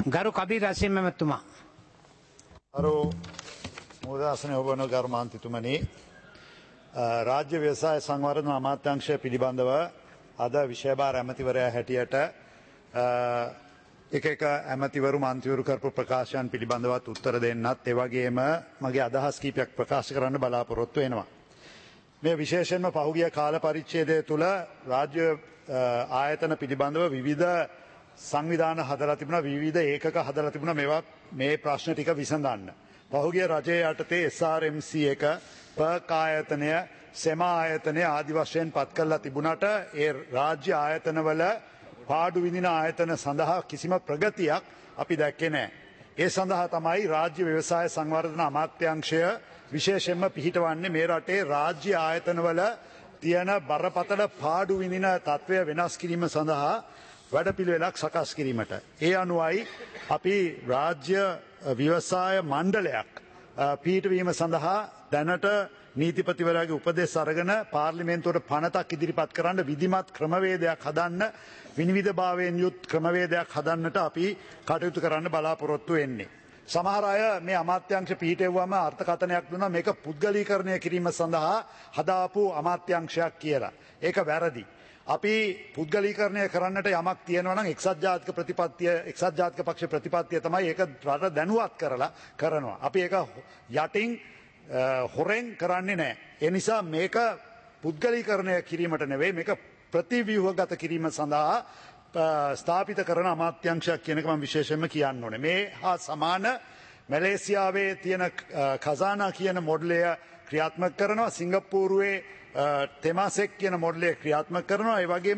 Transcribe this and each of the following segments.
ගරු කබීර් රසීම් මහත්මයා. අරෝ මුදාසනේ ඔබන ගර්මාන්තිතුමනි රාජ්‍ය ව්‍යවසාය සංවර්ධන අමාත්‍යාංශය පිළිබඳව අද විෂයභාර ඇමතිවරයා හැටියට එක ඇමතිවරු මන්ත්‍රීවරු කරපු ප්‍රකාශයන් පිළිබඳවත් උත්තර දෙන්නත් ඒ වගේම මගේ අදහස් කීපයක් ප්‍රකාශ කරන්න බලාපොරොත්තු වෙනවා. මේ විශේෂයෙන්ම පහුගිය කාල පරිච්ඡේදය තුළ රාජ්‍ය ආයතන පිළිබඳව විවිධ සංවිධාන හදලා තිබුණා, විවිධ ඒකක හදලා තිබුණා මේවා මේ ප්‍රශ්න ටික විසඳන්න. පහුගිය රජයේ යටතේ SRMC එක පර්ක් ආයතනය, සෙමා ආයතනය ආදි වශයෙන් පත් කරලා තිබුණාට ඒ රාජ්‍ය ආයතනවල පාඩු විඳින ආයතන සඳහා කිසිම ප්‍රගතියක් අපි දැක්කේ නැහැ. ඒ සඳහා තමයි රාජ්‍ය ව්‍යවසාය සංවර්ධන අමාත්‍යාංශය විශේෂයෙන්ම පිහිටවන්නේ මේ රටේ රාජ්‍ය ආයතනවල තියෙන බරපතල පාඩු විඳින තත්ත්වය වෙනස් කිරීම සඳහා වැඩපිළිවෙලක් සකස් කිරීමට. ඒ අනුවයි අපි රාජ්‍ය ව්‍යවසාය මණ්ඩලයක් පිහිටවීම සඳහා දැනට නීතිපතිවරයාගේ උපදෙස් අරගෙන පාර්ලිමේන්තුවට පනතක් ඉදිරිපත් කරන්න විධිමත් ක්‍රමවේදයක් හදන්න, විනිවිදභාවයෙන් යුත් ක්‍රමවේදයක් හදන්නට අපි කටයුතු කරන්න බලාපොරොත්තු වෙන්නේ. සමහර අය මේ අමාත්‍යාංශ පිහිටෙව්වම අර්ථකථනයක් දුන්නා මේක පුද්ගලීකරණය කිරීම සඳහා හදාපු අමාත්‍යාංශයක් කියලා. ඒක වැරදි. අපි පුද්ගලීකරණය කරන්නට යමක් තියෙනවා නම් එක්සත් ජාතික පක්ෂ ප්‍රතිපත්තිය තමයි ඒක රට දැනුවත් කරලා කරනවා. අපි ඒක යටින් හොරෙන් කරන්නේ නැහැ. ඒ නිසා මේක පුද්ගලීකරණය කිරීමට නෙවෙයි, මේක ප්‍රතිව්‍යුහගත කිරීම සඳහා ස්ථාපිත කරන අමාත්‍යාංශයක් කියන එක මම විශේෂයෙන්ම කියන්න ඕනේ. මේ හා සමාන මැලේසියාවේ තියෙන කසානා කියන මොඩලය ක්‍රියාත්මක කරනවා, සිංගප්පූරුවේ තෙමාසෙක් කියන මොඩලය ක්‍රියාත්මක කරනවා. ඒ වගේම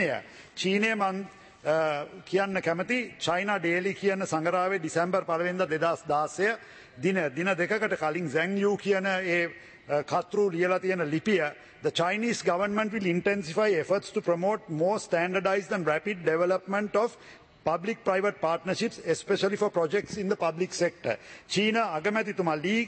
චීනය මන් කියන්න කැමති චයිනා ඩේලි කියන සංග්‍රහයේ දෙසැම්බර් 1 වෙනිදා 2016 දින දෙකකට කලින් Zhang Yu කියන ඒ කතරු ලියලා තියෙන ලිපිය The Chinese government will intensify efforts to promote more standardized and rapid development of public-private partnerships, especially for projects in the public sector. China අගමැතිතුමා Li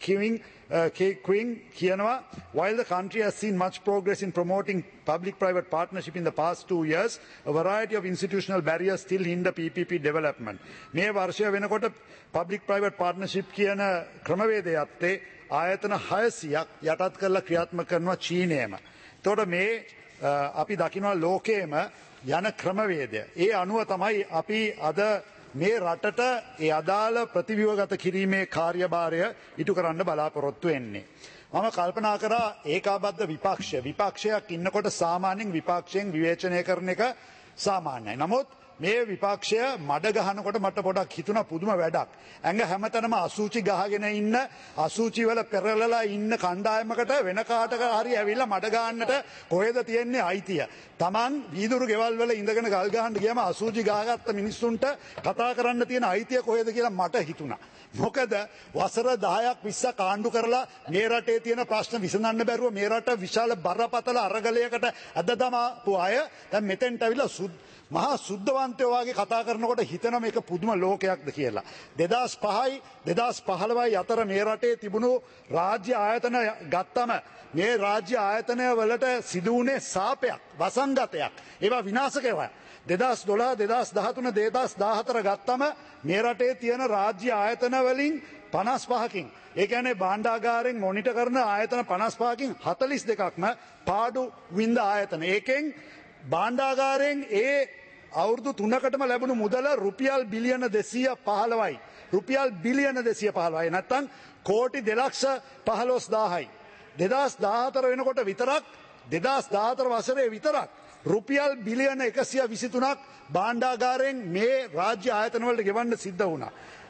Qiang කියනවා while the country has seen much progress in promoting public-private partnership in the past 2 years, a variety of institutional barriers still hinder PPP development. මේ වර්ෂය වෙනකොට public-private partnership කියන ක්‍රමවේදය යත්තේ ආයතන 600ක් යටත් කරලා ක්‍රියාත්මක කරනවා චීනයම. එතකොට මේ අපි දකිනවා ලෝකයේම යන ක්‍රමවේදය. ඒ අනුව තමයි අපි අද මේ රටට ඒ අදාළ ප්‍රතිව්‍යුහගත කිරීමේ කාර්යභාරය ඉටු කරන්න බලාපොරොත්තු වෙන්නේ. මම කල්පනා කරා ඒකාබද්ධ විපක්ෂයක් ඉන්නකොට සාමාන්‍යයෙන් විපක්ෂයෙන් විවේචනය කරන එක සාමාන්‍යයි. නමුත් මේ විපක්ෂය මඩ ගහනකොට මට පොඩක් හිතුණා පුදුම වැඩක්. ඇඟ හැමතැනම අසූචි ගහගෙන ඉන්න, අසූචි වල පෙරලලා ඉන්න කණ්ඩායමකට වෙන කාටක හරි ඇවිල්ලා මඩ ගන්නට කොහෙද තියෙන්නේ අයිතිය? Taman වීදුරු ගෙවල් වල ඉඳගෙන ගල් ගහන්න ගියාම අසූචි ගහගත්ත මිනිස්සුන්ට කතා කරන්න තියෙන අයිතිය කොහෙද කියලා මට හිතුණා. මොකද වසර 10ක් 20ක් ආණ්ඩු කරලා මේ රටේ තියෙන ප්‍රශ්න විසඳන්න බැරුව මේ රට විශාල බරපතල අරගලයකට අද දමාපු අය දැන් මෙතෙන්ට ඇවිල්ලා මහා සුද්ධවන්තයෝ වගේ කතා කරනකොට හිතන මේක පුදුම ලෝකයක්ද කියලා. 2005යි 2015යි අතර මේ රටේ තිබුණු රාජ්‍ය ආයතන ගත්තම මේ රාජ්‍ය ආයතන වලට සිදු වුණේ සාපයක්, වසංගතයක්. ඒවා විනාශකේවා. 2012 2013 2014 ගත්තම මේ රටේ තියෙන රාජ්‍ය ආයතන වලින් 55කින්, ඒ කියන්නේ භාණ්ඩාගාරයෙන් මොනිටර් කරන ආයතන 55කින් 42ක්ම පාඩු වින්ද ආයතන. ඒකෙන් භාණ්ඩාගාරයෙන් ඒ අවුරුදු 3කටම ලැබුණු මුදල රුපියල් බිලියන 215යි. රුපියල් බිලියන 215යි. නැත්තම් කෝටි 2,15,000යි. 2014 වෙනකොට විතරක් 2014 වසරේ විතරක් රුපියල් බිලියන 123ක් භාණ්ඩාගාරයෙන් මේ රාජ්‍ය ආයතන වලට ගෙවන්න සිද්ධ වුණා.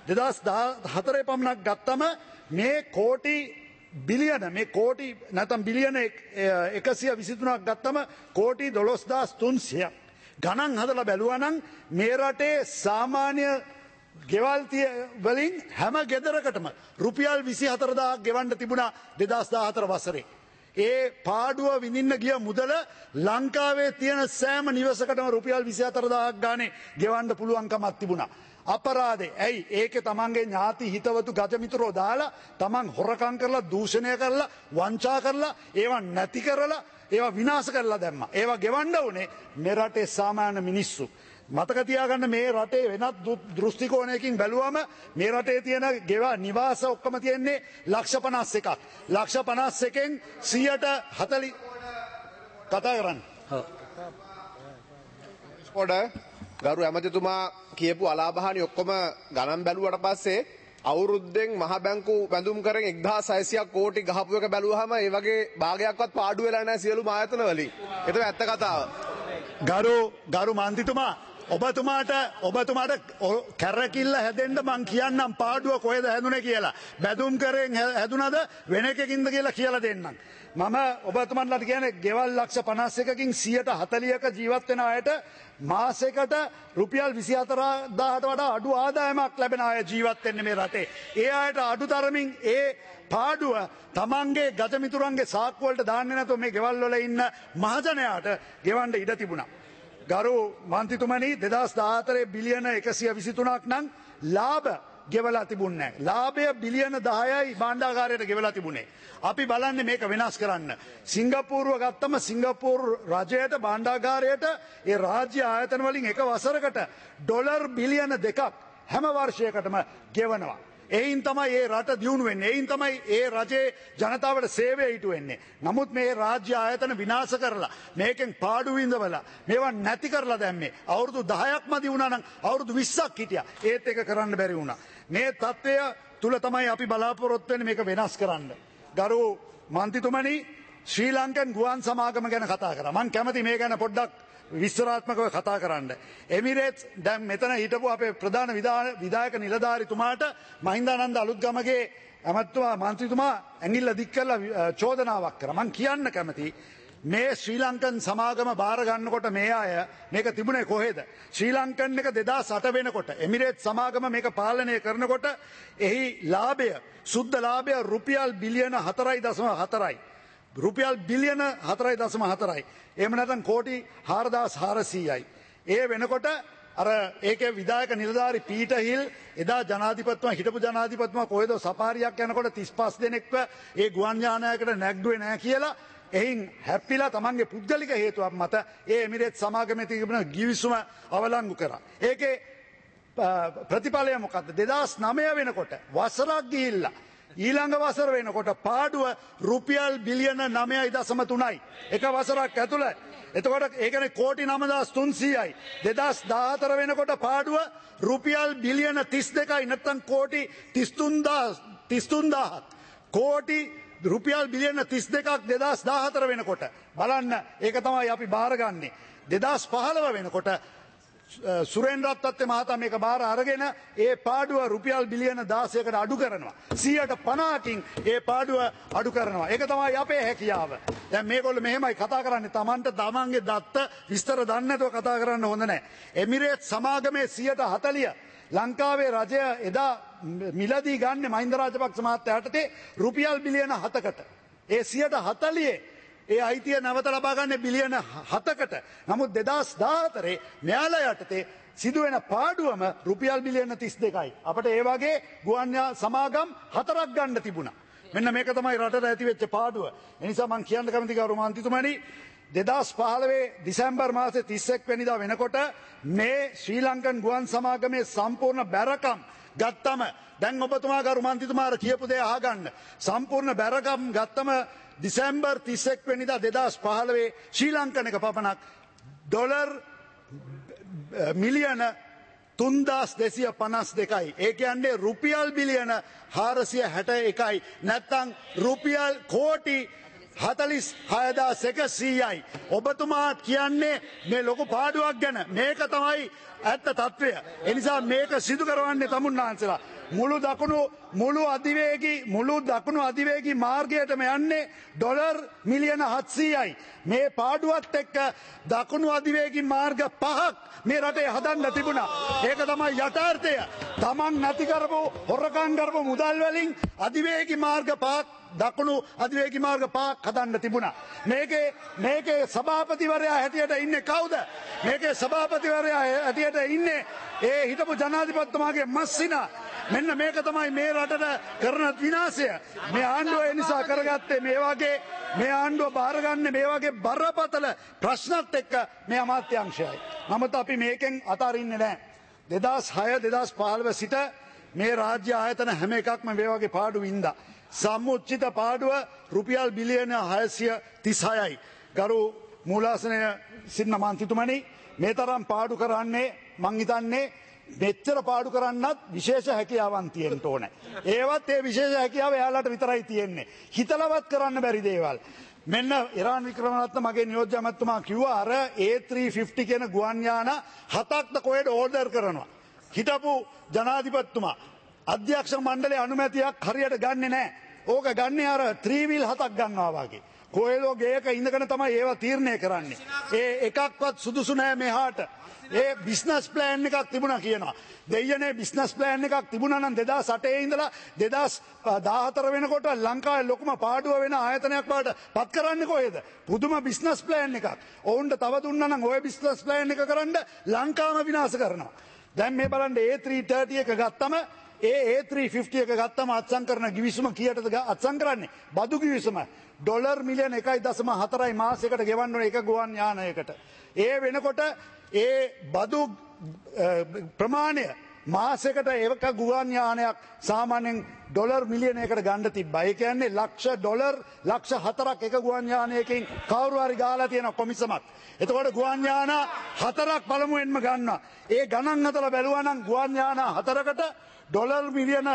2014 පමණක් ගත්තම මේ කෝටි බිලියන නැත්නම් බිලියන 123ක් ගත්තම කෝටි 12,300ක් ගණන් හදලා බැලුවා නම් මේ රටේ සාමාන්‍ය ගෙවල් වලින් හැම ගෙදරකටම රුපියල් 24,000ක් ගෙවන්න තිබුණා 2014 වසරේ. ඒ පාඩුව විඳින්න ගිය මුදල ලංකාවේ තියෙන සෑම නිවසකටම රුපියල් 24,000ක් ගානේ ගෙවන්න පුළුවන්කමක් තිබුණා. අපරාධේ. ඇයි? ඒකේ තමන්ගේ ඥාති හිතවතු ගජමිතුරෝ දාලා තමන් හොරකම් කරලා, දූෂණය කරලා, වංචා කරලා, ඒවා නැති කරලා, ඒවා විනාශ කරලා දැම්මා. ඒවා ගෙවන්න උනේ මේ රටේ සාමාන්‍ය මිනිස්සු. මතක තියාගන්න මේ රටේ වෙනත් දෘෂ්ටි කෝණයකින් බැලුවම මේ රටේ තියෙන ගෙවා නිවාස ඔක්කොම තියෙන්නේ ලක්ෂ 51ක්. ලක්ෂ 51න් 140 කතා කරන්න. පොඩ ගරු ඇමතිතුමා කියපු අලාභහානි ඔක්කොම ගණන් බැලුවට පස්සේ අවුරුද්දෙන් මහ බැංකු බැඳුම් කරන් 1600ක් කෝටි ගහපු එක බැලුවාම ඒ වගේ භාගයක්වත් පාඩු වෙලා නැහැ සියලුම ආයතන වලින්. ඒක ඇත්ත කතාව. ගරු මන්ත්‍රීතුමා ඔබතුමාට කැරකිල්ල හැදෙන්න මං කියන්නම් පාඩුව කොහෙද හැදුනේ කියලා. බැඳුම් කරෙන් හැදුනද වෙන එකකින්ද කියලා කියලා දෙන්නම්. මම ඔබතුමන්ලට කියන්නේ ගෙවල් ලක්ෂ 51කින් 140ක ජීවත් වෙන අයට මාසෙකට රුපියල් 24000ට වඩා අඩු ආදායමක් ලැබෙන අය ජීවත් වෙන්නේ මේ රටේ. ඒ අයට අඩු තරමින් ඒ පාඩුව තමන්ගේ ගජමිතුරන්ගේ සාක්කු වලට දාන්නේ නැතුව මේ ගෙවල් වල ඉන්න මහජනයාට ගෙවන්න ඉඩ තිබුණා. ගරු මන්ත්‍රීතුමනි 2014 බිලියන 123ක් නම් ලාභ ගෙවලා තිබුණේ නැහැ. ලාභය බිලියන 10යි භාණ්ඩාගාරයට ගෙවලා තිබුණේ. අපි බලන්නේ මේක වෙනස් කරන්න. සිංගප්පූරුව ගත්තම සිංගප්පූරු රජයට භාණ්ඩාගාරයට ඒ රාජ්‍ය ආයතන වලින් එක වසරකට ඩොලර් බිලියන 2ක් හැම වර්ෂයකටම ගෙවනවා. එයින් තමයි ඒ රට දියුණු වෙන්නේ. එයින් තමයි ඒ රජයේ ජනතාවට සේවය ඊට වෙන්නේ. නමුත් මේ රාජ්‍ය ආයතන විනාශ කරලා මේකෙන් පාඩු විඳවලා මේවා නැති කරලා දැම්මේ. අවුරුදු 10ක් මදි වුණා නම් අවුරුදු 20ක් හිටියා. ඒත් ඒක කරන්න බැරි වුණා. මේ තත්ත්වය තුල තමයි අපි බලාපොරොත්තු වෙන්නේ මේක වෙනස් කරන්න. ගරු මන්ත්‍රීතුමනි ශ්‍රී ලංකන් ගුවන් සමාගම ගැන කතා කරා. මම කැමති මේ ගැන පොඩ්ඩක් විස්තරාත්මකව කතා කරන්න. එමිරේට්ස් දැන් මෙතන හිටපු අපේ ප්‍රධාන විධායක නිලධාරිතුමාට මහින්දානන්ද අලුත්ගමගේ ඇමතුමා මන්ත්‍රීතුමා ඇඟිල්ල දික් කරලා චෝදනාවක් කරා. මම කියන්න කැමති මේ ශ්‍රී ලංකන් සමාගම බාර ගන්නකොට මේ අය මේක තිබුණේ කොහෙද? ශ්‍රී ලංකන් එක 2008 වෙනකොට එමිරේට්ස් සමාගම මේක පාලනය කරනකොට එහි ලාභය සුද්ධ ලාභය රුපියල් බිලියන 4.4යි. රුපියල් බිලියන 4.4යි. එහෙම නැත්නම් කෝටි 4400යි. ඒ වෙනකොට අර ඒකේ විධායක නිලධාරි පීටර් හිල් එදා ජනාධිපතිතුමා හිටපු ජනාධිපතිතුමා කොහෙද සෆාරියක් යනකොට 35 දෙනෙක්ව ඒ ගුවන් යානයකට නැග්දුවේ නැහැ කියලා එයින් හැප්පිලා තමන්ගේ පුද්ගලික හේතුවක් මත ඒ එමිරේට්ස් සමාගමේ තිබුණ ගිවිසුම අවලංගු කරා. ඒකේ ප්‍රතිඵලය මොකද්ද? 2009 වෙනකොට වසරක් ගිහිල්ලා ඊළඟ වසර වෙනකොට පාඩුව රුපියල් බිලියන 9.3යි. එක වසරක් ඇතුළත. එතකොට ඒ කියන්නේ කෝටි 9300යි. 2014 වෙනකොට පාඩුව රුපියල් බිලියන 32යි නැත්නම් කෝටි 33000ක්. කෝටි රුපියල් බිලියන 32ක් 2014 වෙනකොට. බලන්න ඒක තමයි අපි බාරගන්නේ. 2015 වෙනකොට සුරේන්ද්‍රත්වත්ත මහතා මේක බාර අරගෙන ඒ පාඩුව රුපියල් බිලියන 16කට අඩු කරනවා. 150කින් ඒ පාඩුව අඩු කරනවා. ඒක තමයි අපේ හැකියාව. දැන් මේගොල්ලෝ මෙහෙමයි කතා කරන්නේ. Tamanට තමන්ගේ දත්ත විස්තර දන්නේ නැතුව කතා කරන්න හොඳ නැහැ. එමිරේට්ස් සමාගමේ 140 ලංකාවේ රජය එදා මිලදී ගන්න මහින්ද රාජපක්ෂ මහත්තයා යටතේ රුපියල් බිලියන 7කට. ඒ 140 ඒ අයිතිය නැවත ලබා ගන්න බිලියන 7කට. නමුත් 2014 න්‍යායාලය යටතේ සිදුවෙන පාඩුවම රුපියල් බිලියන 32යි. අපිට ඒ වගේ ගුවන් සමාගම් 4ක් ගන්න තිබුණා. මෙන්න මේක තමයි රටට ඇති වෙච්ච පාඩුව. ඒ නිසා මම කියන්න කැමති ගරු මන්ත්‍රීතුමනි 2015 දෙසැම්බර් මාසේ 31 වෙනිදා වෙනකොට මේ ශ්‍රී ලංකන් ගුවන් සමාගමේ සම්පූර්ණ බැරකම් ගත්තම දැන් ඔබතුමා ගරු මන්ත්‍රීතුමාට කියපු දේ අහගන්න. සම්පූර්ණ බැරකම් ගත්තම දෙසැම්බර් 31 වෙනිදා 2015 ශ්‍රී ලංකන් එක පමණක් ඩොලර් මිලියන 3252යි. ඒ කියන්නේ රුපියල් බිලියන 461යි. නැත්නම් රුපියල් කෝටි 46100යි. ඔබතුමා කියන්නේ මේ ලොකු පාඩුවක් ගැන. මේක තමයි ඇත්ත තත්ත්වය. ඒ නිසා මේක සිදු කරවන්නේ තමුන්නාන්සලා. මුළු දකුණු අධිවේගී මාර්ගයටම යන්නේ ඩොලර් මිලියන 700යි. මේ පාඩුවත් එක්ක දකුණු අධිවේගී මාර්ග 5ක් මේ රටේ හදන්න තිබුණා. ඒක තමයි යථාර්ථය. Taman නැති කරපු හොරකම් කරපු මුදල් වලින් අධිවේගී මාර්ග 5ක් දකුණු අධිවේගී මාර්ග 5ක් හදන්න තිබුණා. මේකේ සභාපතිවරයා හැටියට ඉන්නේ කවුද? මේකේ සභාපතිවරයා හැටියට ඉන්නේ ඒ හිටපු ජනාධිපතිතුමාගේ මස්සිනා. මෙන්න මේක තමයි මේ රටට කරන විනාශය. මේ ආණ්ඩුව ඒ නිසා කරගත්තේ මේ ආණ්ඩුව බාරගන්නේ මේ වගේ බරපතල ප්‍රශ්නත් එක්ක මේ අමාත්‍යාංශයයි. නමුත් අපි මේකෙන් අතාරින්නේ නැහැ. 2006 2015 සිට මේ රාජ්‍ය ආයතන හැම එකක්ම මේ වගේ පාඩු වින්දා. සම්මුච්චිත පාඩුව රුපියල් බිලියන 636යි. ගරු මූලාසනය සිටින මන්ත්‍රීතුමනි මේ තරම් පාඩු කරන්නේ මං හිතන්නේ මෙච්චර පාඩු කරන්නත් විශේෂ හැකියාවන් තියෙන්න ඕනේ. ඒවත් ඒ විශේෂ හැකියාව එයාලට විතරයි තියෙන්නේ. හිතලවත් කරන්න බැරි දේවල්. මෙන්න ඉරාන් වික්‍රමරත්න මගේ නියෝජ්‍ය අමාත්‍යතුමා කිව්වා අර A350 කියන ගුවන් යාන 7ක්ද කොහෙද ඕඩර් කරනවා. හිටපු ජනාධිපතිතුමා අධ්‍යක්ෂ මණ්ඩලයේ අනුමැතියක් හරියට ගන්නෙ නැහැ. ඕක ගන්නේ අර 3 wheel 7ක් ගන්නවා වගේ. කොහෙලෝ ගේක ඉඳගෙන තමයි ඒවා තීරණය කරන්නේ. ඒ එකක්වත් සුදුසු නැහැ මෙහාට. ඒ බිස්නස් ප්ලෑන් එකක් තිබුණා කියනවා. දෙයනේ බිස්නස් ප්ලෑන් එකක් තිබුණා නම් 2008 ඉඳලා 2014 වෙනකොට ලංකාවේ ලොකුම පාඩුව වෙන ආයතනයක් බවට පත් කරන්නේ කොහෙද? පුදුම බිස්නස් ප්ලෑන් එකක්. ඔවුන්ට තව දුන්නා නම් ওই බිස්නස් ප්ලෑන් එක කරන්න ලංකාවම විනාශ කරනවා. දැන් මේ බලන්න A330 එක ගත්තම A350 එක ගත්තම අත්සන් කරන ගිවිසුම කීයටද අත්සන් කරන්නේ? බදු ගිවිසුම ඩොලර් මිලියන 1.4යි මාසයකට ගෙවන්න ඕන එක ගුවන් යානයකට. ඒ වෙනකොට ඒ බදු ප්‍රමාණය මාසයකට ඒක ගුවන් යානයක් සාමාන්‍යයෙන් ඩොලර් මිලියනයකට ගන්න තිබ්බා. ඒ කියන්නේ $1,00,000 4ක් එක ගුවන් යානයකින් කවුරු හරි ගාලා තියෙන කොමිසමක්. එතකොට ගුවන් යාන 4ක් පළමුවෙන්ම ගන්නවා. ඒ ගණන් අතර බැලුවා නම් ගුවන් යාන 4කට ඩොලර්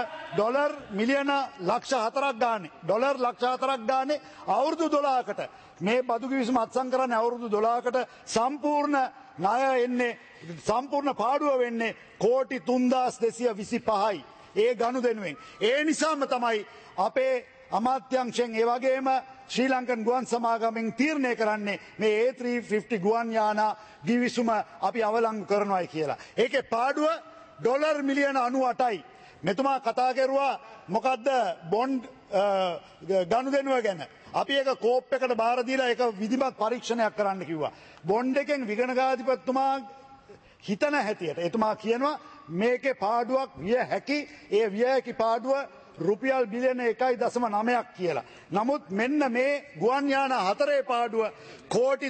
මිලියන ලක්ෂ 4ක් ගානේ. ඩොලර් ලක්ෂ 4ක් ගානේ අවුරුදු 12කට. මේ බදු කිවිසුම අත්සන් කරන්නේ අවුරුදු 12කට සම්පූර්ණ ණය එන්නේ සම්පූර්ණ පාඩුව වෙන්නේ කෝටි 3225යි. ඒ ගනුදෙනුවෙන්. ඒ නිසාම තමයි අපේ අමාත්‍යංශයෙන් ඒ වගේම ශ්‍රී ලංකන් ගුවන් සමාගමෙන් තීරණය කරන්නේ මේ A350 ගුවන් යාන ගිවිසුම අපි අවලංගු කරනවායි කියලා. ඒකේ පාඩුව ඩොලර් මිලියන 98යි. මෙතුමා කතා කරුවා මොකද්ද බොන්ඩ් ගනුදෙනුව ගැන. අපි ඒක කෝප් එකට බාර දීලා ඒක විධිමත් පරීක්ෂණයක් කරන්න කිව්වා. බොන්ඩ් එකෙන් විගණකාධිපතිතුමා හිතන හැටියට එතුමා කියනවා මේකේ පාඩුවක් විය හැකි. ඒ විය හැකි පාඩුව රුපියල් බිලියන 1.9ක් කියලා. නමුත් මෙන්න මේ ගුවන් යාන 4 පාඩුව කෝටි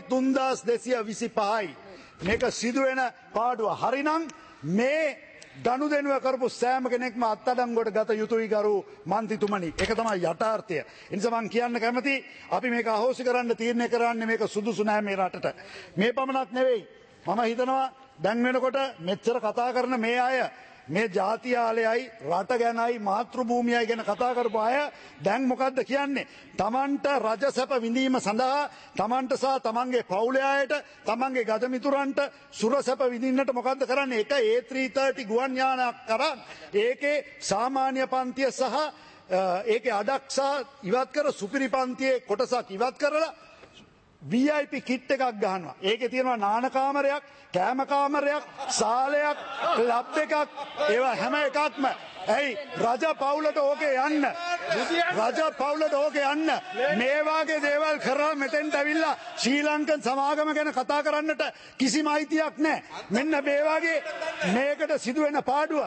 3225යි. මේක සිදුවෙන පාඩුව. හරිනම් මේ ගනුදෙනුව කරපු සෑම කෙනෙක්ම අත්අඩංගුවට ගත යුතුයි ගරු මන්ත්‍රීතුමනි. ඒක තමයි යථාර්ථය. ඒ නිසා මම කියන්න කැමති අපි මේක අහෝසි කරන්න තීරණය කරන්නේ මේක සුදුසු නෑ මේ රටට. මේ පමණක් නෙවෙයි. මම හිතනවා දැන් වෙනකොට මෙච්චර කතා කරන මේ අය මේ ජාතිය ආලයයි රට ගැනයි මාතෘ භූමියයි ගැන කතා කරපු අය දැන් මොකද්ද කියන්නේ? තමන්ට රජ සැප විඳීම සඳහා තමන්ට සහ තමන්ගේ පවුලේ අයට තමන්ගේ ගජ මිතුරන්ට සුර සැප විඳින්නට මොකද්ද කරන්නේ? එක A330 ගුවන් යානයක් කරන් ඒකේ සාමාන්‍ය පන්තිය සහ ඒකේ අඩක් සහ ඉවත් කර සුපිරි පන්තියේ කොටසක් ඉවත් කරලා VIP කිට් එකක් ගහනවා. ඒකේ තියෙනවා නාන කාමරයක්, කෑම කාමරයක්, සාලයක්, ක්ලබ් එකක්, ඒවා හැම එකක්ම. ඇයි රජ පවුලට ඕකේ යන්න? රජ පවුලට ඕකේ යන්න. මේ වාගේ දේවල් කරා මෙතෙන්ට ඇවිල්ලා ශ්‍රී ලංකන් සමාගම ගැන කතා කරන්නට කිසිම අයිතියක් නැහැ. මෙන්න මේ වාගේ මේකට සිදුවෙන පාඩුව.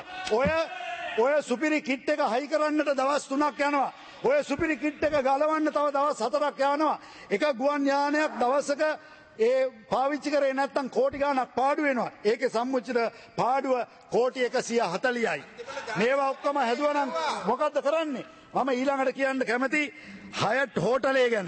ඔය සුපිරි කිට් එක හයි කරන්නට දවස් 3ක් යනවා. ඔය සුපිරි කිට් එක ගලවන්න තව දවස් 4ක් යනවා. එක ගුවන් යානයක් දවසක ඒ පාවිච්චි කරේ නැත්නම් කෝටි ගාණක් පාඩු වෙනවා. ඒකේ සම්මුචිත පාඩුව කෝටි 140යි. මේවා ඔක්කොම හැදුවා නම් මොකද්ද කරන්නේ? මම ඊළඟට කියන්න කැමති හයට් හෝටලේ ගැන.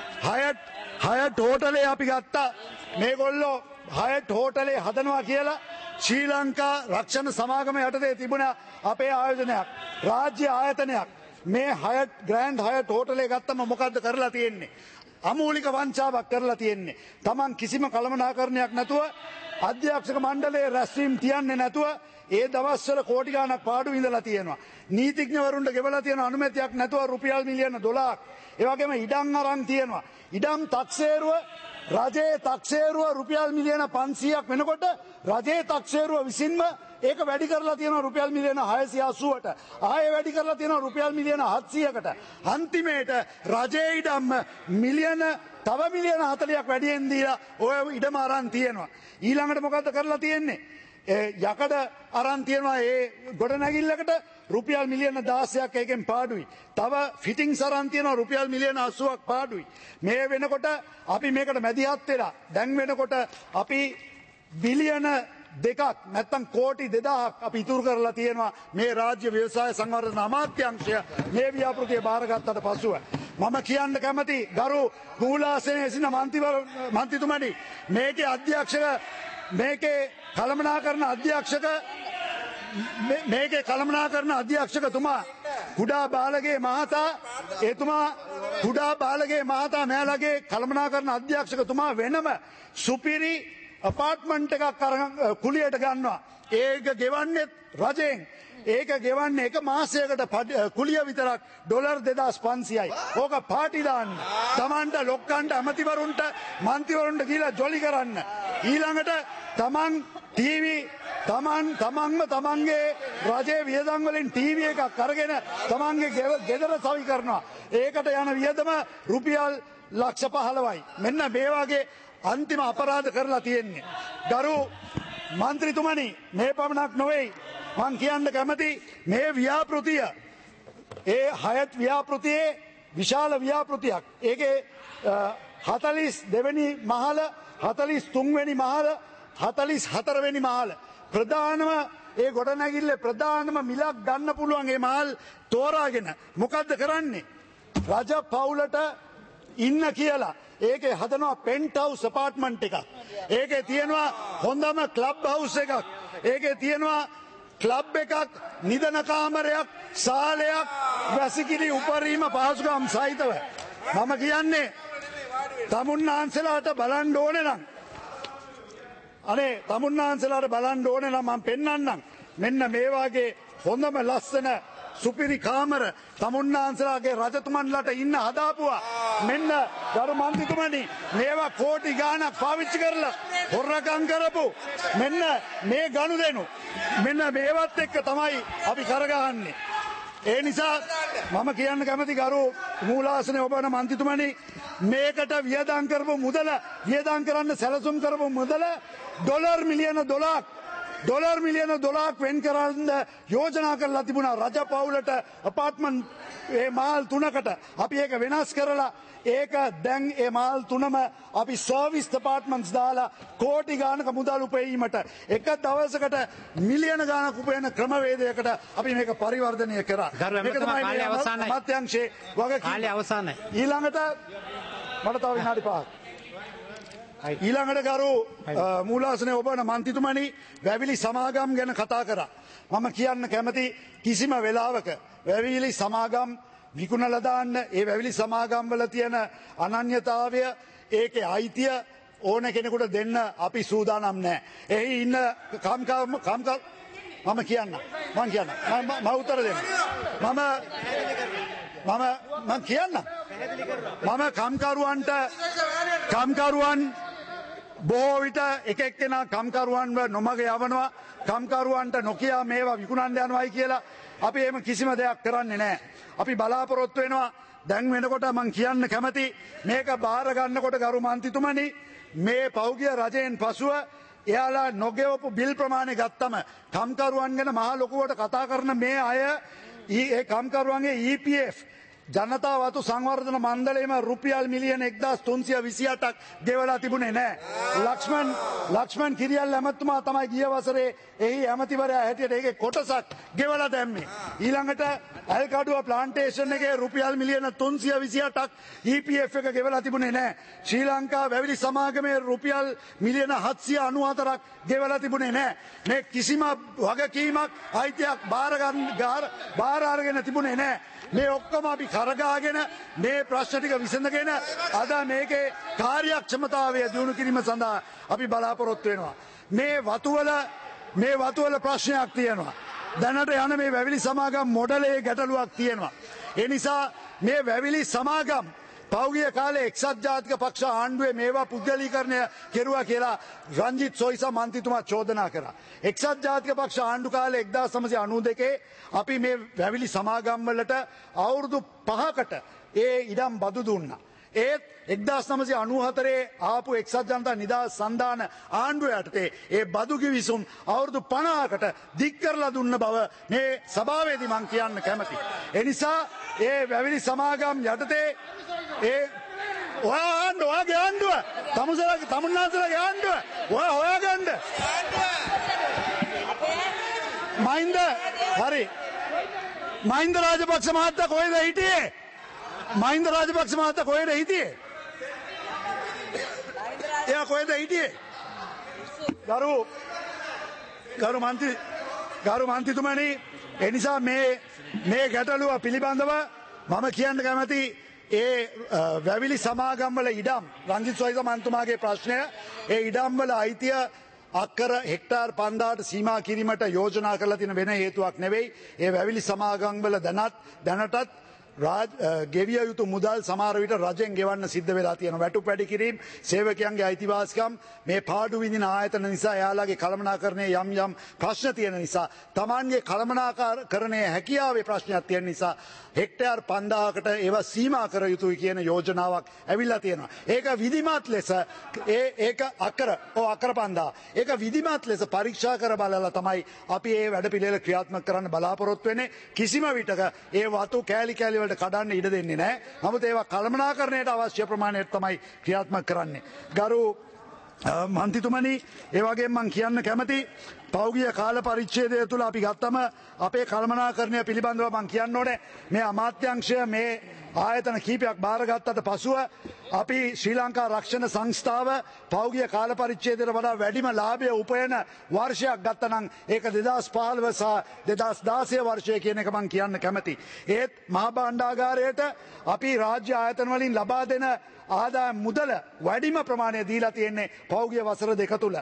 හයට් හෝටලේ අපි ගත්තා. මේගොල්ලෝ හයට් හෝටලේ හදනවා කියලා ශ්‍රී ලංකා රක්ෂණ සමාගම යටතේ තිබුණ අපේ ආයෝජනයක්. රාජ්‍ය ආයතනයක්. මේ හයට් ග්‍රෑන්ඩ් හයට් හෝටලේ ගත්තම මොකද්ද කරලා තියෙන්නේ? අමූලික වංචාවක් කරලා තියෙන්නේ. Taman කිසිම කළමනාකරණයක් නැතුව අධ්‍යක්ෂක මණ්ඩලයේ රැස්වීම් තියන්නේ නැතුව ඒ දවස්වල කෝටි ගාණක් පාඩු විඳලා තියෙනවා. නීතිඥවරුන්ට ගෙවලා තියෙන අනුමැතියක් නැතුව රුපියල් මිලියන 12ක්. ඒ වගේම ඉඩම් අරන් තියෙනවා. ඉඩම් 탁සේරුව රජයේ 탁සේරුව රුපියල් මිලියන 500ක් වෙනකොට රජයේ 탁සේරුව විසින්ම ඒක වැඩි කරලා තියෙනවා රුපියල් මිලියන 680ට. ආයෙ වැඩි කරලා තියෙනවා රුපියල් මිලියන 700කට. අන්තිමේට රජයේ ඉඩම් මිලියන 40ක් වැඩියෙන් දීලා ඔය ඉඩම අරන් තියෙනවා. ඊළඟට මොකද්ද කරලා තියෙන්නේ? යකඩ අරන් තියෙනවා ඒ ගොඩනැගිල්ලකට රුපියල් මිලියන 16ක් ඒකෙන් පාඩුයි. තව ෆිටින්ග්ස් අරන් තියෙනවා රුපියල් මිලියන 80ක් පාඩුයි. මේ වෙනකොට අපි මේකට මැදිහත් වෙලා දැන් වෙනකොට අපි බිලියන දෙකක් නැත්තම් කෝටි 2000ක් අපි ඉතුරු කරලා තියෙනවා මේ රාජ්‍ය ව්‍යවසාය සංවර්ධන අමාත්‍යාංශය මේ ව්‍යාපෘතිය බාරගත්තට පසුව. මම කියන්න කැමති ගරු මූලාසනයේ සිටින මන්ත්‍රීතුමනි මේකේ අධ්‍යක්ෂක මේකේ කළමනාකරන අධ්‍යක්ෂකතුමා කුඩා බාලගේ මහතා එතුමා කුඩා බාලගේ මහතා මෙයාලගේ කළමනාකරන අධ්‍යක්ෂකතුමා වෙනම සුපිරි අපාර්ට්මන්ට් එකක් කුලියට ගන්නවා. ඒක ගෙවන්නේ රජයෙන්. ඒක ගෙවන්නේ එක මාසයකට කුලිය විතරක් ඩොලර් 2500යි. ඕක පාටි දාන්න. Tamanට ලොක්කන්ට අමතිවරුන්ට මන්ත්‍රීවරුන්ට කියලා ජොලි කරන්න. ඊළඟට තමන් ටීවී තමන්ම තමන්ගේ රජයේ වියදම් වලින් ටීවී එකක් අරගෙන තමන්ගේ ගෙදර සවි කරනවා. ඒකට යන වියදම රුපියල් ලක්ෂ 15යි. මෙන්න මේ වගේ අන්තිම අපරාධ කරලා තියෙන්නේ. ගරු මන්ත්‍රීතුමනි මේ පමණක් නොවේ මං කියන්න කැමති මේ ව්‍යාපෘතිය ඒ හයත් ව්‍යාපෘතියේ විශාල ව්‍යාපෘතියක්. ඒකේ 42 වෙනි මහල 43 වෙනි මහල 44 වෙනි මහල ප්‍රධානම ඒ ගොඩනැගිල්ලේ ප්‍රධානම මිලක් ගන්න පුළුවන් ඒ මහල් තෝරාගෙන මොකද්ද කරන්නේ? රජ පවුලට ඉන්න කියලා ඒකේ හදනවා පෙන්ට් හවුස් අපාර්ට්මන්ට් එකක්. ඒකේ තියෙනවා හොඳම ක්ලබ් හවුස් එකක්. ඒකේ තියෙනවා ක්ලබ් එකක්, නිදන කාමරයක්, ශාලයක්, වැසිකිලි උපරිම පහසුකම් සහිතව. මම කියන්නේ තමුන්නාන්සලාට බලන්න ඕනේ නම් අනේ තමුන්නාන්සලාට බලන්න ඕනේ නම් මම පෙන්වන්නම්. මෙන්න මේ වාගේ හොඳම ලස්සන සුපිරි කාමර තමුන්නාන්සලාගේ රජතුමන්ලට ඉන්න හදාපුවා. මෙන්න ගරු මන්ත්‍රීතුමනි මේවා කෝටි ගාණක් පාවිච්චි කරලා හොරකම් කරපු මෙන්න මේ ගනුදෙනු මෙන්න මේවත් එක්ක තමයි අපි කරගහන්නේ. ඒ නිසා මම කියන්න කැමති ගරු මූලාසනයේ ඔබන මන්ත්‍රීතුමනි මේකට වියදම් කරපු මුදල වියදම් කරන්න සැලසුම් කරපු මුදල ඩොලර් මිලියන 12ක් වෙන් කරන්න යෝජනා කරලා තිබුණා රජ පවුලට අපාර්ට්මන්ට් ඒ මාල් 3කට. අපි ඒක වෙනස් කරලා ඒක දැන් ඒ මාල් 3ම අපි සර්විස් ඩිපාර්ට්මන්ට්ස් දාලා කෝටි ගානක මුදල් උපයීමට එක දවසකට මිලියන ගානක් උපයන ක්‍රමවේදයකට අපි මේක පරිවර්ධනය කරා. මේක තමයි අමාත්‍යාංශයේ කාලය අවසానයි. ඊළඟට මට තව විනාඩි 5ක්. ඊළඟට ගරු මූලාසනයේ ඔබන මන්ත්‍රීතුමනි වැවිලි සමාගම් ගැන කතා කරා. මම කියන්න කැමති කිසිම වෙලාවක වැවිලි සමාගම් විකුණලා දාන්න ඒ වැවිලි සමාගම් වල තියෙන අනන්‍යතාවය ඒකේ අයිතිය ඕන කෙනෙකුට දෙන්න අපි සූදානම් නැහැ. එහි ඉන්න මම කියන්න මම උත්තර දෙන්න. මම කියන්න මම කම්කරුවන් බොහෝ විට එක එක්කෙනා කම්කරුවන්ව නොමග යවනවා. කම්කරුවන්ට නොකියා මේවා විකුණන්න යනවායි කියලා අපි එහෙම කිසිම දෙයක් කරන්නේ නැහැ. අපි බලාපොරොත්තු වෙනවා දැන් වෙනකොට මම කියන්න කැමති මේක බාර ගන්නකොට ගරු මන්ත්‍රීතුමනි මේ පෞද්ගලික රජයෙන් පසුව එයාලා නොගෙවපු බිල් ප්‍රමාණය ගත්තම කම්කරුවන් ගැන මහ ලොකුවට කතා කරන මේ අය ඒ කම්කරුවන්ගේ EPF ජනතා වතු සංවර්ධන මණ්ඩලයේම රුපියල් මිලියන 1328ක් ගෙවලා තිබුණේ නැහැ. ලක්ෂ්මන් කිරියල් ඇමතුමා තමයි ගිය වසරේ එහි ඇමතිවරයා හැටියට ඒකේ කොටසක් ගෙවලා දැම්මේ. ඊළඟට ඇල්කඩුව ප්ලාන්ටේෂන් එකේ රුපියල් මිලියන 328ක් EPF එක ගෙවලා තිබුණේ නැහැ. ශ්‍රී ලංකා වැවිලි සමාගමේ රුපියල් මිලියන 794ක් ගෙවලා තිබුණේ නැහැ. මේ කිසිම වගකීමක් අයිතියක් බාර අරගෙන තිබුණේ නැහැ. මේ ඔක්කොම අපි කරගාගෙන මේ ප්‍රශ්න ටික විසඳගෙන අද මේකේ කාර්යක්ෂමතාවය දියුණු කිරීම සඳහා අපි බලාපොරොත්තු වෙනවා. මේ වතුවල ප්‍රශ්නයක් තියෙනවා. දැනට යන මේ වැවිලි සමාගම් මොඩලයේ ගැටලුවක් තියෙනවා. ඒ නිසා මේ වැවිලි සමාගම් පෞගිය කාලේ එක්සත් ජාතික පක්ෂ ආණ්ඩුවේ මේවා පුද්ගලීකරණය කෙරුවා කියලා රංජිත් සොයිසා මන්ත්‍රීතුමා චෝදනා කරා. එක්සත් ජාතික පක්ෂ ආණ්ඩු කාලේ 1992 අපි මේ වැවිලි සමාගම් වලට අවුරුදු 5කට ඒ ඉඩම් බදු දුන්නා. ඒත් 1994 ආපු එක්සත් ජනතා නිදහස් සන්ධාන ආණ්ඩුව යටතේ ඒ බදු කිවිසුම් අවුරුදු 50කට දික් කරලා දුන්න බව මේ සභාවේදී මම කියන්න කැමතියි. ඒ නිසා ඒ වැවිලි සමාගම් යටතේ ඒ ඔයාගේ ආණ්ඩුව තමුන්නාන්සලගේ ආණ්ඩුව ඔයා හොයාගන්න මහින්ද හරි මහින්ද රාජපක්ෂ මහත්තයා කොහෙද හිටියේ? මහින්ද රාජපක්ෂ මහත්තයා කොහෙද හිටියේ? එයා කොහෙද හිටියේ? ගරු මන්ත්‍රීතුමනි, ඒ නිසා මේ ගැටලුව පිළිබඳව මම කියන්න කැමති ඒ වැවිලි සමාගම්වල ඉඩම් රංජිත් සොයිස මන්තුමාගේ ප්‍රශ්නය ඒ ඉඩම්වල අයිතිය අක්කර හෙක්ටාර් 5000ට සීමා කිරීමට යෝජනා කරලා තියෙන වෙන හේතුවක් නෙවෙයි. ඒ වැවිලි සමාගම්වල දැනටත් ගෙවිය යුතු මුදල් සමහර විට රජෙන් ගෙවන්න සිද්ධ වෙලා තියෙන වැටුප් වැඩි කිරීම සේවකයන්ගේ අයිතිවාසිකම් මේ පාඩු විඳින ආයතන නිසා එයාලගේ කළමනාකරණයේ යම් ප්‍රශ්න තියෙන නිසා Tamanගේ කළමනාකරණයේ හැකියාවේ ප්‍රශ්නයක් තියෙන නිසා හෙක්ටයාර් 5000කට ඒවා සීමා කර යුතුයි කියන යෝජනාවක් ඇවිල්ලා තියෙනවා. ඒක විධිමත් ලෙස ඒක අක්කර 5000 ඒක විධිමත් ලෙස පරීක්ෂා කර බලලා තමයි අපි මේ වැඩපිළිවෙල ක්‍රියාත්මක කරන්න බලාපොරොත්තු වෙන්නේ. කිසිම විටක ඒ වතු කෑලි කඩන්න ඉඩ දෙන්නේ නැහැ. නමුත් ඒවා කළමනාකරණයට අවශ්‍ය ප්‍රමාණයට තමයි ක්‍රියාත්මක කරන්නේ. ගරු මන්ත්‍රීතුමනි, ඒ වගේම මම කියන්න කැමති පෞගිය කාල පරිච්ඡේදය තුළ අපි ගත්තම අපේ කළමනාකරණය පිළිබඳව මම කියන්න ඕනේ මේ අමාත්‍යාංශය මේ ආයතන කීපයක් බාරගත්තට පසුව අපි ශ්‍රී ලංකා රක්ෂණ සංස්ථාව පෞගිය කාල පරිච්ඡේදයට වඩා වැඩිම ලාභය උපයන වර්ෂයක් ගත්තනම් ඒක 2015 සහ 2016 වර්ෂය කියන එක මම කියන්න කැමති. ඒත් මහා භාණ්ඩාගාරයට අපි රාජ්‍ය ආයතන වලින් ලබා දෙන ආදායම් මුදල වැඩිම ප්‍රමාණය දීලා තියෙන්නේ පෞගිය වසර දෙක තුල.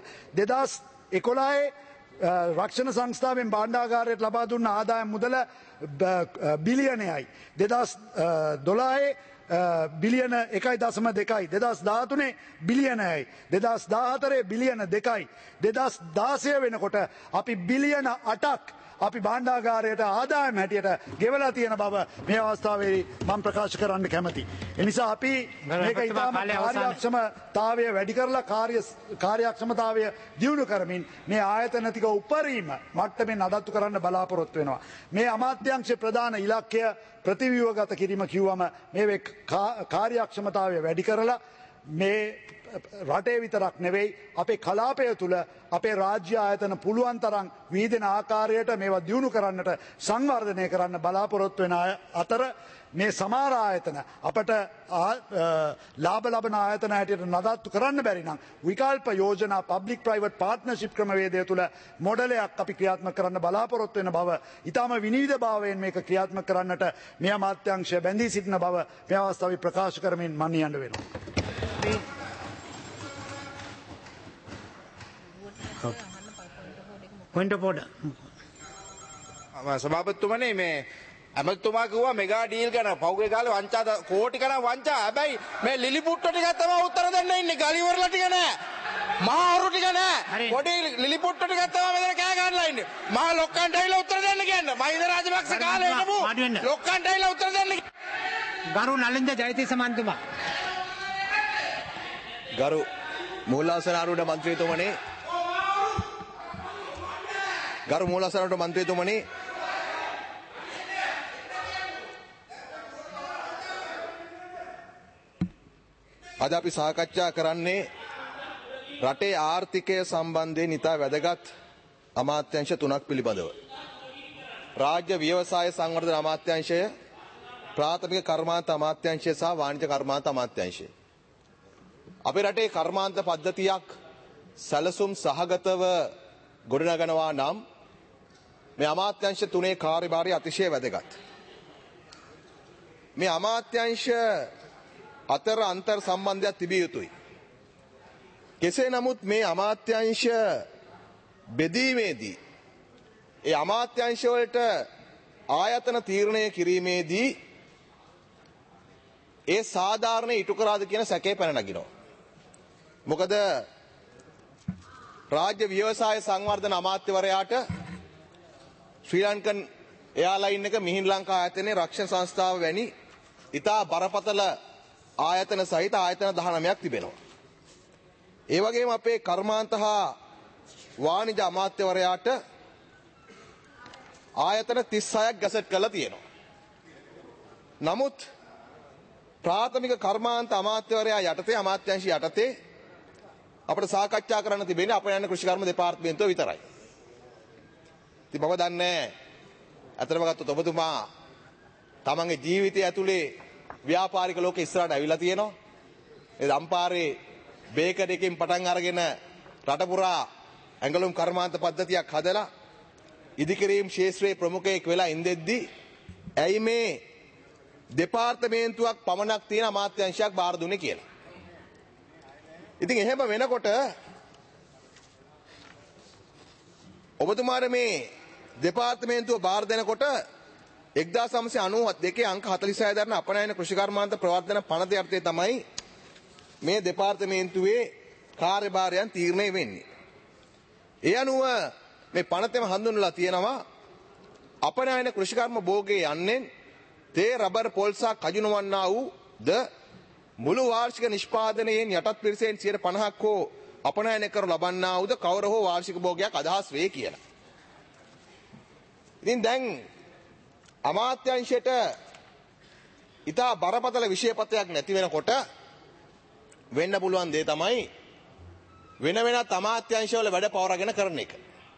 2011 රක්ෂණ සංස්ථාවෙන් භාණ්ඩාගාරයට ලබා දුන්න ආදායම් මුදල බිලියනයයි. 2012 බිලියන 1.2යි. 2013 බිලියනයයි. 2014 බිලියන 2යි. 2016 වෙනකොට අපි බිලියන 8ක් අපි භාණ්ඩාගාරයට ආදායම් හැටියට ගෙවලා තියෙන බව මේ අවස්ථාවේදී මම ප්‍රකාශ කරන්න කැමතියි. ඒ නිසා අපි මේක ඉතාම කාර්යක්ෂමතාවය වැඩි කරලා කාර්යක්ෂමතාවය දියුණු කරමින් මේ ආයතන ටික උපරිම මට්ටමින් නඩත්තු කරන්න බලාපොරොත්තු වෙනවා. මේ අමාත්‍යාංශයේ ප්‍රධාන ඉලක්කය ප්‍රතිව්‍යුහගත කිරීම කිව්වම මේ කාර්යක්ෂමතාවය වැඩි කරලා මේ රටේ විතරක් නෙවෙයි අපේ කලාපය තුළ අපේ රාජ්‍ය ආයතන පුළුවන් තරම් වීදෙන ආකාරයට මේවා දියුණු කරන්නට සංවර්ධනය කරන්න බලාපොරොත්තු වෙන අතර මේ සමහර ආයතන අපට ලාභ ලබන ආයතන හැටියට නඩත්තු කරන්න බැරි නම් විකල්ප යෝජනා පබ්ලික් ප්‍රයිවට් පාර්ට්නර්ෂිප් ක්‍රමවේදය තුළ මොඩලයක් අපි ක්‍රියාත්මක කරන්න බලාපොරොත්තු වෙන බව ඊටම විනිවිදභාවයෙන් මේක ක්‍රියාත්මක කරන්නට මේ අමාත්‍යාංශය බැඳී සිටින බව මේ අවස්ථාවේ ප්‍රකාශ කරමින් මම නියඬ වෙනවා. Point of order. සභාපතිතුමනි මේ ඇමතුමා කිව්වා මෙගා ඩීල් ගැන පහුගිය කාලේ වංචා කෝටි ගණන් වංචා. හැබැයි මේ ලිලිපුට්ටු ටික තමයි උත්තර දෙන්න ඉන්නේ. ගලිවරලා ටික නෑ. මහවරු ටික නෑ. පොඩි ලිලිපුට්ටු ටික තමයි මෙතන කෑ ගන්නලා ඉන්නේ. මහා ලොක්කන්ට ඇවිල්ලා උත්තර දෙන්න කියන්නේ. මහින්ද රාජපක්ෂ කාලේ එනමු ලොක්කන්ට ඇවිල්ලා උත්තර දෙන්න. ගරු නලින්ද ජයතිස්ස මන්තුමා. ගරු මූලාසන ආරූඪ මන්ත්‍රීතුමනි, ගරු මූලාසනට මන්ත්‍රීතුමනි, අද අපි සාකච්ඡා කරන්නේ රටේ ආර්ථිකය සම්බන්ධයෙන් ඉතා වැදගත් අමාත්‍යාංශ තුනක් පිළිබඳව. රාජ්‍ය ව්‍යවසාය සංවර්ධන අමාත්‍යාංශය, ප්‍රාථමික කර්මාන්ත අමාත්‍යාංශය සහ වාණිජ කර්මාන්ත අමාත්‍යාංශය. අපේ රටේ කර්මාන්ත පද්ධතියක් සැලසුම් සහගතව ගොඩනගනවා නම් මේ අමාත්‍යාංශ තුනේ කාර්යභාරය අතිශය වැදගත්. මේ අමාත්‍යාංශ අතර අන්තර් සම්බන්ධයක් තිබිය යුතුයි. කෙසේ නමුත් මේ අමාත්‍යාංශ බෙදීමේදී ඒ අමාත්‍යාංශ වලට ආයතන තීරණය කිරීමේදී ඒ සාධාරණ ඉටු කරාද කියන සැකේ පැන නගිනවා. මොකද රාජ්‍ය ව්‍යවසාය සංවර්ධන අමාත්‍යවරයාට ශ්‍රී ලංකන් එයාලයින් එක මිහින් ලංකා ආයතනයේ රක්ෂණ සංස්ථාව වැනි ඉතා බරපතල ආයතන සහිත ආයතන 19ක් තිබෙනවා. ඒ වගේම අපේ කර්මාන්ත හා වාණිජ අමාත්‍යවරයාට ආයතන 36ක් ගැසට් කරලා තියෙනවා. නමුත් ප්‍රාථමික කර්මාන්ත අමාත්‍යවරයා යටතේ අමාත්‍යාංශය යටතේ අපිට සාකච්ඡා කරන්න තිබෙන්නේ අපේ කෘෂිකර්ම දෙපාර්තමේන්තුව විතරයි. ඉතින් මම දන්නේ අතරම ගත්තොත් ඔබතුමා තමන්ගේ ජීවිතය ඇතුලේ ව්‍යාපාරික ලෝකෙ ඉස්සරහට ඇවිල්ලා තියෙනවා. ඒ අම්පාරේ බේකර් එකකින් පටන් අරගෙන රට පුරා ඇඟලුම් කර්මාන්ත පද්ධතියක් හදලා ඉදිකිරීම් ශාස්ත්‍රයේ ප්‍රමුඛයෙක් වෙලා ඉඳෙද්දි ඇයි මේ දෙපාර්තමේන්තුවක් පමණක් තියෙන අමාත්‍යාංශයක් බාර දුන්නේ කියලා. ඉතින් එහෙම වෙනකොට ඔබතුමාට මේ දෙපාර්තමේන්තුව බාර දෙනකොට 1992 අංක 46 දරන අපනයන කෘෂිකර්මාන්ත ප්‍රවර්ධන පනත යටතේ තමයි මේ දෙපාර්තමේන්තුවේ කාර්යභාරයන් තීරණය වෙන්නේ. ඒ අනුව මේ පනතෙම හඳුන්වලා තියෙනවා අපනයන කෘෂිකර්ම භෝගයේ යන්නේ තේ රබර් පොල් සහ කජු නොවන්නා වූ ද මුළු වාර්ෂික නිෂ්පාදනයෙන් යටත් පිරිසෙන් 50% හෝ අපනයන කර ලබන්නා වූද කවර හෝ වාර්ෂික භෝගයක් අදහස් වේ කියලා. ඉතින් දැන් අමාත්‍යාංශයට ඉතා බරපතල විෂයපතයක් නැති වෙනකොට වෙන්න පුළුවන් දේ තමයි වෙන වෙනත් අමාත්‍යාංශවල වැඩ පවරගෙන කරන එක.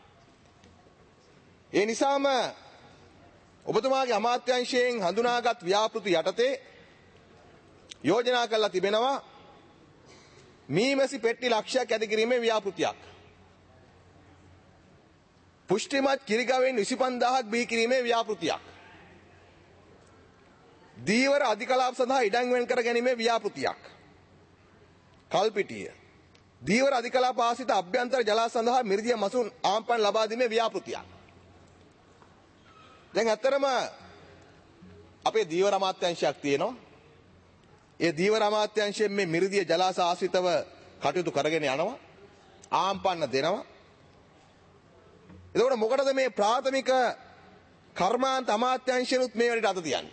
ඒ නිසාම ඔබතුමාගේ අමාත්‍යාංශයෙන් හඳුනාගත් ව්‍යාපෘති යටතේ යෝජනා කරලා තිබෙනවා මීමැසි පෙට්ටි ලක්ෂයක් ඇති කිරීමේ ව්‍යාපෘතියක්. පුෂ්ටිමත් කිරිගවෙන් 25000ක් බිහි කිරීමේ ව්‍යාපෘතියක්. දීවර අධිකලාප සඳහා ඉඩම් වෙන් කර ගැනීමේ ව්‍යාපෘතියක්. කල්පිටිය දීවර අධිකලාප ආශ්‍රිත අභ්‍යන්තර ජලාශ සඳහා මිරිදිය මසුන් ආම්පන් ලබා දීමේ ව්‍යාපෘතියක්. දැන් ඇත්තරම අපේ දීවර අමාත්‍යාංශයක් තියෙනවා. ඒ දීවර අමාත්‍යාංශයෙන් මේ මිරිදිය ජලාශ ආශ්‍රිතව කටයුතු කරගෙන යනවා. ආම්පන්න දෙනවා. එතකොට මොකටද මේ ප්‍රාථමික කර්මාන්ත අමාත්‍යාංශයනුත් මේ වැඩට අත තියන්නේ?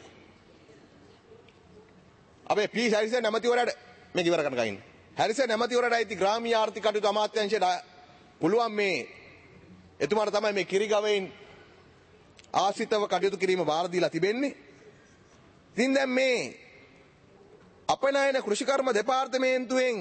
අපේ ප්ලීස් හැරිසන් නැමැතිවරයාට මේක ඉවර කරන්න ගින්න. හැරිසන් නැමැතිවරයාට අයිති ග්‍රාමීය ආර්ථික කටයුතු අමාත්‍යාංශයට පුළුවන් මේ එතුමාට තමයි මේ කිරිගවයින් ආශ්‍රිතව කටයුතු කිරීම බාර දීලා තිබෙන්නේ. ඉතින් දැන් මේ අපනයන කෘෂිකර්ම දෙපාර්තමේන්තුවෙන්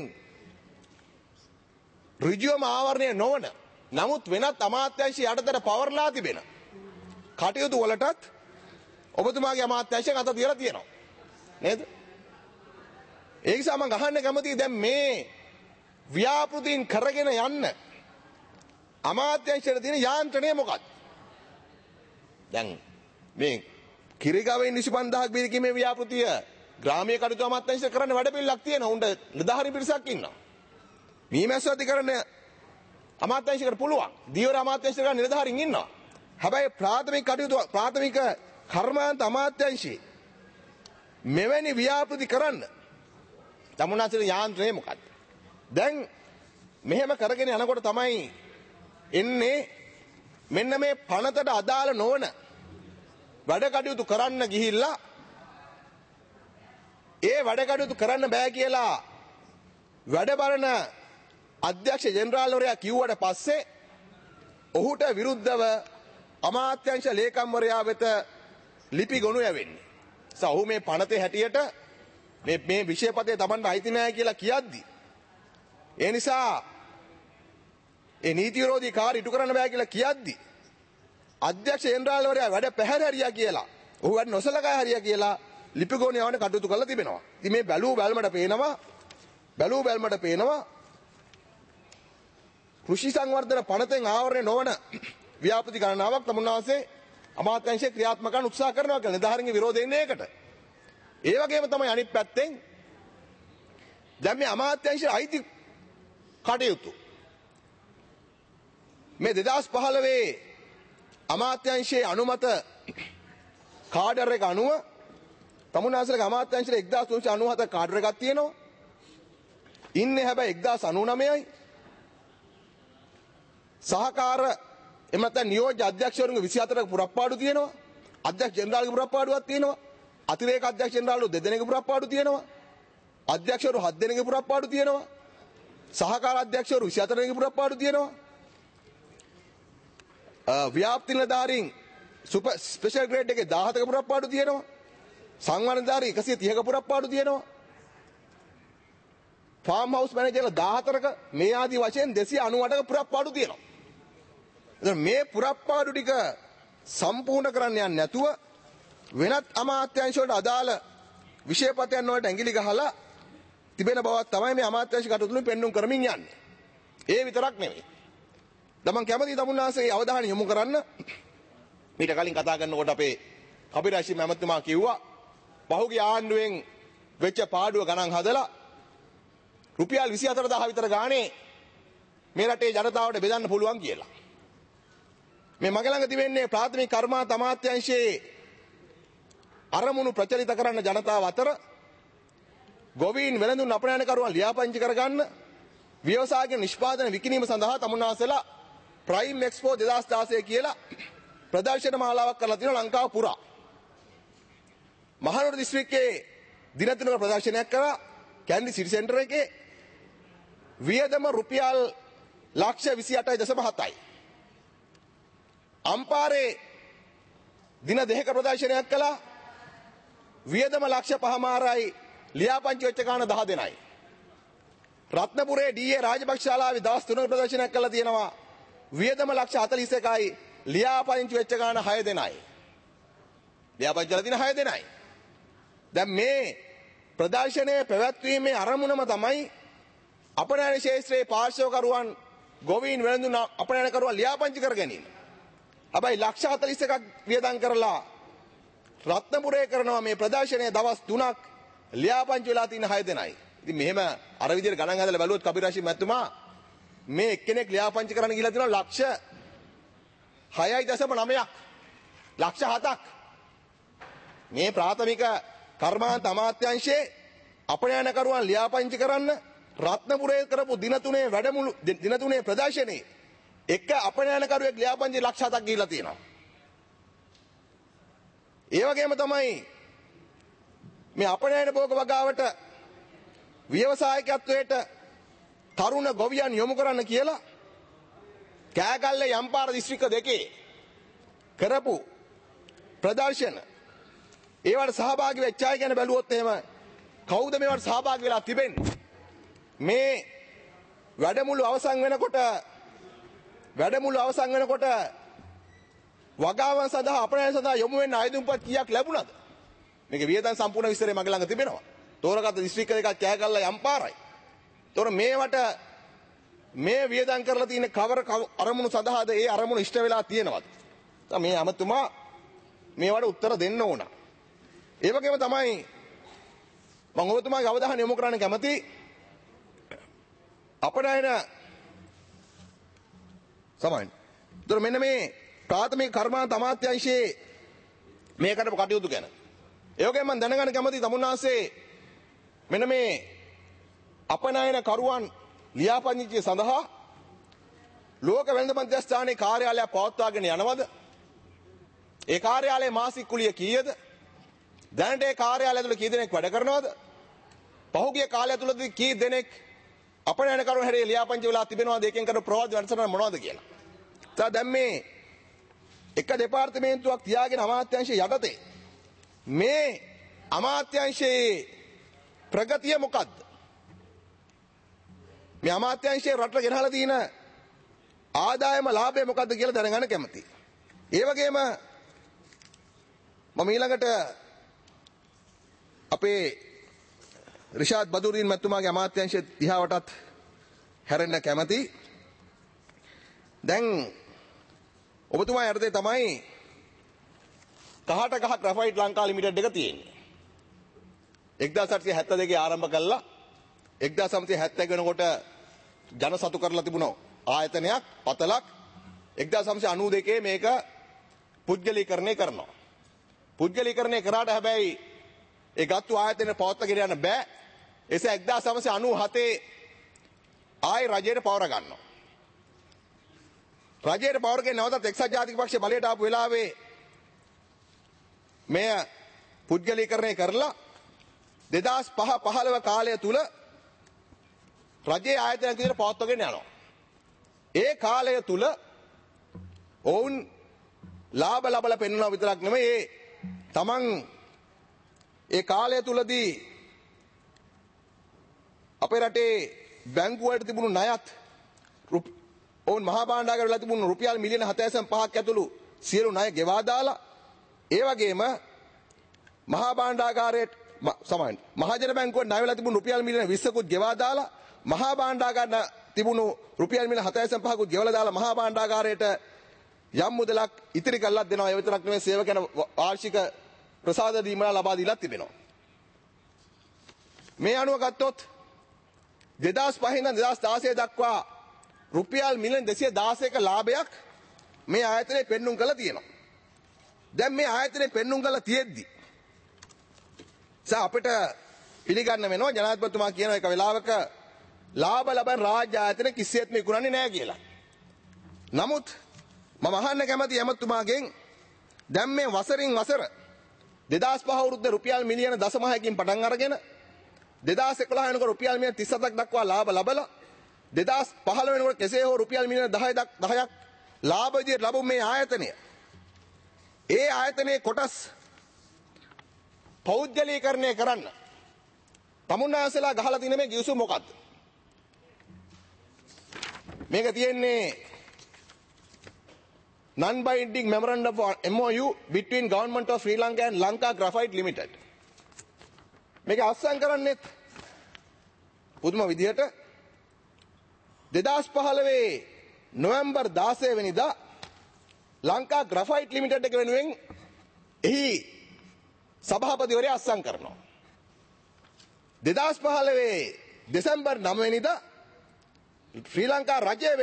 ඍජුවම ආවරණය නොවන නමුත් වෙනත් අමාත්‍යාංශ යටතට පවර්ලා තිබෙන කටයුතු වලටත් ඔබතුමාගේ අමාත්‍යාංශයෙන් අත තියලා තියෙනවා. නේද? ඒ නිසා මම අහන්න කැමතියි දැන් මේ ව්‍යාපෘතීන් කරගෙන යන්න අමාත්‍යාංශයට තියෙන යාන්ත්‍රණය මොකක්ද? දැන් මේ කිරිගවෙන් 25000ක් බිහි කිරීමේ ව්‍යාපෘතිය ග්‍රාමීය කටයුතු අමාත්‍යාංශය කරන්න වැඩ පිළිලක් තියෙනවා. උන්ට නිලධාරී පිරිසක් ඉන්නවා. මීමැස්ස අධිකරණ අමාත්‍යාංශයකට පුළුවන්. දීවර අමාත්‍යාංශයට ගන්න නිලධාරීන් ඉන්නවා. හැබැයි ප්‍රාථමික කටයුතු ප්‍රාථමික කර්මාන්ත අමාත්‍යාංශයේ මෙවැනි ව්‍යාපෘති කරන්න තමුන්නාසල යාන්ත්‍රණය මොකක්ද? දැන් මෙහෙම කරගෙන යනකොට තමයි එන්නේ මෙන්න මේ පනතට අදාළ නොවන වැඩ කටයුතු කරන්න ගිහිල්ලා ඒ වැඩ කටයුතු කරන්න බෑ කියලා වැඩ බලන අධ්‍යක්ෂ ජෙනරාල්වරයා කිව්වට පස්සේ ඔහුට විරුද්ධව අමාත්‍යාංශ ලේකම්වරයා වෙත ලිපි ගොනු යවෙන්නේ. ඔහු මේ පනතේ හැටියට මේ විෂයපතේ Tamanට අයිති නැහැ කියලා කියද්දි ඒ නිසා ඒ නීති විරෝධී කාර්ය ඉටු කරන්න බෑ කියලා කියද්දි අධ්‍යක්ෂ ජෙනරාල්වරයා වැඩ පැහැර හරියා කියලා ඔහු වැඩ නොසලකා හරියා කියලා ලිපි ගොනු යවන්න කටයුතු කරලා තිබෙනවා. ඉතින් මේ බැලූ බැලමට පේනවා කෘෂි සංවර්ධන පනතෙන් ආවරණය නොවන ව්‍යාපෘති ගණනාවක් තමුන්නාසේ අමාත්‍යාංශයේ ක්‍රියාත්මක කරන්න උත්සාහ කරනවා කියලා නිලධාරීන්ගේ විරෝධයෙන් ඒකට. ඒ වගේම තමයි අනිත් පැත්තෙන් දැන් මේ අමාත්‍යාංශයේ අයිති කටයුතු මේ 2015 අමාත්‍යාංශයේ අනුමත කාඩර් එක අනුව තමුන්නාසලගේ අමාත්‍යාංශයේ 1397 කාඩර් එකක් තියෙනවා. ඉන්නේ හැබැයි 1099යි. සහකාර එහෙම නැත්නම් නියෝජ්‍ය අධ්‍යක්ෂවරුන්ගේ 24ක පුරප්පාඩු තියෙනවා. අධ්‍යක්ෂ ජෙනරාල්ගේ පුරප්පාඩුවක් තියෙනවා. අතිරේක අධ්‍යක්ෂ ජෙනරාල්වරු දෙදෙනෙකුගේ පුරප්පාඩු තියෙනවා. අධ්‍යක්ෂවරු 7 දෙනෙකුගේ පුරප්පාඩු තියෙනවා. සහකාර අධ්‍යක්ෂවරු 24 දෙනෙකුගේ පුරප්පාඩු තියෙනවා. ව්‍යාප්ති නිලධාරීන් සුපර් ස්පෙෂල් ග්‍රේඩ් එකේ 17ක පුරප්පාඩු තියෙනවා. සංවර්ධනධාරී 130ක පුරප්පාඩු තියෙනවා. ෆාම් හවුස් මැනේජර්ලා 14ක මේ ආදී වශයෙන් 298ක පුරප්පාඩු තියෙනවා. එතන මේ පුරප්පාඩු ටික සම්පූර්ණ කරන්න යන්නේ නැතුව වෙනත් අමාත්‍යාංශ වලට අදාළ විෂයපතයන් වලට ඇඟිලි ගහලා තිබෙන බවක් තමයි මේ අමාත්‍යාංශ කටයුතුලින් පෙන්눔 කරමින් යන්නේ. ඒ විතරක් නෙමෙයි. තමන් කැමති තමුන්නාසේ අවධානය යොමු කරන්න මීට කලින් කතා කරනකොට අපේ කබිරාෂි මහත්මයා කිව්වා පහුගිය ආණ්ඩුවෙන් වෙච්ච පාඩුව ගණන් හදලා රුපියල් 24000 විතර ගානේ මේ රටේ ජනතාවට බෙදන්න පුළුවන් කියලා. මේ මගේ ළඟ තිබෙන්නේ ප්‍රාථමික කර්මාන්ත අමාත්‍යාංශයේ අරමුණු ප්‍රචලිත කරන්න ජනතාව අතර ගොවීන් වෙළඳුන් අපනයනකරුවන් ලියාපදිංචි කරගන්න ව්‍යවසායක නිෂ්පාදන විකිණීම සඳහා තමුන්නාසලා ප්‍රයිම් එක්ස්පෝ 2016 කියලා ප්‍රදර්ශන මාලාවක් කරලා තියෙනවා ලංකාව පුරා. මහනුවර දිස්ත්‍රික්කයේ දින 3ක ප්‍රදර්ශනයක් කරා කැන්ඩි සිටි සෙන්ටර් එකේ වියදම රුපියල් ලක්ෂ 28.7යි. අම්පාරේ දින 2ක ප්‍රදර්ශනයක් කළා වියදම ලක්ෂ 5මාරයි ලියාපදිංචි වෙච්ච ගාන 10 දෙනයි. රත්නපුරේ ඩී.ඒ. රාජපක්ෂ ශාලාවේ දවස් 3ක ප්‍රදර්ශනයක් කළා තියෙනවා වියදම ලක්ෂ 41යි ලියාපදිංචි වෙච්ච ගාන 6 දෙනයි. ලියාපදිංචි වල තියෙන 6 දෙනයි. දැන් මේ ප්‍රදර්ශනයේ පැවැත්වීමේ අරමුණම තමයි අපනයන ශාස්ත්‍රයේ පාර්ශවකරුවන් ගොවීන් වෙළඳුන් අපනයනකරුවන් ලියාපදිංචි කර ගැනීම. හැබැයි ලක්ෂ 41ක් වියදම් කරලා රත්නපුරේ කරනවා මේ ප්‍රදර්ශනයේ දවස් 3ක් ලියාපදිංචි වෙලා තියෙන 6 දෙනයි. ඉතින් මෙහෙම අර විදිහට ගණන් හදලා බැලුවොත් කබිරාෂි මහත්මයා මේ එක්කෙනෙක් ලියාපදිංචි කරන්න ගිහලා තියෙනවා ලක්ෂ 6.9ක් ලක්ෂ 7ක් මේ ප්‍රාථමික කර්මාන්ත අමාත්‍යාංශයේ අපනයනකරුවන් ලියාපදිංචි කරන්න රත්නපුරේ කරපු දින 3 වැඩමුළු දින 3 ප්‍රදර්ශනයේ එක අපනයනකරුවෙක් ලියාපදිංචි ලක්ෂ 7ක් ගිහිලා තියෙනවා. ඒ වගේම තමයි මේ අපනයන භෝග වගාවට ව්‍යවසායකත්වයට තරුණ ගොවියන් යොමු කරන්න කියලා කෑගල්ලේ යම්පාර දිස්ත්‍රික්ක දෙකේ කරපු ප්‍රදර්ශන ඒවට සහභාගී වෙච්ච අය ගැන බැලුවොත් එහෙම කවුද මේවට සහභාගී වෙලා තිබෙන්නේ මේ වැඩමුළු අවසන් වෙනකොට වගාවන් සඳහා අපනයන සඳහා යොමු වෙන්න ආයුධපත් කීයක් ලැබුණාද මේක වියදම් සම්පූර්ණ විස්තරය මගේ ළඟ තිබෙනවා තෝරගත්ත දිස්ත්‍රික්ක දෙකක් කෑගල්ලා යම්පාරයි තොර මේවට මේ වියදම් කරලා තියෙන කවර අරමුණු සඳහාද ඒ අරමුණු ඉෂ්ට වෙලා තියෙනවද මේ අමතුමා මේවට උත්තර දෙන්න ඕන ඒ වගේම තමයි මම ඔබතුමාගේ අවධානය යොමු කරන්න කැමති අපනයන සමාන තොර මෙන්න මේ ප්‍රාථමික කර්මාන්ත අමාත්‍යාංශයේ මේකට කටයුතු ගැන ඒ වගේම මම දැනගන්න කැමති තමුන්නාසේ මෙන්න මේ අපනයන කරුවන් ලියාපදිංචි සඳහා ලෝක වෙළඳ මධ්‍යස්ථානයේ කාර්යාලයක් පවත්වාගෙන යනවද? ඒ කාර්යාලයේ මාසික කුලිය කීයද? දැනට ඒ කාර්යාලය ඇතුළේ කී දෙනෙක් වැඩ කරනවද? පහුගිය කාලය තුලදී කී දෙනෙක් අපනයන කරුවන් හැරේ ලියාපදිංචි වෙලා තිබෙනවද? ඒකෙන් කරන ප්‍රවාද වැඩසටහන මොනවද කියලා. දැන් මේ එක දෙපාර්තමේන්තුවක් තියාගෙන අමාත්‍යාංශය යටතේ මේ අමාත්‍යාංශයේ ප්‍රගතිය මොකද්ද? මේ අමාත්‍යාංශයේ රටට ගෙනහලා තියෙන ආදායම ලාභය මොකද්ද කියලා දැනගන්න කැමතියි. ඒ වගේම මම ඊළඟට අපේ රිෂාඩ් බදුරුදීන් මහත්මයාගේ අමාත්‍යාංශය දිහාවටත් හැරෙන්න කැමතියි. දැන් ඔබතුමා යටතේ තමයි කහට කහ ග්‍රැෆයිට් ලංකා ලිමිටඩ් එක තියෙන්නේ. 1872 ආරම්භ කළා 1970 වෙනකොට ජන සතු කරලා තිබුණ ආයතනයක් පතලක් 1992 මේක පුද්ගලීකරණය කරනවා. පුද්ගලීකරණය කරාට හැබැයි ඒ ගත්තු ආයතනය පවත්වාගෙන යන්න බෑ. එසේ 1997 ආයි රජයට පවර ගන්නවා. රජයට පවරගෙන නැවතත් එක්සත් ජාතික පක්ෂය බලයට ආපු වෙලාවේ මෙය පුද්ගලීකරණය කරලා 2005-15 කාලය තුල රජයේ ආයතනයක් විදිහට පවත්වාගෙන යනවා. ඒ කාලය තුල ඔවුන් ලාභ ලබලා පෙන්වනවා විතරක් නෙමෙයි තමන් ඒ කාලය තුලදී අපේ රටේ බැංකු වලට තිබුණු ණයත් ඔවුන් මහා භාණ්ඩාගාර වල තිබුණු රුපියල් මිලියන 7.5ක් ඇතුළු සියලු ණය ගෙවා දාලා ඒ වගේම මහා භාණ්ඩාගාරයට සමාන මහජන බැංකුවේ ණය වල තිබුණු රුපියල් මිලියන 20කුත් ගෙවා දාලා මහා භාණ්ඩාගාර තිබුණු රුපියල් මිලියන 7.5කුත් ගෙවලා දාලා මහා භාණ්ඩාගාරයට යම් මුදලක් ඉතිරි කරලා දෙනවා. ඒ විතරක් නෙමෙයි සේවකයන් වාර්ෂික ප්‍රසාද දීමන ලබා දීලා තිබෙනවා. මේ අනුව ගත්තොත් 2005 ඉඳන් 2016 දක්වා රුපියල් මිලියන 216ක ලාභයක් මේ ආයතනයේ පෙන්눔 කරලා තියෙනවා. දැන් මේ ආයතනයේ පෙන්눔 කරලා තියෙද්දි අපිට පිළිගන්න වෙනවා ජනාධිපතිතුමා කියන එක වෙලාවක ලාභ ලබන රාජ්‍ය ආයතන කිසිසේත්ම ඉක්ුණන්නේ නැහැ කියලා. නමුත් මම අහන්න කැමති එමතුමාගෙන් දැන් මේ වසරින් වසර 2005 අවුරුද්දේ රුපියල් මිලියන 0.6කින් පටන් අරගෙන 2011 වෙනකොට රුපියල් මිලියන 37ක් දක්වා ලාභ ලබලා 2015 වෙනකොට කෙසේ හෝ රුපියල් මිලියන 10ක් ලාභ විදියට ලැබුම් මේ ආයතනය. ඒ ආයතනයේ කොටස් පෞද්ගලීකරණය කරන්න තමුන්නාසලා ගහලා තියෙන මේ ගිවිසුම මොකක්ද? මේක තියෙන්නේ non-binding memorandum of MOU between Government of Sri Lanka and Lanka Graphite Limited. මේක අත්සන් කරන්නේ පුදුම විදිහට 2015 නොවැම්බර් 16 වෙනිදා ලංකා ග්‍රැෆයිට් ලිමිටඩ් එක වෙනුවෙන් එහි සභාපතිවරයා අත්සන් කරනවා. 2015 දෙසැම්බර් 9 වෙනිදා ශ්‍රී ලංකා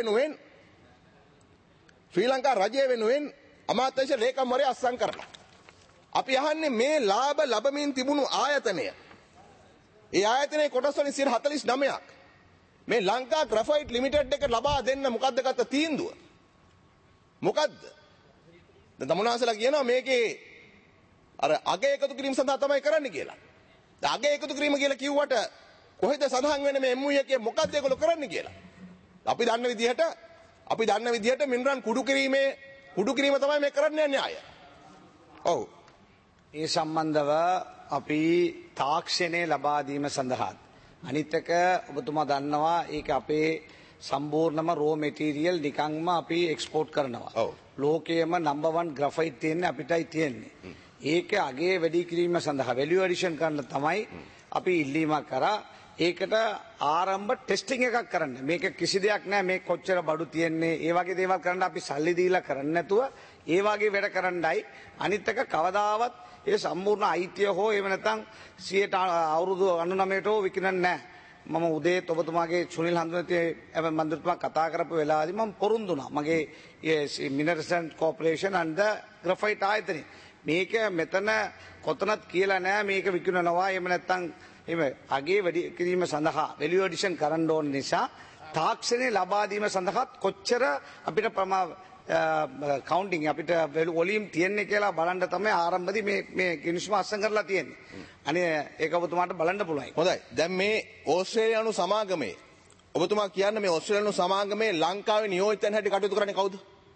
රජය වෙනුවෙන් අමාත්‍යාංශ ලේකම්වරයා අත්සන් කරනවා. අපි අහන්නේ මේ ලාභ ලැබමින් තිබුණු ආයතනය. ඒ ආයතනයේ කොටස් වලින් 49ක් මේ ලංකා ග්‍රැෆයිට් ලිමිටඩ් එක ලබා දෙන්න මොකද්ද ගත්ත තීන්දුව? මොකද්ද? දැන් තමුනාසලා කියනවා මේකේ අර අගය එකතු කිරීම සඳහා තමයි කරන්න කියලා. දැන් අගය එකතු කිරීම කියලා කිව්වට කොහෙද සඳහන් වෙන්නේ මේ MOU එකේ මොකද්ද ඒගොල්ලෝ කරන්න කියලා? අපි දන්න විදිහට මිනරන් කුඩු කිරීම තමයි මේ කරන්න යන්නේ අය. ඔව්. ඒ සම්බන්ධව අපි තාක්ෂණය ලබා දීම සඳහා අනිත් එක ඔබතුමා දන්නවා ඒක අපේ සම්පූර්ණම රෝ මෙටීරියල් නිකන්ම අපි එක්ස්පෝර්ට් කරනවා. ලෝකයේම නම්බර් 1 ග්‍රැෆයිට් තියෙන්නේ අපිටයි තියෙන්නේ. ඒක අගේ වැඩි කිරීම සඳහා වැලියු ඇඩිෂන් කරන්න තමයි අපි ඉල්ලීමක් කරා. ඒකට ආරම්භ ටෙස්ටිං එකක් කරන්න. මේක කිසි දෙයක් නෑ මේ කොච්චර බඩු තියෙන්නේ. ඒ වගේ දේවල් කරන්න අපි සල්ලි දීලා කරන්නේ නැතුව ඒ වගේ වැඩ කරන්නයි. අනිත් එක කවදාවත් ඒ සම්පූර්ණ අයිතිය හෝ එහෙම නැත්නම් 100ට අවුරුදු 99ට හෝ විකිණන්නේ නැහැ. මම උදේත් ඔබතුමාගේ සුනිල් හඳුනතේ මන්ත්‍රීතුමා කතා කරපු වෙලාවදී මම පොරොන්දු වුණා. මගේ minerals and corporation and graphite ආයතනය. මේක මෙතන කොතනත් කියලා නැහැ මේක විකිණනවා. එහෙම නැත්නම් එහෙම අගේ වැඩි කිරීම සඳහා වැලියු ඇඩිෂන් කරන්න ඕන නිසා තාක්ෂණය ලබා දීම සඳහා කොච්චර අපිට කවුන්ටිං අපිට වොලියම් තියෙන්නේ කියලා බලන්න තමයි ආරම්භදී මේ කිනිස්ම අස්සම් කරලා තියෙන්නේ. අනේ ඒක ඔබතුමාට බලන්න පුළුවන්. හොඳයි. දැන් මේ ඕස්ට්‍රේලියානු සමාගමේ ඔබතුමා කියන්නේ මේ ඕස්ට්‍රේලියානු සමාගමේ ලංකාවේ නියෝජිතයන් හැටියට කටයුතු කරන්නේ කවුද?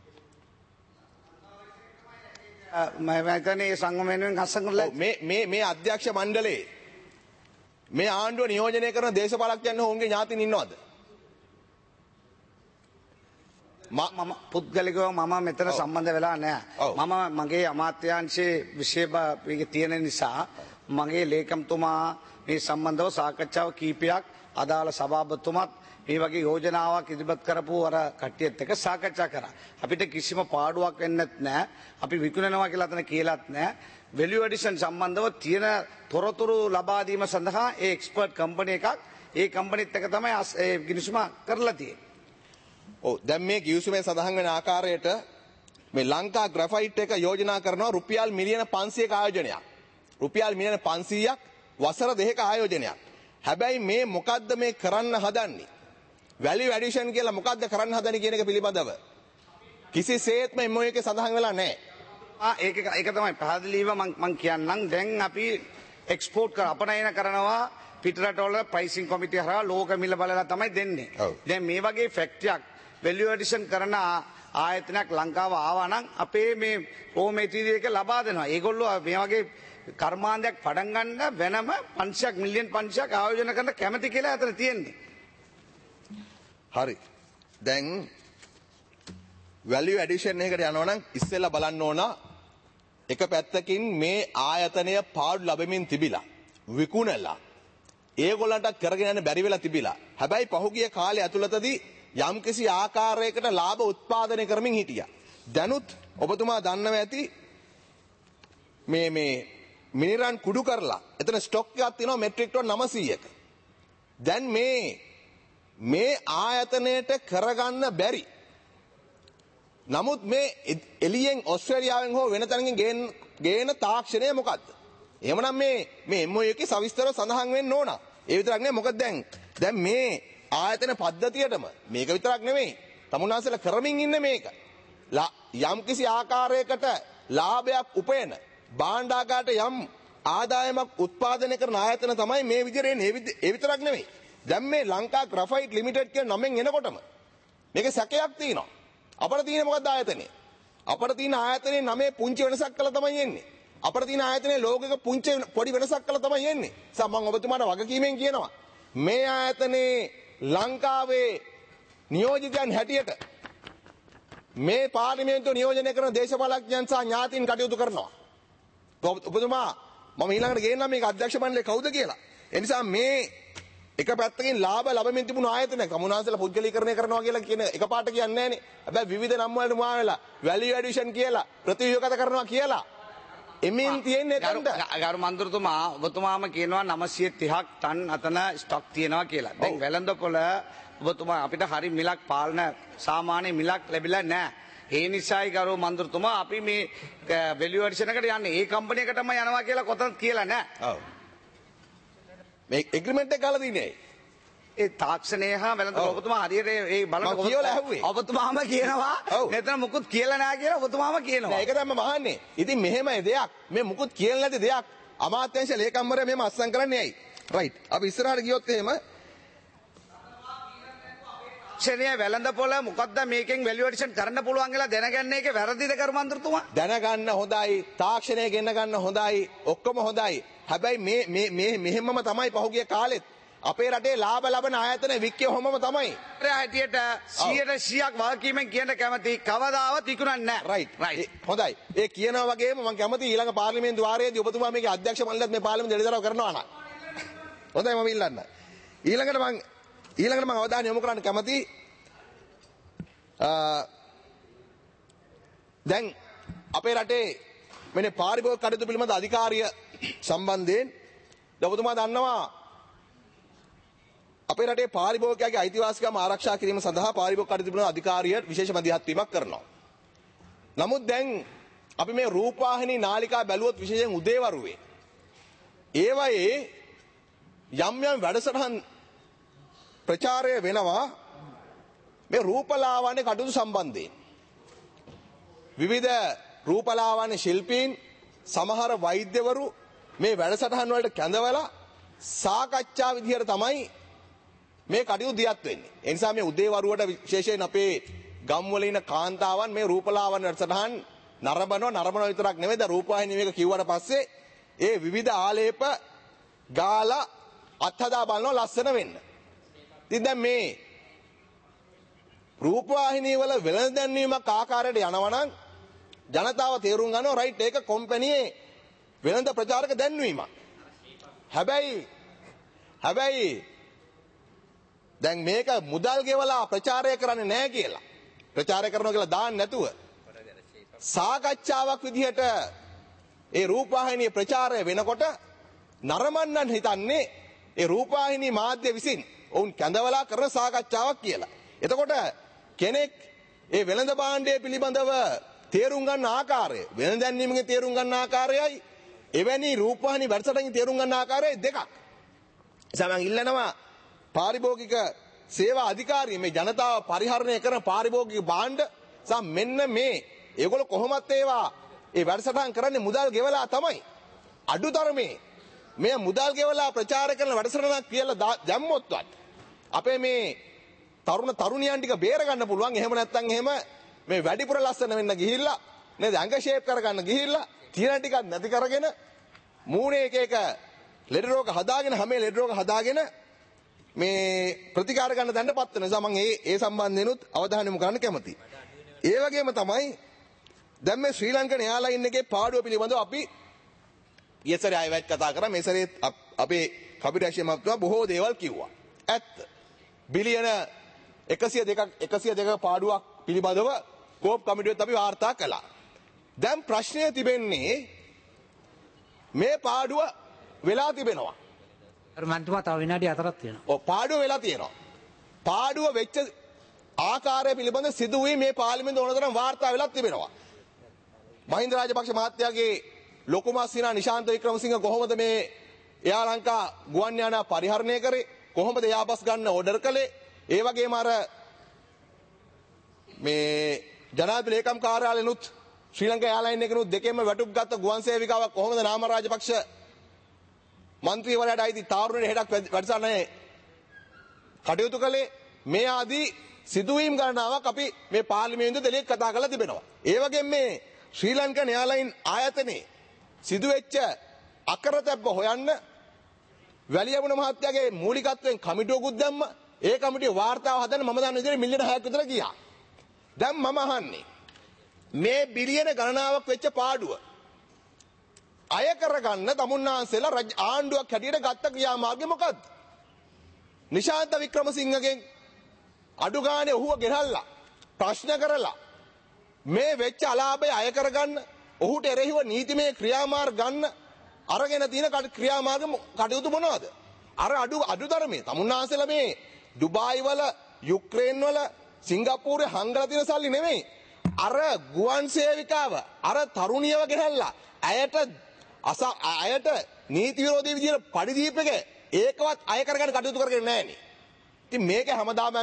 මම හිතන්නේ සංගම වෙනුවෙන් අස්සම් කරලා මේ අධ්‍යක්ෂ මණ්ඩලයේ මේ ආණ්ඩුව නියෝජනය කරන දේශපාලකයන් ඔවුන්ගේ ඥාතීන් ඉන්නවද? මම පුද්ගලිකව මම මෙතන සම්බන්ධ වෙලා නැහැ. මම මගේ අමාත්‍යාංශයේ විශේෂ තියෙන නිසා මගේ ලේකම්තුමා මේ සම්බන්ධව සාකච්ඡාව කීපයක් අදාළ සභාපතිතුමත් මේ වගේ යෝජනාවක් ඉදිරිපත් කරපු අර කට්ටියත් එක්ක සාකච්ඡා කරා. අපිට කිසිම පාඩුවක් වෙන්නත් නැහැ. අපි විකුණනවා කියලා අතන කියලාත් නැහැ. වැලියු ඇඩිෂන් සම්බන්ධව තියෙන තොරතුරු ලබා දීම සඳහා ඒ එක්ස්පර්ට් කම්පැනි එකක් ඒ කම්පැනිත් එක තමයි ඒ ගිවිසුම කරලා තියෙන්නේ. ඔව් දැන් මේ ගිවිසුමේ සඳහන් වෙන ආකාරයට මේ ලංකා ග්‍රැෆයිට් එක යෝජනා කරනවා රුපියල් මිලියන 500ක ආයෝජනයක්. රුපියල් මිලියන 500ක් වසර දෙකක ආයෝජනයක්. හැබැයි මේ මොකද්ද මේ කරන්න හදන්නේ? වැලියු ඇඩිෂන් කියලා මොකද්ද කරන්න හදන්නේ කියන එක පිළිබඳව කිසිසේත්ම MOU එකේ සඳහන් වෙලා නැහැ. ඒක තමයි පැහැදිලිව මම කියන්නම්. දැන් අපි එක්ස්පෝර්ට් කර අපනයන කරනවා පිටරටවල ප්‍රයිසිං කොමිටිය හරහා ලෝක මිල බලලා තමයි දෙන්නේ. දැන් මේ වගේ ෆැක්ටරියක් වැලියු ඇඩිෂන් කරන ආයතනයක් ලංකාව ආවා නම් අපේ මේ රෝ මැටීරියල් එක ලබා දෙනවා. ඒගොල්ලෝ මේ වගේ කර්මාන්තයක් පටන් ගන්න වෙනම 500ක් මිලියන් 500ක් ආයෝජන කරන්න කැමති කියලා අතන තියෙන්නේ. හරි. දැන් වැලියු ඇඩිෂන් එකකට යනවා නම් ඉස්සෙල්ලා බලන්න ඕන එක පැත්තකින් මේ ආයතනය පාඩු ලැබෙමින් තිබිලා විකුණලා ඒගොල්ලන්ට කරගෙන යන්න බැරි වෙලා තිබිලා. හැබැයි පහුගිය කාලේ ඇතුළතදී යම්කිසි ආකාරයකට ලාභ උත්පාදනය කරමින් හිටියා. දැනුත් ඔබතුමා දන්නවා ඇති මේ මිනිරන් කුඩු කරලා එතන ස්ටොක් එකක් තියෙනවා මෙට්‍රික් ටන් 900ක. දැන් මේ ආයතනයට කරගන්න බැරි. නමුත් මේ එළියෙන් ඕස්ට්‍රේලියාවෙන් හෝ වෙන තැනකින් ගේන තාක්ෂණය මොකද්ද? එහෙමනම් මේ MOU එකේ සවිස්තරව සඳහන් වෙන්න ඕන. ඒ විතරක් නෙවෙයි මොකද දැන් මේ ආයතන පද්ධතියටම මේක විතරක් නෙවෙයි. තමුන්නාසලා කරමින් ඉන්නේ මේක. යම්කිසි ආකාරයකට ලාභයක් උපයන භාණ්ඩාගාරයට යම් ආදායමක් උත්පාදනය කරන ආයතන තමයි මේ විදිහට එන්නේ. ඒ විතරක් නෙවෙයි. දැන් මේ ලංකා ග්‍රැෆයිට් ලිමිටඩ් කියන නමෙන් එනකොටම මේක සැකයක් තියෙනවා. අපිට තියෙන්නේ මොකක්ද ආයතනේ? අපිට තියෙන ආයතනේ නමේ පුංචි වෙනසක් කළා තමයි එන්නේ. අපිට තියෙන ආයතනේ ලෝගෝක පුංචි පොඩි වෙනසක් කළා තමයි එන්නේ. මම ඔබතුමාට වගකීමෙන් කියනවා මේ ආයතනේ ලංකාවේ නියෝජිතයන් හැටියට මේ පාර්ලිමේන්තුව නියෝජනය කරන දේශපාලඥයන් සහ ඥාතීන් කටයුතු කරනවා. ඔබතුමා මම ඊළඟට ගේන්නම් මේක අධ්‍යක්ෂ මණ්ඩලයේ කවුද කියලා. ඒ නිසා මේ එක පැත්තකින් ලාභ ලැබෙමින් තිබුණු ආයතන කමුනාන්සලා පුද්ගලීකරණය කරනවා කියලා කියන එකපාරට කියන්නේ නැහනේ. හැබැයි විවිධ නම් වලට මා වෙලා වැලියු ඇඩිෂන් කියලා ප්‍රතිව්‍යුහගත කරනවා කියලා එමින් තියෙන්නේ එතනට. ගරු මන්ත්‍රීතුමා ඔබතුමාම කියනවා 930ක් ටන් අතන ස්ටොක් තියෙනවා කියලා. දැන් වෙළඳපොළ ඔබතුමා අපිට හරි මිලක් පාලන සාමාන්‍ය මිලක් ලැබිලා නැහැ. ඒ නිසායි ගරු මන්ත්‍රීතුමා අපි මේ වැලියු ඇඩිෂන් එකට යන්නේ. ඒ කම්පැනි එකටම යනවා කියලා කොතනද කියලා නැහැ. ඔව්. මේ එග්‍රීමන්ට් එක ගාලා දිනේ. ඒ තාක්ෂණය හා වෙළඳපොළ ඔබතුමා හරියට ඒ බලන ඔබතුමාම කියනවා මෙතන මුකුත් කියලා නැහැ කියලා ඔබතුමාම කියනවා. ඒක තමයි මම අහන්නේ. ඉතින් මෙහෙමයි දෙයක්. මේ මුකුත් කියලා නැති දෙයක්. අමාත්‍යාංශ ලේකම්වරයා මෙහෙම අස්සම් කරන්නේ ඇයි? රයිට්. අපි ඉස්සරහට ගියොත් එහෙම ක්ෂණයේ වෙළඳපොළ මොකද්ද මේකෙන් වැලියු ඇඩිෂන් කරන්න පුළුවන් කියලා දැනගන්න එකේ වැරදිද කරු මන්ත්‍රීතුමා? දැනගන්න හොඳයි. තාක්ෂණය ගෙන්න ගන්න හොඳයි. ඔක්කොම හොඳයි. හැබැයි මේ මෙහෙමම තමයි පහුගිය කාලෙත් අපේ රටේ ලාභ ලබන ආයතන වික්කේ හොමම තමයි. හැටියට 100%ක් වගකීමෙන් කියන්න කැමති කවදාවත් විකුණන්නේ නැහැ. රයිට්. හොඳයි. ඒ කියනවා වගේම මම කැමති ඊළඟ පාර්ලිමේන්තු වාරයේදී ඔබතුමා මේකේ අධ්‍යක්ෂ මණ්ඩලයත් මේ පාර්ලිමේන්තු දෙලිදරව් කරනවා නම්. හොඳයි මම ඉල්ලන්න. ඊළඟට මම අවධානය යොමු කරන්න කැමති දැන් අපේ රටේ මෙන්න පාරිභෝගික කටයුතු පිළිබඳ අධිකාරිය සම්බන්ධයෙන් ඔබතුමා දන්නවා අපේ රටේ පාරිභෝගිකයාගේ අයිතිවාසිකම් ආරක්ෂා කිරීම සඳහා පාරිභෝගික කටයුතු පිළිබඳ අධිකාරිය විශේෂ මැදිහත්වීමක් කරනවා. නමුත් දැන් අපි මේ රූපවාහිනී නාලිකා බැලුවොත් විශේෂයෙන් උදේවරුවේ ඒවයේ යම් වැඩසටහන් ප්‍රචාරය වෙනවා මේ රූපලාවන්‍ය කටයුතු සම්බන්ධයෙන්. විවිධ රූපලාවන්‍ය ශිල්පීන් සමහර වෛද්‍යවරු මේ වැඩසටහන් වලට කැඳවලා සාකච්ඡා විදිහට තමයි මේ කටයුතු දියත් වෙන්නේ. ඒ නිසා මේ උදේවරුවට විශේෂයෙන් අපේ ගම්වල ඉන්න කාන්තාවන් මේ රූපලාවන්‍ය වැඩසටහන් නරඹනවා විතරක් නෙවෙයි ද රූපවාහිනිය මේක කිව්වට පස්සේ ඒ විවිධ ආලේප ගාලා අත්හදා බලනවා ලස්සන වෙන්න. ඉතින් දැන් මේ රූපවාහිනිය වල වෙළඳ දැන්වීමක් ආකාරයට යනවා නම් ජනතාව තේරුම් ගන්නවා රයිට් ඒක කොම්පැනියේ වෙළඳ ප්‍රචාරක දැන්වීමක්. හැබැයි දැන් මේක මුදල් ගෙවලා ප්‍රචාරය කරන්නේ නැහැ කියලා. ප්‍රචාරය කරනවා කියලා දාන්න නැතුව සාකච්ඡාවක් විදිහට ඒ රූපවාහිනිය ප්‍රචාරය වෙනකොට නරඹන්නන් හිතන්නේ ඒ රූපවාහිනී මාධ්‍ය විසින් ඔවුන් කැඳවලා කරන සාකච්ඡාවක් කියලා. එතකොට කෙනෙක් ඒ වෙළඳ භාණ්ඩය පිළිබඳව තේරුම් ගන්න ආකාරය වෙළඳ දැන්වීමේ තේරුම් ගන්න ආකාරයයි එවැනි රූපවාහිනී වැඩසටහන් තේරුම් ගන්න ආකාරයයි දෙකක්. සමන් ඉල්ලනවා පාරිභෝගික සේවා අධිකාරිය මේ ජනතාව පරිහරණය කරන පාරිභෝගික භාණ්ඩ සම මෙන්න මේ ඒගොල්ලෝ කොහොමත් ඒවා ඒ වැඩසටහන් කරන්නේ මුදල් ගෙවලා තමයි. අඩුතරමේ මේ මුදල් ගෙවලා ප්‍රචාර කරන වැඩසටහනක් කියලා දැම්මොත්වත් අපේ මේ තරුණියන් ටික බේර ගන්න පුළුවන්. එහෙම නැත්නම් එහෙම මේ වැඩිපුර ලස්සන වෙන්න ගිහිල්ලා නේද අංග ෂේප් කරගන්න ගිහිල්ලා තියෙන ටිකක් නැති කරගෙන මූණේ එක ලෙඩ රෝග හදාගෙන හැම ලෙඩ රෝග හදාගෙන මේ ප්‍රතිකාර ගන්න දැන්නපත් වෙන නිසා මම ඒ සම්බන්ධයෙන්ුත් අවධානය යොමු කරන්න කැමතියි. ඒ වගේම තමයි දැන් මේ ශ්‍රී ලංකන් එයාලයින් එකේ පාඩුව පිළිබඳව අපි ඊසරේ ආයෙත් කතා කරා. මේ සැරේ අපේ කපිරාශිය මහත්මයා බොහෝ දේවල් කිව්වා. ඇත්ත. බිලියන 102ක පාඩුවක් පිළිබඳව කෝප් කමිටුවෙත් අපි වාර්තා කළා. දැන් ප්‍රශ්නය තිබෙන්නේ මේ පාඩුව වෙලා තිබෙනවා. මන්තුමා තව විනාඩි 4ක් තියෙනවා. ඔව් පාඩුව වෙලා තියෙනවා. පාඩුව වෙච්ච ආකාරය පිළිබඳ සිදුවීම් මේ පාර්ලිමේන්තුව ඕනතරම් වාර්තා වෙලා තිබෙනවා. මහින්ද රාජපක්ෂ මහත්තයාගේ ලොකු මාස්සිනා නිශාන්ත වික්‍රමසිංහ කොහොමද මේ එයා ලංකා ගුවන් යානා පරිහරණය කරේ? කොහොමද යාබස් ගන්න ඕඩර් කළේ? ඒ වගේම අර මේ ජනාධිපති ලේකම් කාර්යාලයෙන්ුත් ශ්‍රී ලංකා එයාලයින් එකනොත් දෙකෙන්ම වැටුප් ගත්ත ගුවන් සේවිකාවක් කොහොමද නාම රාජපක්ෂ මන්ත්‍රීවරයාට අයිති තාරුණයේ හෙඩක් වැඩසටහනේ කටයුතු කළේ? මේ ආදී සිදුවීම් ගණනාවක් අපි මේ පාර්ලිමේන්තුවේ දෙලෙක් කතා කරලා තිබෙනවා. ඒ වගේම මේ ශ්‍රී ලංකන් එයාලයින් ආයතනයේ සිදුවෙච්ච අකරතැබ්බ හොයන්න වැලියමුණ මහත්තයාගේ මූලිකත්වයෙන් කමිටුවකුත් දැම්ම. ඒ කමිටුවේ වාර්තාව හදන්න මම දන්න විදිහට මිලියන 6ක් විතර ගියා. දැන් මම අහන්නේ මේ බිලියන ගණනාවක් වෙච්ච පාඩුව අය කරගන්න තමුන්නාන්සේලා ආණ්ඩුවක් හැටියට ගත්ත ක්‍රියාමාර්ගය මොකද්ද? නිශාන්ත වික්‍රමසිංහගෙන් අඩු ගානේ ඔහුව ගෙනල්ලා ප්‍රශ්න කරලා මේ වෙච්ච අලාභය අය කරගන්න ඔහුට එරෙහිව නීතිමය ක්‍රියාමාර්ග ගන්න අරගෙන තියෙන ක්‍රියාමාර්ග කටයුතු මොනවද? අර අඩු ධර්මයේ තමුන්නාන්සේලා මේ ඩුබායි වල යුක්‍රේන් වල සිංගප්පූරේ හංගලා තියෙන සල්ලි නෙමෙයි. අර ගුවන් සේවිකාව අර තරුණියව ගෙනල්ලා අයට නීති විරෝධී විදියට පඩි දීප එක ඒකවත් අය කරගන්න කටයුතු කරගෙන නැහැ නේ. ඉතින් මේක හැමදාම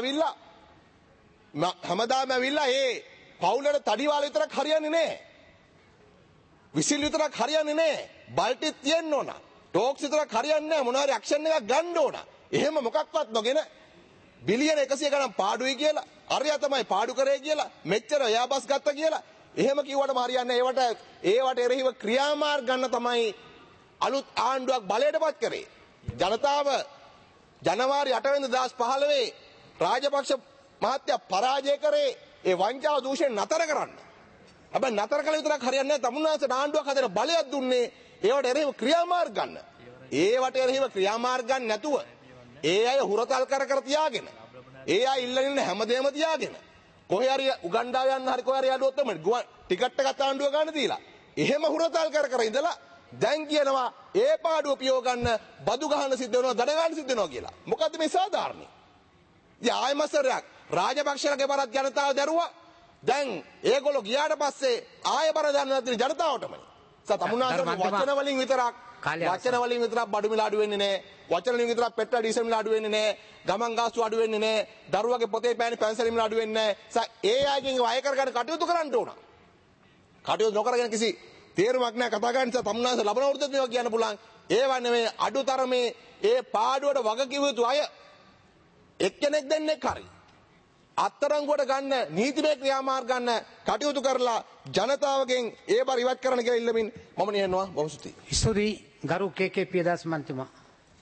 ඇවිල්ලා ඒ පවුලට තඩිවාල විතරක් හරියන්නේ නැහැ. විසිල් විතරක් හරියන්නේ නැහැ. බල්ටිත් තියෙන්න ඕන. ටෝක්ස් විතරක් හරියන්නේ නැහැ. මොනවා හරි ඇක්ෂන් එකක් ගන්න ඕන. එහෙම මොකක්වත් නොගෙන බිලියන 100 ගණන් පාඩුයි කියලා අරයා තමයි පාඩු කරේ කියලා මෙච්චර යාබස් ගත්තා කියලා එහෙම කිව්වටම හරියන්නේ ඒවට එරෙහිව ක්‍රියාමාර්ග ගන්න තමයි අලුත් ආණ්ඩුවක් බලයටපත් කරේ. ජනතාව ජනවාරි 8 වෙනිදා 2015 රාජපක්ෂ මහත්තයා පරාජය කරේ ඒ වංචාව දූෂණ නතර කරන්න. හැබැයි නතර කළ විතරක් හරියන්නේ නැහැ. තමුන්නාන්සේ ආණ්ඩුවක් හදන බලයක් දුන්නේ ඒවට එරෙහිව ක්‍රියාමාර්ග ගන්න. ඒවට එරෙහිව ක්‍රියාමාර්ග ගන්න නැතුව ඒ අය හුරතල් කර තියාගෙන ඒ අය ඉල්ලගෙන හැමදේම තියාගෙන කොහේ හරි උගන්ඩා යන්න හරි කොහේ හරි යඩුවොත් තමයි ගුවන් ටිකට් එකක් ආණ්ඩුව ගන්න දීලා එහෙම හුරතල් කර ඉඳලා දැන් කියනවා ඒ පාඩුව පියව ගන්න බදු ගහන්න සිද්ධ වෙනවා දඩ ගන්න සිද්ධ වෙනවා කියලා. මොකද්ද මේ සාධාරණේ? ඉතින් ආයමසරයක් රාජපක්ෂලගේ බරත් ජනතාව දරුවා. දැන් ඒගොල්ලෝ ගියාට පස්සේ ආය බර දන්නේ නැති ජනතාවටමනේ. තමුන්නාන්සේට වචන වලින් විතරක් බඩු මිල අඩු වෙන්නේ නැහැ. වචන වලින් විතරක් පෙට්‍රල් ඩීසල් මිල අඩු වෙන්නේ නැහැ. ගමන් ගාස්තු අඩු වෙන්නේ නැහැ. දරුවගේ පොතේ පෑනේ පැන්සලි මිල අඩු වෙන්නේ නැහැ. ඒ අයගෙන් වය කරගන්න කටයුතු කරන්න ඕන. කටයුතු නොකරගෙන කිසි තේරුමක් නැහැ. කතා කරන නිසා තමුන්නාන්සේ ලබන වෘත්තත් මේවා කියන්න පුළුවන්. ඒව නෙමෙයි අඩුතරමේ ඒ පාඩුවට වග කිව යුතු අය එක්කෙනෙක් දෙන්නෙක් හරි අත්තරංගුවට ගන්න නීතිමය ක්‍රියාමාර්ග ගන්න කටයුතු කරලා ජනතාවගෙන් ඒ බර ඉවත් කරන්න කියලා ඉල්ලමින් මම නියනවා. බොහොම ස්තුතියි. ස්තුතියි ගරු කේ.කේ. පියදාස මන්තුමා.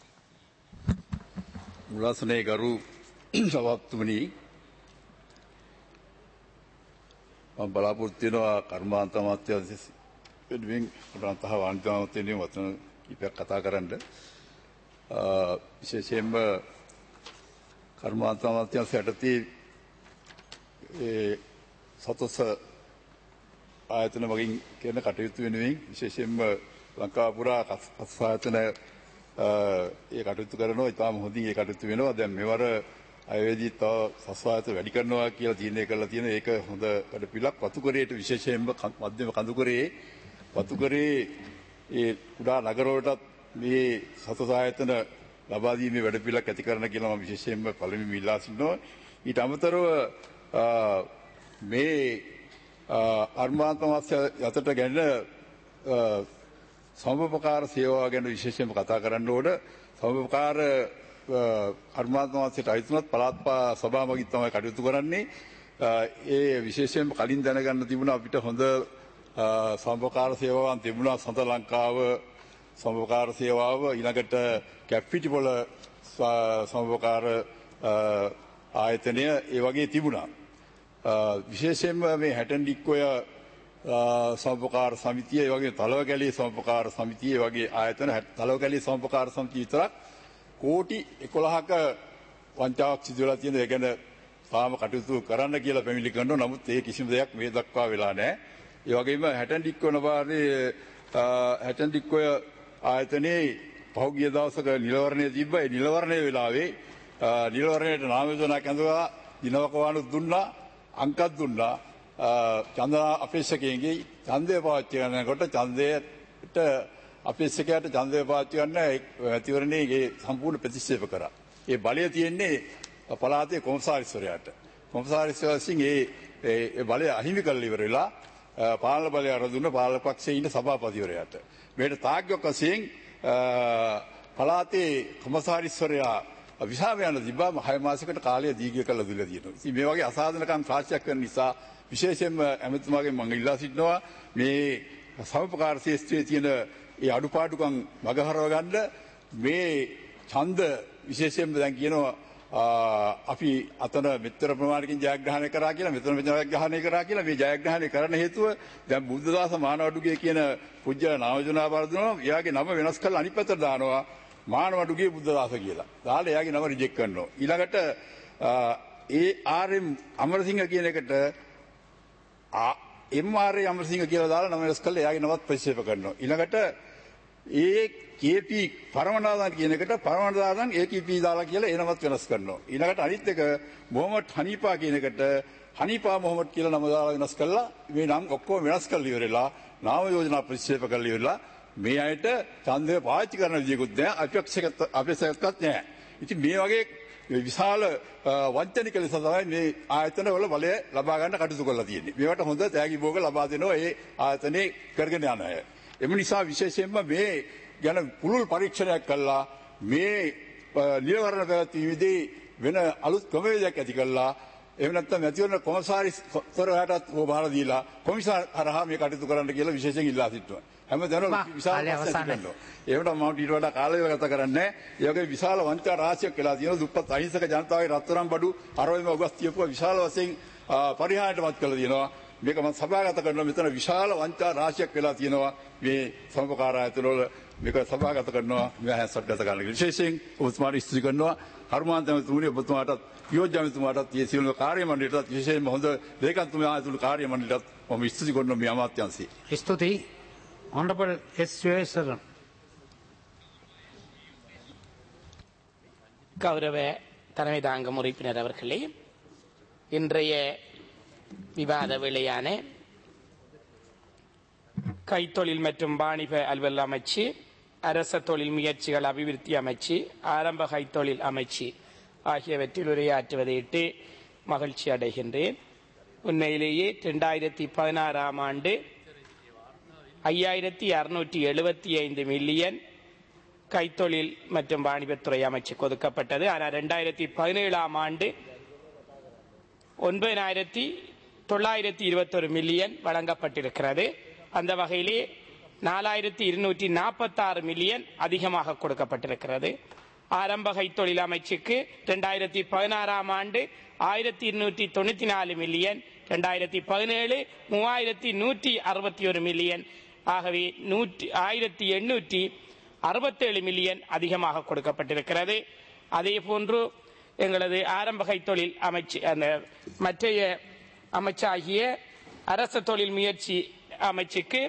මුලාසනේ ගරු සභාපතිතුමනි මම බලාපොරොත්තු වෙනවා කර්මාන්ත අමාත්‍ය වෙනුවෙන් ප්‍රාන්ත වාණිජ්‍ය අමාත්‍යයෙන් වචන කීපයක් කතා කරන්න. විශේෂයෙන්ම කර්මාන්ත අමාත්‍ය යටතේ සතොස් ආයතන වලින් කියන කටයුතු වෙනුවෙන් විශේෂයෙන්ම ලංකාව පුරා කස් ආයතන ඒ කටයුතු කරනවා. ඉතාම හොඳින් ඒ කටයුතු වෙනවා. දැන් මෙවර අයවැදී තව සස් ආයතන වැඩි කරනවා කියලා තීරණය කරලා තියෙන ඒක හොඳ වැඩපිළිවෙලක්. වතුකරේට විශේෂයෙන්ම මධ්‍යම කඳුකරේ වතුකරේ ඒ කුඩා නගරවලටත් මේ සතොස් ආයතන ලබා දීමේ වැඩපිළිවෙලක් ඇති කරන්න කියලා මම විශේෂයෙන්ම පළමුවෙන් ඉල්ලා සිටිනවා. ඊට අමතරව මේ කර්මාන්ත අමාත්‍ය යටට ගැන සමෝපකාර සේවාව ගැන විශේෂයෙන්ම කතා කරන්න ඕන. සමෝපකාර කර්මාන්තවාසයට අයිතිමත් පළාත් සභාවකින් තමයි කටයුතු කරන්නේ. ඒ විශේෂයෙන්ම කලින් දැනගන්න තිබුණා අපිට හොඳ සමෝපකාර සේවාවන් තිබුණා. සඳ ලංකාව සමෝපකාර සේවාව ඊළඟට කැප්පිටිපොළ සමෝපකාර ආයතනය ඒ වගේ තිබුණා. විශේෂයෙන්ම මේ හැටන්ඩික්කොය සමෝපකාර සමිතිය ඒ වගේ තලවකැලේ සමෝපකාර සමිතිය ඒ වගේ ආයතන තලවකැලේ සමෝපකාර සමිතිය විතරක් කෝටි 11ක වංචාවක් සිදු වෙලා තියෙන ඒ ගැන තාම කටයුතු කරන්න කියලා පැමිණිලි කරනවා. නමුත් ඒ කිසිම දෙයක් මේ දක්වා වෙලා නැහැ. ඒ වගේම හැටන්ඩික්කොය නවාරේ හැටන්ඩික්කොය ආයතනයේ පහුගිය දවසක නිලවරණය තිබ්බා. ඒ නිලවරණය වෙලාවේ නිලවරණයට නාම යෝජනා කැඳවා දිනවකවානුත් දුන්නා, අංකත් දුන්නා. චන්දනා අපේක්ෂකයන්ගේ ඡන්දය පාවිච්චි කරනකොට ඡන්දයට අපේක්ෂකයාට ඡන්දය පාවිච්චි කරන ඇතිවරණයේ සම්පූර්ණ ප්‍රතික්ෂේප කරා. ඒ බලය තියෙන්නේ පළාතේ කොමසාරිස්වරයාට. කොමසාරිස්වරසින් ඒ බලය අහිමි කරලා ඉවර වෙලා පාලන බලය අරදුන්න පාලක පක්ෂයේ ඉන්න සභාපතිවරයාට. මේකට තාග්ගයක් වශයෙන් පළාතේ කොමසාරිස්වරයා විසාම යන තිබ්බා 6 මාසයකට කාලය දීර්ඝ කළා දුන්නා තියෙනවා. ඉතින් මේ වගේ අසාධනකම් රාශියක් කරන නිසා විශේෂයෙන්ම ඇමතුමාගෙන් මම ඉල්ලා සිටිනවා මේ සමෝපකාර ශාස්ත්‍රයේ තියෙන ඒ අඩුපාඩුකම් මගහරව ගන්න මේ ඡන්ද විශේෂයෙන්ම දැන් කියනවා අපි අතන මෙතර ප්‍රමාණකින් ජයග්‍රහණය කරා කියලා මෙතන ජයග්‍රහණය කරා කියලා මේ ජයග්‍රහණය කරන්න හේතුව දැන් බුද්ධදාස මානවඩුගේ කියන පුජ්‍ය නාමජනා වර්ධනෝ එයාගේ නම වෙනස් කරලා අනිත් පැත්තට දානවා මානවඩුගේ බුද්ධදාස කියලා. දාලා එයාගේ නම රිජෙක්ට් කරනවා. ඊළඟට ආර්.එම්. අමරසිංහ කියන එකට එම්.ආර්. අමරසිංහ කියලා දාලා නම වෙනස් කරලා එයාගේ නමත් ප්‍රතික්ෂේප කරනවා. ඊළඟට ඒ.කේ.පී. පරමනාදන් කියන එකට පරමනාදන් ඒ.කේ.පී. දාලා කියලා ඒ නමත් වෙනස් කරනවා. ඊළඟට අනිත් එක මොහමඩ් හනීපා කියන එකට හනීපා මොහමඩ් කියලා නම දාලා වෙනස් කරලා මේ නම් ඔක්කොම වෙනස් කරලා ඉවරලා නාම යෝජනා ප්‍රතික්ෂේප කරලා ඉවරලා මේ අයට ඡන්දය පාවිච්චි කරන විදියකුත් නැහැ අපේක්ෂකත්වත් නැහැ. ඉතින් මේ වගේ විශාල වංචනික ලෙස තමයි මේ ආයතන වල බලය ලබා ගන්න කටයුතු කරලා තියෙන්නේ. මේවට හොඳ තෑගි භෝග ලබා දෙනවා ඒ ආයතනයේ කරගෙන යන අය. එම නිසා විශේෂයෙන්ම මේ ගැන පුළුල් පරීක්ෂණයක් කළා මේ නිලවරණ පැවැත්වීමේදී වෙන අලුත් ක්‍රමවේදයක් ඇති කළා. එහෙම නැත්නම් ඇතිවන කොමසාරිස්වරයාටත් බාර දීලා කොමිසාර හරහා මේ කටයුතු කරන්න කියලා විශේෂයෙන් ඉල්ලා සිටිනවා. හැමදැනම විශාල ප්‍රශ්නයක්. ඒකට මම ඊට වඩා කාලය ගත කරන්නේ. ඒ වගේ විශාල වංචා රාශියක් වෙලා තියෙනවා. දුප්පත් අහිංසක ජනතාවගේ රත්තරන් බඩු අරවෙම උගස් තියපුවා විශාල වශයෙන් පරිහානියටපත් කරලා තියෙනවා. මේක මම සභාගත කරනවා. මෙතන විශාල වංචා රාශියක් වෙලා තියෙනවා. මේ සමෝපකාර ආයතන වල මේක සභාගත කරනවා. මේ හැසට්ගත කරන්න. විශේෂයෙන් ඔබතුමාට ස්තුති කරනවා. කර්මාන්ත ඇමතුමනි ඔබතුමාටත් යෝජ්‍ය ඇමතුමාටත් මේ සියලු කාර්ය මණ්ඩලයටත් විශේෂයෙන්ම හොඳ ලේකම්තුමා ඇතුළු කාර්ය මණ්ඩලයටත් මම ස්තුති කරනවා මේ අමාත්‍යාංශයේ. ස්තුතියි. Honorable S. Jayaswaran. கௌரவ தலைமை தாங்கும் உறுப்பினர் அவர்களே, இன்றைய விவாத வேளையான கைத்தொழில் மற்றும் வாணிப அலுவல் அமைச்சு, அரச தொழில் முயற்சிகள் அபிவிருத்தி அமைச்சு, ஆரம்ப கைத்தொழில் அமைச்சு ஆகியவற்றில் உரையாற்றுவதையிட்டு மகிழ்ச்சி அடைகின்றேன். உண்மையிலேயே 2016ஆம் ஆண்டு 5675 மில்லியன் கைத்தொழில் மற்றும் வாணிபத்துறை அமைச்சுக்கு ஒதுக்கப்பட்டது. ஆனால் 2017ஆம் ஆண்டு 9921 மில்லியன் வழங்கப்பட்டிருக்கிறது. அந்த வகையிலே 4246 மில்லியன் அதிகமாக கொடுக்கப்பட்டிருக்கிறது. ஆரம்ப கைத்தொழில் அமைச்சுக்கு 2016ஆம் ஆண்டு 1294 மில்லியன், 2017 3161 மில்லியன், ஆகவே 1867 மில்லியன் அதிகமாக கொடுக்கப்பட்டிருக்கிறது. அதே போன்று எங்களது ஆரம்ப கைத்தொழில் அமைச்சு மற்றைய அமைச்சாகிய அரச தொழில் முயற்சி அமைச்சுக்கு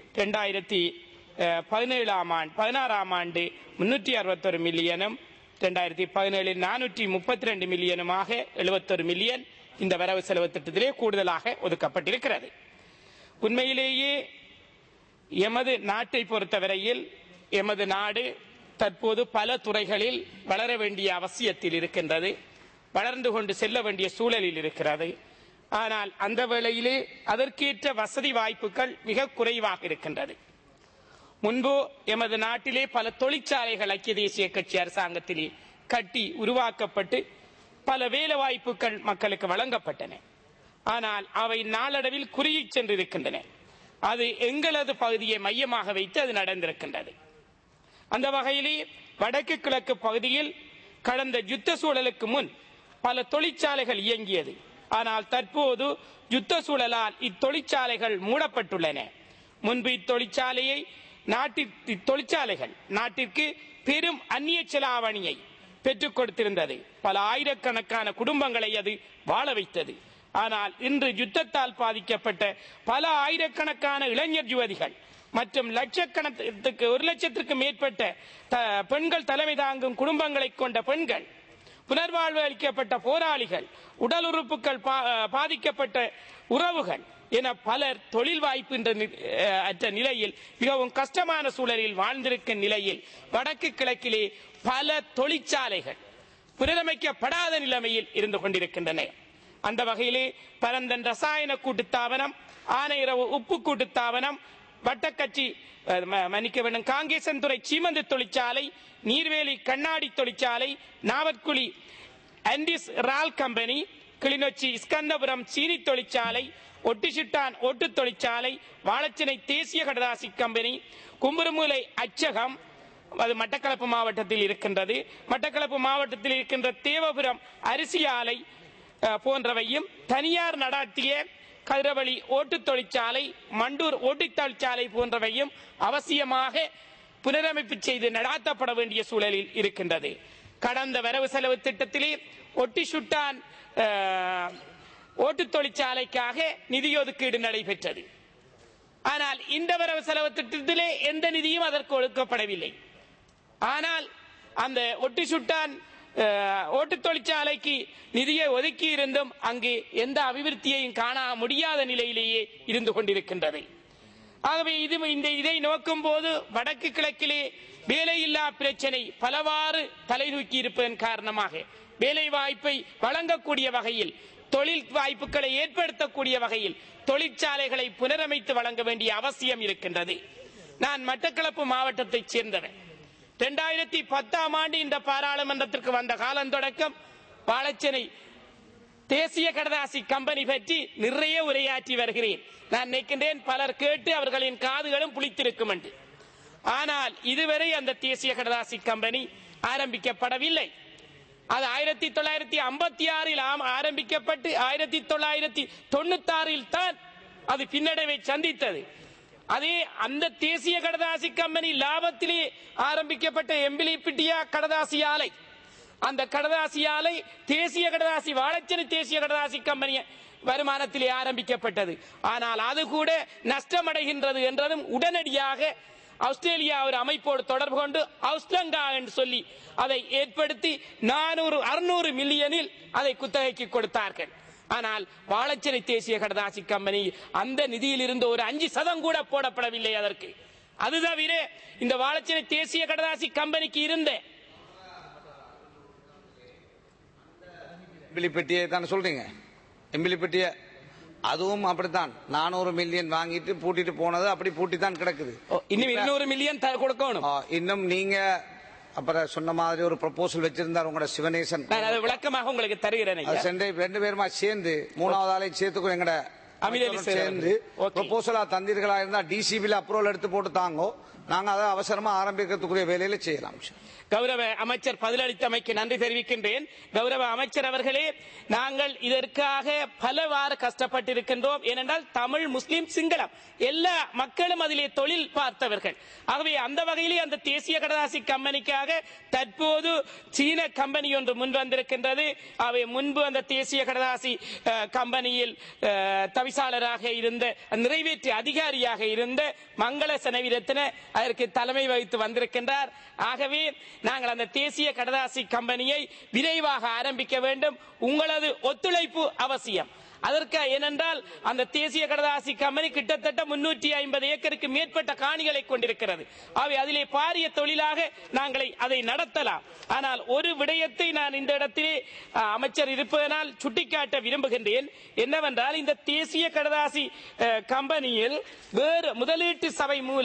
2016ஆம் ஆண்டு 361 மில்லியனும் 2017 432 மில்லியனுமாக 71 மில்லியன் இந்த வரவு செலவு திட்டத்திலே கூடுதலாக ஒதுக்கப்பட்டிருக்கிறது. உண்மையிலேயே எமது நாட்டை பொறுத்தவரையில் எமது நாடு தற்போது பல துறைகளில் வளர வேண்டிய அவசியத்தில் இருக்கின்றது, வளர்ந்து கொண்டு செல்ல வேண்டிய சூழலில் இருக்கிறது. ஆனால் அந்த வேளையிலே அதற்கேற்ற வசதி வாய்ப்புகள் மிக குறைவாக இருக்கின்றது. முன்பு எமது நாட்டிலே பல தொழிற்சாலைகள் ஐக்கிய தேசிய கட்சி அரசாங்கத்திலே கட்டி உருவாக்கப்பட்டு பல வேலை வாய்ப்புகள் மக்களுக்கு வழங்கப்பட்டன. ஆனால் அவை நாளடைவில் குறுகி சென்றிருக்கின்றன. அது எங்களது பகுதியை மையமாக வைத்து அது நடந்திருக்கின்றது. அந்த வகையிலே வடக்கு கிழக்கு பகுதியில் கடந்த யுத்த சூழலுக்கு முன் பல தொழிற்சாலைகள் இயங்கியது. ஆனால் தற்போது யுத்த சூழலால் இத்தொழிற்சாலைகள் மூடப்பட்டுள்ளன. முன்பு இத்தொழிற்சாலைகள் நாட்டிற்கு பெரும் அந்நிய செலாவணியை பெற்றுக் கொடுத்திருந்தது. பல ஆயிரக்கணக்கான குடும்பங்களை அது வாழ வைத்தது. ஆனால் இன்று யுத்தத்தால் பாதிக்கப்பட்ட பல ஆயிரக்கணக்கான இளைஞர் யுவதிகள் மற்றும் லட்சக்கணத்துக்கு 1 லட்சத்திற்கு மேற்பட்ட பெண்கள் தலைமை தாங்கும் குடும்பங்களை கொண்ட பெண்கள், புனர்வாழ்வு அளிக்கப்பட்ட போராளிகள், உடல் உறுப்புகள் பாதிக்கப்பட்ட உறவுகள் என பலர் தொழில் வாய்ப்பு அற்ற நிலையில் மிகவும் கஷ்டமான சூழலில் வாழ்ந்திருக்கும் நிலையில் வடக்கு கிழக்கிலே பல தொழிற்சாலைகள் புனரமைக்கப்படாத நிலைமையில் இருந்து கொண்டிருக்கின்றன. அந்த வகையிலே பரந்தன் ரசாயன கூட்டுத்தாபனம், ஆனையிரவு உப்பு கூட்டுத்தாபனம், வட்டக்கச்சி காங்கேசன்துறை சீமந்து தொழிற்சாலை, நீர்வேலி கண்ணாடி தொழிற்சாலை, நாவற்குழி ஆண்டிஸ் ரால் கம்பெனி, கிளிநொச்சி இஸ்கந்தபுரம் சீனி தொழிற்சாலை, ஒட்டிசுட்டான் ஓட்டு தொழிற்சாலை, வாழச்சினை தேசிய கடதாசி கம்பெனி, கும்புருமூலை அச்சகம், அது மட்டக்களப்பு மாவட்டத்தில் இருக்கின்றது. மட்டக்களப்பு மாவட்டத்தில் இருக்கின்ற தேவபுரம் அரிசி ஆலை போன்றவையும், தனியார் நடாத்திய கதிரவழி ஓட்டு தொழிற்சாலை, மண்டூர் ஓட்டு தொழிற்சாலை போன்றவையும் அவசியமாக புனரமைப்பு செய்து நடாத்தப்பட வேண்டிய சூழலில் இருக்கின்றது. கடந்த வரவு செலவு திட்டத்திலே ஒட்டிசுட்டான் ஓட்டு தொழிற்சாலைக்காக நிதி ஒதுக்கீடு நடைபெற்றது. ஆனால் இந்த வரவு செலவு திட்டத்திலே எந்த நிதியும் அதற்கு ஒதுக்கப்படவில்லை. ஆனால் அந்த ஒட்டிசுட்டான் ஓட்டு தொழிற்சாலைக்கு நிதியை ஒதுக்கி இருந்தும் அங்கு எந்த அபிவிருத்தியையும் காண முடியாத நிலையிலேயே இருந்து கொண்டிருக்கின்றது. ஆகவே இதை நோக்கும் போது வடக்கு கிழக்கிலே வேலையில்லா பிரச்சனை பலவாறு தலை தூக்கி இருப்பதன் காரணமாக வேலை வாய்ப்பை வழங்கக்கூடிய வகையில், தொழில் வாய்ப்புகளை ஏற்படுத்தக்கூடிய வகையில் தொழிற்சாலைகளை புனரமைத்து வழங்க வேண்டிய அவசியம் இருக்கின்றது. நான் மட்டக்களப்பு மாவட்டத்தைச் சேர்ந்தவன். 2010ஆம் ஆண்டு இந்த பாராளுமன்றத்திற்கு வந்த காலம் தொடக்கம் வாழச்சேனை தேசிய கடதாசி கம்பெனி பற்றி நிறைய உரையாற்றி வருகிறேன். நான் நினைக்கின்றேன் பலர் கேட்டு அவர்களின் காதுகளும் புளித்திருக்கும் என்று. ஆனால் இதுவரை அந்த தேசிய கடதாசி கம்பெனி ஆரம்பிக்கப்படவில்லை. அது 1956 ஆரம்பிக்கப்பட்டு 1996 தான் அது பின்னடைவை சந்தித்தது. அதே அந்த தேசிய கடதாசி கம்பெனி லாபத்திலே ஆரம்பிக்கப்பட்ட எம்பிலிபிட்டியா கடதாசி ஆலை, அந்த கடதாசி ஆலை தேசிய கடதாசி வாழச்சேனை தேசிய கடதாசி கம்பெனி வருமானத்திலே ஆரம்பிக்கப்பட்டது. ஆனால் அது கூட நஷ்டமடைகின்றது என்றதும் உடனடியாக ஆஸ்திரேலியா ஒரு அமைப்போடு தொடர்பு கொண்டு அவுஸ்லங்கா என்று சொல்லி அதை ஏற்படுத்தி 400-600 மில்லியனில் அதை குத்தகைக்கு கொடுத்தார்கள். ஆனால் வாழச்சேனை தேசிய கடதாசி கம்பெனி அந்த நிதியில் இருந்து ஒரு 5% கூட போடப்படவில்லை அதற்கு. அது தவிர இந்த வாழச்சேனை தேசிய கடதாசி கம்பெனிக்கு இருந்த எம்பிலிப்பட்டியை தான் சொல்றீங்க. எம்பிலிப்பட்டிய அதுவும் அப்படித்தான் 400 மில்லியன் வாங்கிட்டு பூட்டிட்டு போனது அப்படி பூட்டி தான் கிடக்குது. இன்னும் 200 மில்லியன் கொடுக்கணும். இன்னும் நீங்க அப்புறம் சொன்ன மாதிரி ஒரு ப்ரொபோசல் வச்சிருந்தார் உங்களோட சிவனேசன். விளக்கமாக உங்களுக்கு தருகிறேன். 2 பேருமா சேர்ந்து 3வது ஆளையும் சேர்த்துக்கும் எங்கட சேர்ந்து ப்ரொபோசலா தந்தீர்களா இருந்தா டிசிபில அப்ரூவல் எடுத்து போட்டு தாங்கோ, நாங்க அதை அவசரமா ஆரம்பிக்கிறதுக்குரிய வேலையில செய்யலாம். கௌரவ அமைச்சர் பதிலளித்தமைக்கு நன்றி தெரிவிக்கின்றேன். கௌரவ அமைச்சர் அவர்களே, நாங்கள் இதற்காக பலவாறு கஷ்டப்பட்டிருக்கின்றோம். ஏனென்றால் தமிழ், முஸ்லிம், சிங்களம் எல்லா மக்களும் அதிலே தொழில் பார்த்தவர்கள். ஆகவே அந்த வகையிலே அந்த தேசிய கடதாசி கம்பெனிக்காக தற்போது சீன கம்பெனி ஒன்று முன் வந்திருக்கின்றது. அவை முன்பு அந்த தேசிய கடதாசி கம்பெனியில் தவிசாளராக இருந்த, நிறைவேற்று அதிகாரியாக இருந்த மங்கள செனவிரத்தின அதற்கு தலைமை வகித்து வந்திருக்கின்றார். ஆகவே நாங்கள் அந்த தேசிய கடதாசி கம்பெனியை விரைவாக ஆரம்பிக்க வேண்டும். உங்களது ஒத்துழைப்பு அவசியம். அதற்கு ஏனென்றால் அந்த தேசிய கடதாசி கம்பெனி கிட்டத்தட்ட 350 ஏக்கருக்கு மேற்பட்ட காணிகளை கொண்டிருக்கிறது. அவை அதிலே பாரிய தொழிலாக நாங்கள் அதை நடத்தலாம். ஆனால் ஒரு விடயத்தை நான் இந்த இடத்திலே அமைச்சர் இருப்பதனால் சுட்டிக்காட்ட விரும்புகின்றேன். என்னவென்றால் இந்த தேசிய கடதாசி கம்பெனியில் வேறு முதலீட்டு சபை மூலம்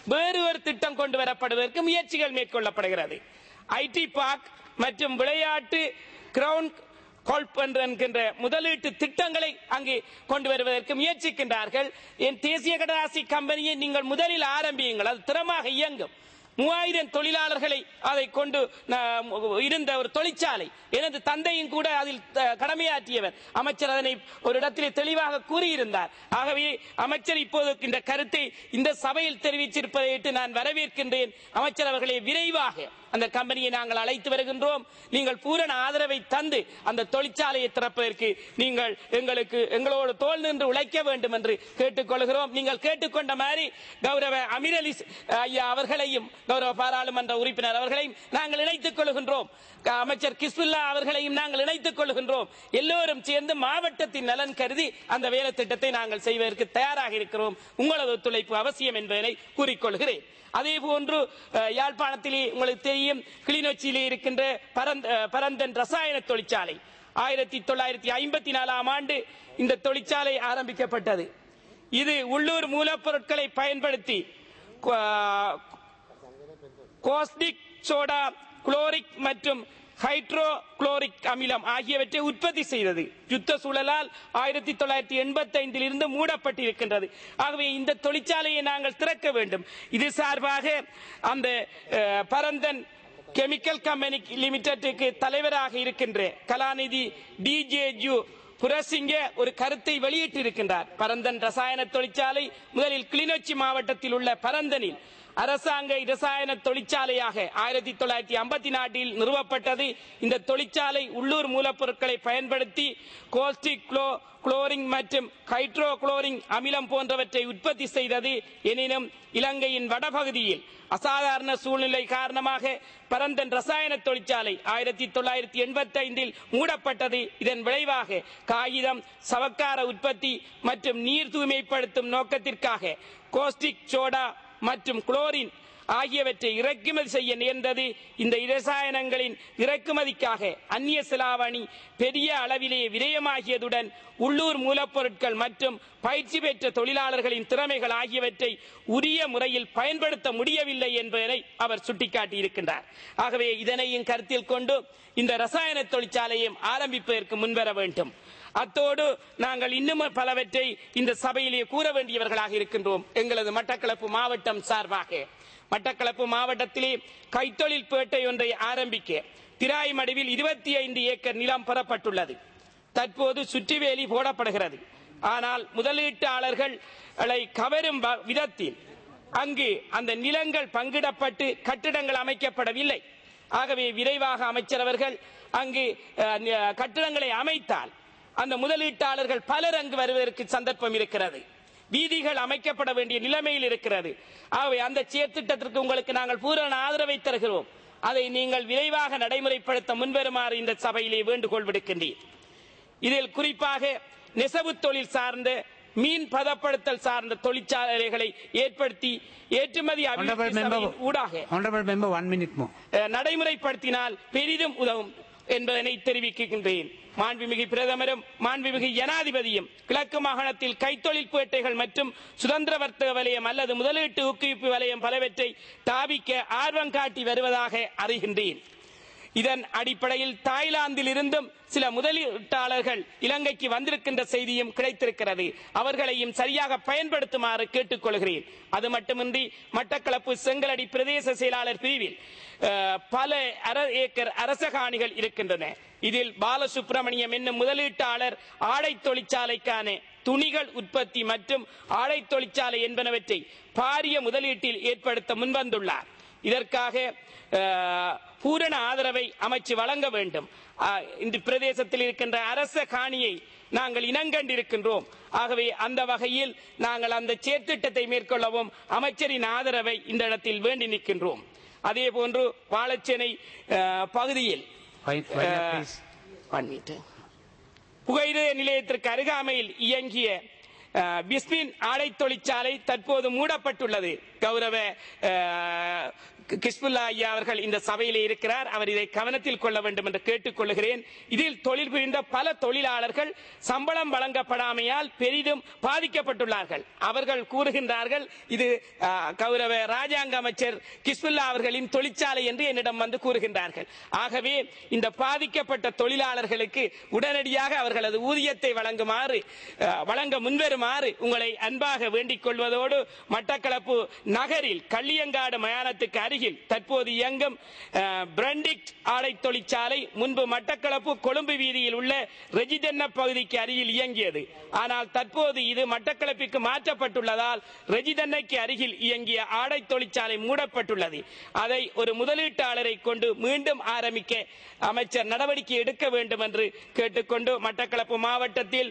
வேறு ஒரு திட்டம் கொண்டு வரப்படுவதற்கு முயற்சிகள் மேற்கொள்ளப்படுகிறது. ஐடி பார்க் மற்றும் விளையாட்டு கிரவுண்ட் கோல்ப் என்கின்ற முதலீட்டு திட்டங்களை அங்கு கொண்டு வருவதற்கு முயற்சிக்கின்றார்கள். என் தேசிய கடதாசி கம்பெனியை நீங்கள் முதலில் ஆரம்பியுங்கள், அது திறமாக இயங்கும். 3000 தொழிலாளர்களை அதை கொண்டு இருந்த ஒரு தொழிற்சாலை. எனது தந்தையும் கூட அதில் கடமையாற்றியவர். அமைச்சர் அதனை ஒரு இடத்திலே தெளிவாக கூறியிருந்தார். ஆகவே அமைச்சர் இப்போது இந்த கருத்தை இந்த சபையில் தெரிவித்திருப்பதை நான் வரவேற்கின்றேன். அமைச்சர் அவர்களை விரைவாக அந்த கம்பெனியை நாங்கள் அழைத்து வருகின்றோம். நீங்கள் பூரண ஆதரவை தந்து அந்த தொழிற்சாலையை திறப்பதற்கு நீங்கள் எங்களோடு தோள் நின்று உழைக்க வேண்டும் என்று கேட்டுக்கொள்கிறோம். நீங்கள் கேட்டுக்கொண்ட மாதிரி கௌரவ அமீர் அலி ஐயா அவர்களையும் கௌரவ பாராளுமன்ற உறுப்பினர் அவர்களையும் நாங்கள் இணைத்துக் கொள்கின்றோம். அமைச்சர் கிஸ்புல்லா அவர்களையும் நாங்கள் இணைத்துக் கொள்கின்றோம். எல்லோரும் சேர்ந்து மாவட்டத்தின் நலன் கருதி அந்த வேலை திட்டத்தை நாங்கள் செய்வதற்கு தயாராக இருக்கிறோம். உங்களது ஒத்துழைப்பு அவசியம் என்பதனை கூறிக்கொள்கிறேன். அதே போன்று யாழ்ப்பாணத்திலே உங்களுக்கு தெரியும், கிளிநொச்சியிலே இருக்கின்ற பரந்தன் ரசாயன தொழிற்சாலை 1954ஆம் ஆண்டு இந்த தொழிற்சாலை ஆரம்பிக்கப்பட்டது. இது உள்ளூர் மூலப்பொருட்களை பயன்படுத்தி கோஸ்டிக் சோடா, குளோரிக் மற்றும் ஹைட்ரோ குளோரிக் அமிலம் ஆகியவற்றை உற்பத்தி செய்தது. யுத்த சூழலால் 1985 இருந்து மூடப்பட்டிருக்கின்றது. ஆகவே இந்த தொழிற்சாலையை நாங்கள் திறக்க வேண்டும். இது சார்பாக அந்த பரந்தன் கெமிக்கல் கம்பெனி லிமிடெட்டுக்கு தலைவராக இருக்கின்ற கலாநிதி டிஜேஜு புரசிங்க ஒரு கருத்தை வெளியிட்டிருக்கின்றார். பரந்தன் ரசாயன தொழிற்சாலை முதலில் கிளிநொச்சி மாவட்டத்தில் உள்ள பரந்தனில் அரசாங்க இரசாயன தொழிற்சாலையாக 1954 நிறுவப்பட்டது. இந்த தொழிற்சாலை உள்ளூர் மூலப்பொருட்களை பயன்படுத்தி கோஸ்டிக் குளோரிங் மற்றும் ஹைட்ரோ குளோரிங் அமிலம் போன்றவற்றை உற்பத்தி செய்தது. எனினும் இலங்கையின் வடபகுதியில் அசாதாரண சூழ்நிலை காரணமாக பரந்தன் ரசாயன தொழிற்சாலை 1985 மூடப்பட்டது. இதன் விளைவாக காகிதம், சவக்கார உற்பத்தி மற்றும் நீர் தூய்மைப்படுத்தும் நோக்கத்திற்காக கோஸ்டிக் சோடா மற்றும் குளோரின் ஆகியவற்றை இறக்குமதி செய்ய நேர்ந்தது. இந்த இரசாயனங்களின் இறக்குமதிக்காக அந்நிய செலாவணி பெரிய அளவிலே விரயமாகியதுடன் உள்ளூர் மூலப்பொருட்கள் மற்றும் பயிற்சி பெற்ற தொழிலாளர்களின் திறமைகள் ஆகியவற்றை உரிய முறையில் பயன்படுத்த முடியவில்லை என்பதை அவர் சுட்டிக்காட்டியிருக்கின்றார். ஆகவே இதனையும் கருத்தில் கொண்டு இந்த ரசாயன தொழிற்சாலையை ஆரம்பிப்பதற்கு முன்வர வேண்டும். அத்தோடு நாங்கள் இன்னும் பலவற்றை இந்த சபையிலே கூற வேண்டியவர்களாக இருக்கின்றோம். எங்களது மட்டக்களப்பு மாவட்டம் சார்பாக மட்டக்களப்பு மாவட்டத்திலே கைத்தொழில் பேட்டை ஒன்றை ஆரம்பிக்க திராய்மடுவில் 25 ஏக்கர் நிலம் பெறப்பட்டுள்ளது. தற்போது சுற்றுவேலி போடப்படுகிறது. ஆனால் முதலீட்டாளர்களை கவரும் விதத்தில் அங்கு அந்த நிலங்கள் பங்கிடப்பட்டு கட்டிடங்கள் அமைக்கப்படவில்லை. ஆகவே விரைவாக அமைச்சர் அவர்கள் அங்கு கட்டிடங்களை அமைத்தால் அந்த முதலீட்டாளர்கள் பலர் அங்கு வருவதற்கு சந்தர்ப்பம் இருக்கிறது. வீதிகள் அமைக்கப்பட வேண்டிய நிலைமையில் இருக்கிறது. ஆகவே அந்த செயற்திட்டத்திற்கு உங்களுக்கு நாங்கள் பூரண ஆதரவை தருகிறோம். அதை நீங்கள் விரைவாக நடைமுறைப்படுத்த முன்வருமாறு இந்த சபையிலே வேண்டுகோள் விடுக்கின்றேன். இதில் குறிப்பாக நெசவு தொழில் சார்ந்த மீன் பதப்படுத்தல் சார்ந்த தொழிற்சாலைகளை ஏற்படுத்தி ஏற்றுமதி ஊடாக நடைமுறைப்படுத்தினால் பெரிதும் உதவும் என்பதனை தெரிவிக்கின்றேன். மாண்புமிகு பிரதமரும் மாண்புமிகு ஜனாதிபதியும் கிழக்கு மாகாணத்தில் கைத்தொழில் பேட்டைகள் மற்றும் சுதந்திர வர்த்தக வலயம் அல்லது முதலீட்டு ஊக்குவிப்பு வலயம் பலவற்றை தாபிக்க ஆர்வம் காட்டி வருவதாக அறிகின்றேன். இதன் அடிப்படையில் தாய்லாந்தில் இருந்தும் சில முதலீட்டாளர்கள் இலங்கைக்கு வந்திருக்கின்ற செய்தியும் கிடைத்திருக்கிறது. அவர்களையும் சரியாக பயன்படுத்துமாறு கேட்டுக்கொள்கிறேன். அது மட்டுமின்றி மட்டக்களப்பு செங்கலடி பிரதேச செயலாளர் பிரிவில் பல ஏக்கர் அரச காணிகள் இருக்கின்றன. இதில் பாலசுப்ரமணியம் என்னும் முதலீட்டாளர் ஆடை தொழிற்சாலைக்கான துணிகள் உற்பத்தி மற்றும் ஆடை தொழிற்சாலை என்பனவற்றை பாரிய முதலீட்டில் ஏற்படுத்த முன்வந்துள்ளார். இதற்காக பூரண ஆதரவை அமைச்சு வழங்க வேண்டும். இந்த பிரதேசத்தில் இருக்கின்ற அரச காணியை நாங்கள் இனங்கண்டிருக்கின்றோம். ஆகவே அந்த வகையில் நாங்கள் அந்த செயற்திட்டத்தை மேற்கொள்ளவும் அமைச்சரின் ஆதரவை இந்த இடத்தில் வேண்டி நிற்கின்றோம். அதே போன்று வாழைச்சேனை பகுதியில் புகையிலை நிலையத்திற்கு அருகாமையில் இயங்கிய பிஸ்மின் ஆடை தொழிற்சாலை தற்போது மூடப்பட்டுள்ளது. கௌரவ கிஸ்புல்லா ஐயா அவர்கள் இந்த சபையிலே இருக்கிறார். அவர் இதை கவனத்தில் கொள்ள வேண்டும் என்று கேட்டுக்கொள்கிறேன். இதில் தொழில் புரிந்த பல தொழிலாளர்கள் சம்பளம் வழங்கப்படாமையால் பெரிதும் பாதிக்கப்பட்டுள்ளார்கள். அவர்கள் கூறுகின்றார்கள் இது கௌரவ ராஜாங்க அமைச்சர் கிஸ்புல்லா அவர்களின் தொழிற்சாலை என்று என்னிடம் வந்து கூறுகின்றார்கள். ஆகவே இந்த பாதிக்கப்பட்ட தொழிலாளர்களுக்கு உடனடியாக அவர்களது ஊதியத்தை வழங்க முன்வருமாறு உங்களை அன்பாக வேண்டிக் கொள்வதோடு மட்டக்களப்பு நகரில் கள்ளியங்காடு மயானத்துக்கு அருகில் தற்போது இயங்கும் பிரண்டிக் ஆடை தொழிற்சாலை முன்பு மட்டக்களப்பு கொழும்பு வீதியில் உள்ள ரெஜிடென்ன பகுதிக்கு அருகில் இயங்கியது. ஆனால் தற்போது இது மட்டக்களப்பிற்கு மாற்றப்பட்டுள்ளதால் ரெஜிடென்னைக்கு அருகில் இயங்கிய ஆடை தொழிற்சாலை மூடப்பட்டுள்ளது. அதை ஒரு முதலீட்டாளரை கொண்டு மீண்டும் ஆரம்பிக்க அமைச்சர் நடவடிக்கை எடுக்க வேண்டும் என்று கேட்டுக்கொண்டு மட்டக்களப்பு மாவட்டத்தில்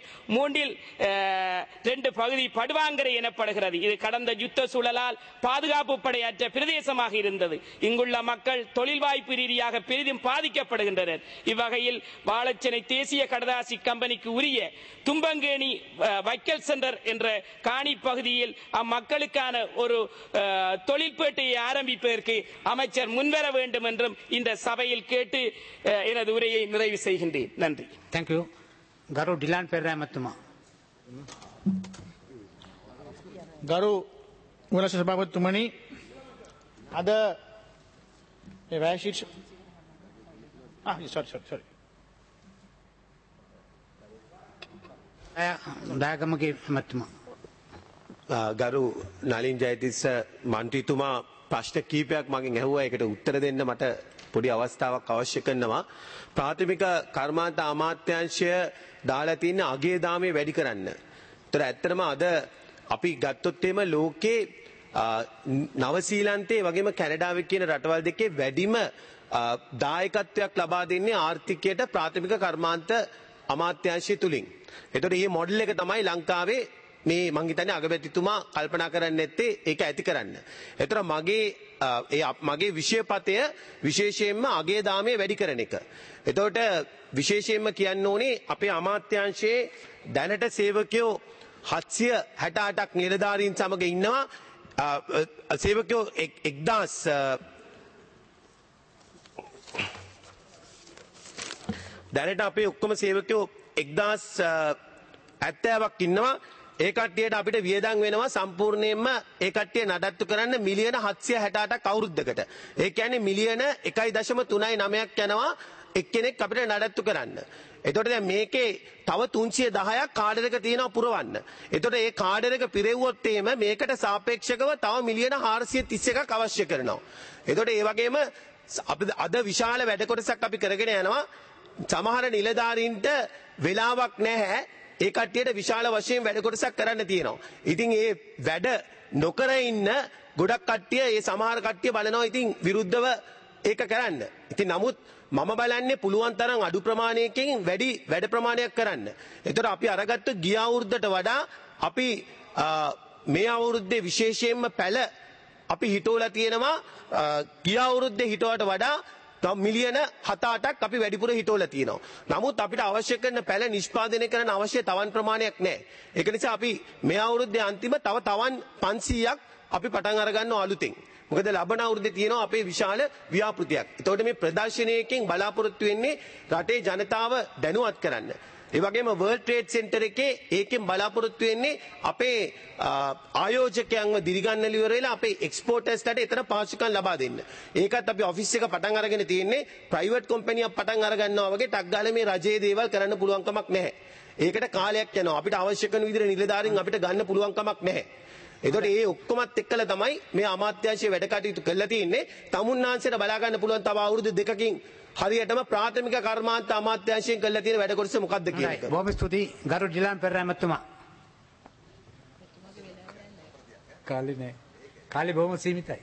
3 பகுதி படுவாங்கரை எனப்படுகிறது. இது கடந்த யுத்த சூழலால் பாதுகாப்பு படையற்ற பிரதேசமாக இருந்தது. இங்குள்ள மக்கள் தொழில் வாய்ப்பு ரீதியாக பெரிதும் பாதிக்கப்படுகின்றனர். இவ்வகையில் வாழைச்சேனை தேசிய கடதாசி கம்பெனிக்கு உரிய தும்பங்கேணி வைக்கல் சென்டர் என்ற காணி பகுதியில் அம்மக்களுக்கான ஒரு தொழிற்பேட்டையை ஆரம்பிப்பதற்கு அமைச்சர் முன்வர வேண்டும் என்றும் இந்த சபையில் கேட்டு எனது உரையை நிறைவு செய்கின்றேன். நன்றி. Thank you. ගරු ඩිලාන් පෙරේරා මහත්මයා. ගරු වරස සභාපතිතුමනි අද මේ වැයශීර්ෂ sorry දාගමගේ මහත්මයා. ගරු නලින් ජයතිස්ස මන්ත්‍රීතුමා ප්‍රශ්න කීපයක් මගෙන් ඇහුවා. ඒකට උත්තර දෙන්න මට පොඩි අවස්ථාවක් අවශ්‍ය කරනවා. ප්‍රාථමික කර්මාන්ත අමාත්‍යාංශය දාලා තියෙන අගේ දාමේ වැඩි කරන්න. ඒතර ඇත්තටම අද අපි ගත්තොත් එම ලෝකේ නවසීලන්තේ වගේම කැනඩාවේ කියන රටවල් දෙකේ වැඩිම දායකත්වයක් ලබා දෙන්නේ ආර්ථිකයට ප්‍රාථමික කර්මාන්ත අමාත්‍යාංශය තුලින්. ඒතර මේ මොඩල් එක තමයි ලංකාවේ මේ මං හිතන්නේ අගමැතිතුමා කල්පනා කරන්නේ නැත්තේ ඒක ඇති කරන්න. ඒතර මගේ විෂයපතය විශේෂයෙන්ම අගේ දාමේ වැඩි කරන එක. එතකොට විශේෂයෙන්ම කියන්න ඕනේ අපේ අමාත්‍යාංශයේ දැනට සේවකයෝ 768ක් නිලධාරීන් සමග ඉන්නවා. සේවකයෝ 1000 දැනට අපේ ඔක්කොම සේවකයෝ 1070ක් ඉන්නවා. ඒ කට්ටියට අපිට වියදම් වෙනවා සම්පූර්ණයෙන්ම ඒ කට්ටිය නඩත්තු කරන්න මිලියන 768ක් අවුරුද්දකට. ඒ කියන්නේ මිලියන 1.39ක් යනවා එක්කෙනෙක් අපිට නඩත්තු කරන්න. එතකොට දැන් මේකේ තව 310ක් කාඩර් එක තියෙනවා පුරවන්න. එතකොට මේ කාඩර් එක පිරෙව්වොත් එහෙම මේකට සාපේක්ෂකව තව මිලියන 431ක් අවශ්‍ය කරනවා. එතකොට ඒ වගේම අපි අද විශාල වැඩ කොටසක් අපි කරගෙන යනවා. සමහර නිලධාරීන්ට වෙලාවක් නැහැ. ඒ කට්ටියට විශාල වශයෙන් වැඩ කොටසක් කරන්න තියෙනවා. ඉතින් ඒ වැඩ නොකර ඉන්න ගොඩක් කට්ටිය ඒ සමහර කට්ටිය බලනවා ඉතින් විරුද්ධව ඒක කරන්න. ඉතින් නමුත් මම බලන්නේ පුළුවන් තරම් අඩු ප්‍රමාණයකින් වැඩි වැඩ ප්‍රමාණයක් කරන්න. ඒතර අපි අරගත්ත ගිය අවුරුද්දට වඩා අපි මේ අවුරුද්දේ විශේෂයෙන්ම පැල අපි හිටවලා තියෙනවා. ගිය අවුරුද්දේ හිටවට වඩා මිලියන 7-8ක් අපි වැඩිපුර හිටවලා තියෙනවා. නමුත් අපිට අවශ්‍ය කරන පැල නිෂ්පාදනය කරන්න අවශ්‍ය තවන් ප්‍රමාණයක් නැහැ. ඒක නිසා අපි මේ අවුරුද්දේ අන්තිම තවන් 500ක් අපි පටන් අරගන්නවා අලුතෙන්. මොකද ලබන අවුරුද්දේ තියෙනවා අපේ විශාල ව්‍යාපෘතියක්. ඒතකොට මේ ප්‍රදර්ශනයකින් බලාපොරොත්තු වෙන්නේ රටේ ජනතාව දැනුවත් කරන්න. ඒ වගේම World Trade Center එකේ ඒකෙන් බලාපොරොත්තු වෙන්නේ අපේ ආයෝජකයන්ව දිරිගන්නල ඉවර වෙලා අපේ එක්ස්පෝර්ටර්ස්ලාට එතන පහසුකම් ලබා දෙන්න. ඒකත් අපි ඔෆිස් එක පටන් අරගෙන තියෙන්නේ ප්‍රයිවට් කම්පැනියක් පටන් අරගන්නවා වගේ ටක් ගාලා මේ රජයේ දේවල් කරන්න පුළුවන් කමක් නැහැ. ඒකට කාලයක් යනවා. අපිට අවශ්‍ය කරන විදිහට නිලධාරීන් අපිට ගන්න පුළුවන් කමක් නැහැ. එතකොට මේ ඔක්කොමත් එක්කලා තමයි මේ අමාත්‍යාංශය වැඩ කටයුතු කරලා තියෙන්නේ. තමුන්නාන්සේට බලා ගන්න පුළුවන් තව අවුරුදු 2කින් හරියටම ප්‍රාථමික කර්මාන්ත අමාත්‍යාංශයෙන් කරලා තියෙන වැඩ කොටස මොකක්ද කියන එක. බොහොම ස්තුතියි ගරු ඩිලාන් පෙරේරා මහත්මයා. කාලේ බොහොම සීමිතයි.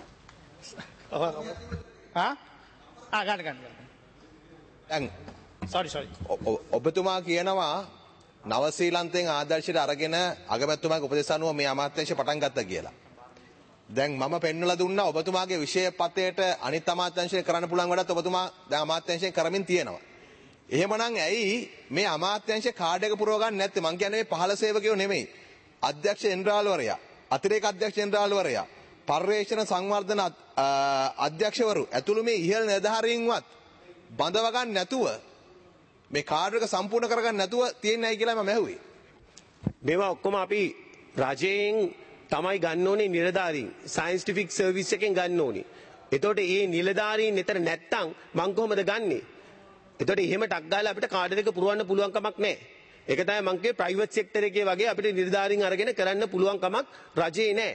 ගන්න. දැන් sorry. ඔබතුමා කියනවා නවසීලන්තයෙන් ආදර්ශයට අරගෙන අගමැතිතුමාගේ උපදෙස් අනුව මේ අමාත්‍යාංශය පටන් ගත්තා කියලා. දැන් මම පෙන්වලා දුන්නා ඔබතුමාගේ විෂය පතේට අනිත් අමාත්‍යාංශය කරන්න පුළුවන් වැඩත් ඔබතුමා දැන් අමාත්‍යාංශයෙන් කරමින් තියෙනවා. එහෙමනම් ඇයි මේ අමාත්‍යාංශ කාඩ් එක පුරව ගන්න නැත්තේ? මං කියන්නේ මේ පහළ සේවකයෝ නෙමෙයි. අධ්‍යක්ෂ ජෙනරාල්වරයා, අතිරේක අධ්‍යක්ෂ ජෙනරාල්වරයා, පර්යේෂණ සංවර්ධන අධ්‍යක්ෂවරු ඇතුළු මේ ඉහළ නිලධාරීන්වත් බඳව ගන්න නැතුව මේ කාර්යක සම්පූර්ණ කරගන්න නැතුව තියෙන්නේ නැහැ කියලා මම ඇහුවේ. මේවා ඔක්කොම අපි රජයෙන් තමයි ගන්න ඕනේ නිලධාරීන් සයන්ටිෆික් සර්විස් එකෙන් ගන්න ඕනේ. එතකොට මේ නිලධාරීන් එතන නැත්තම් මං කොහොමද ගන්නෙ? එතකොට එහෙම ටක් ගාලා අපිට කාඩ් එක පුරවන්න පුළුවන් කමක් නැහැ. ඒක තමයි මං කියේ ප්‍රයිවට් සෙක්ටර් එකේ වගේ අපිට නිලධාරීන් අරගෙන කරන්න පුළුවන් කමක් රජේ නැහැ.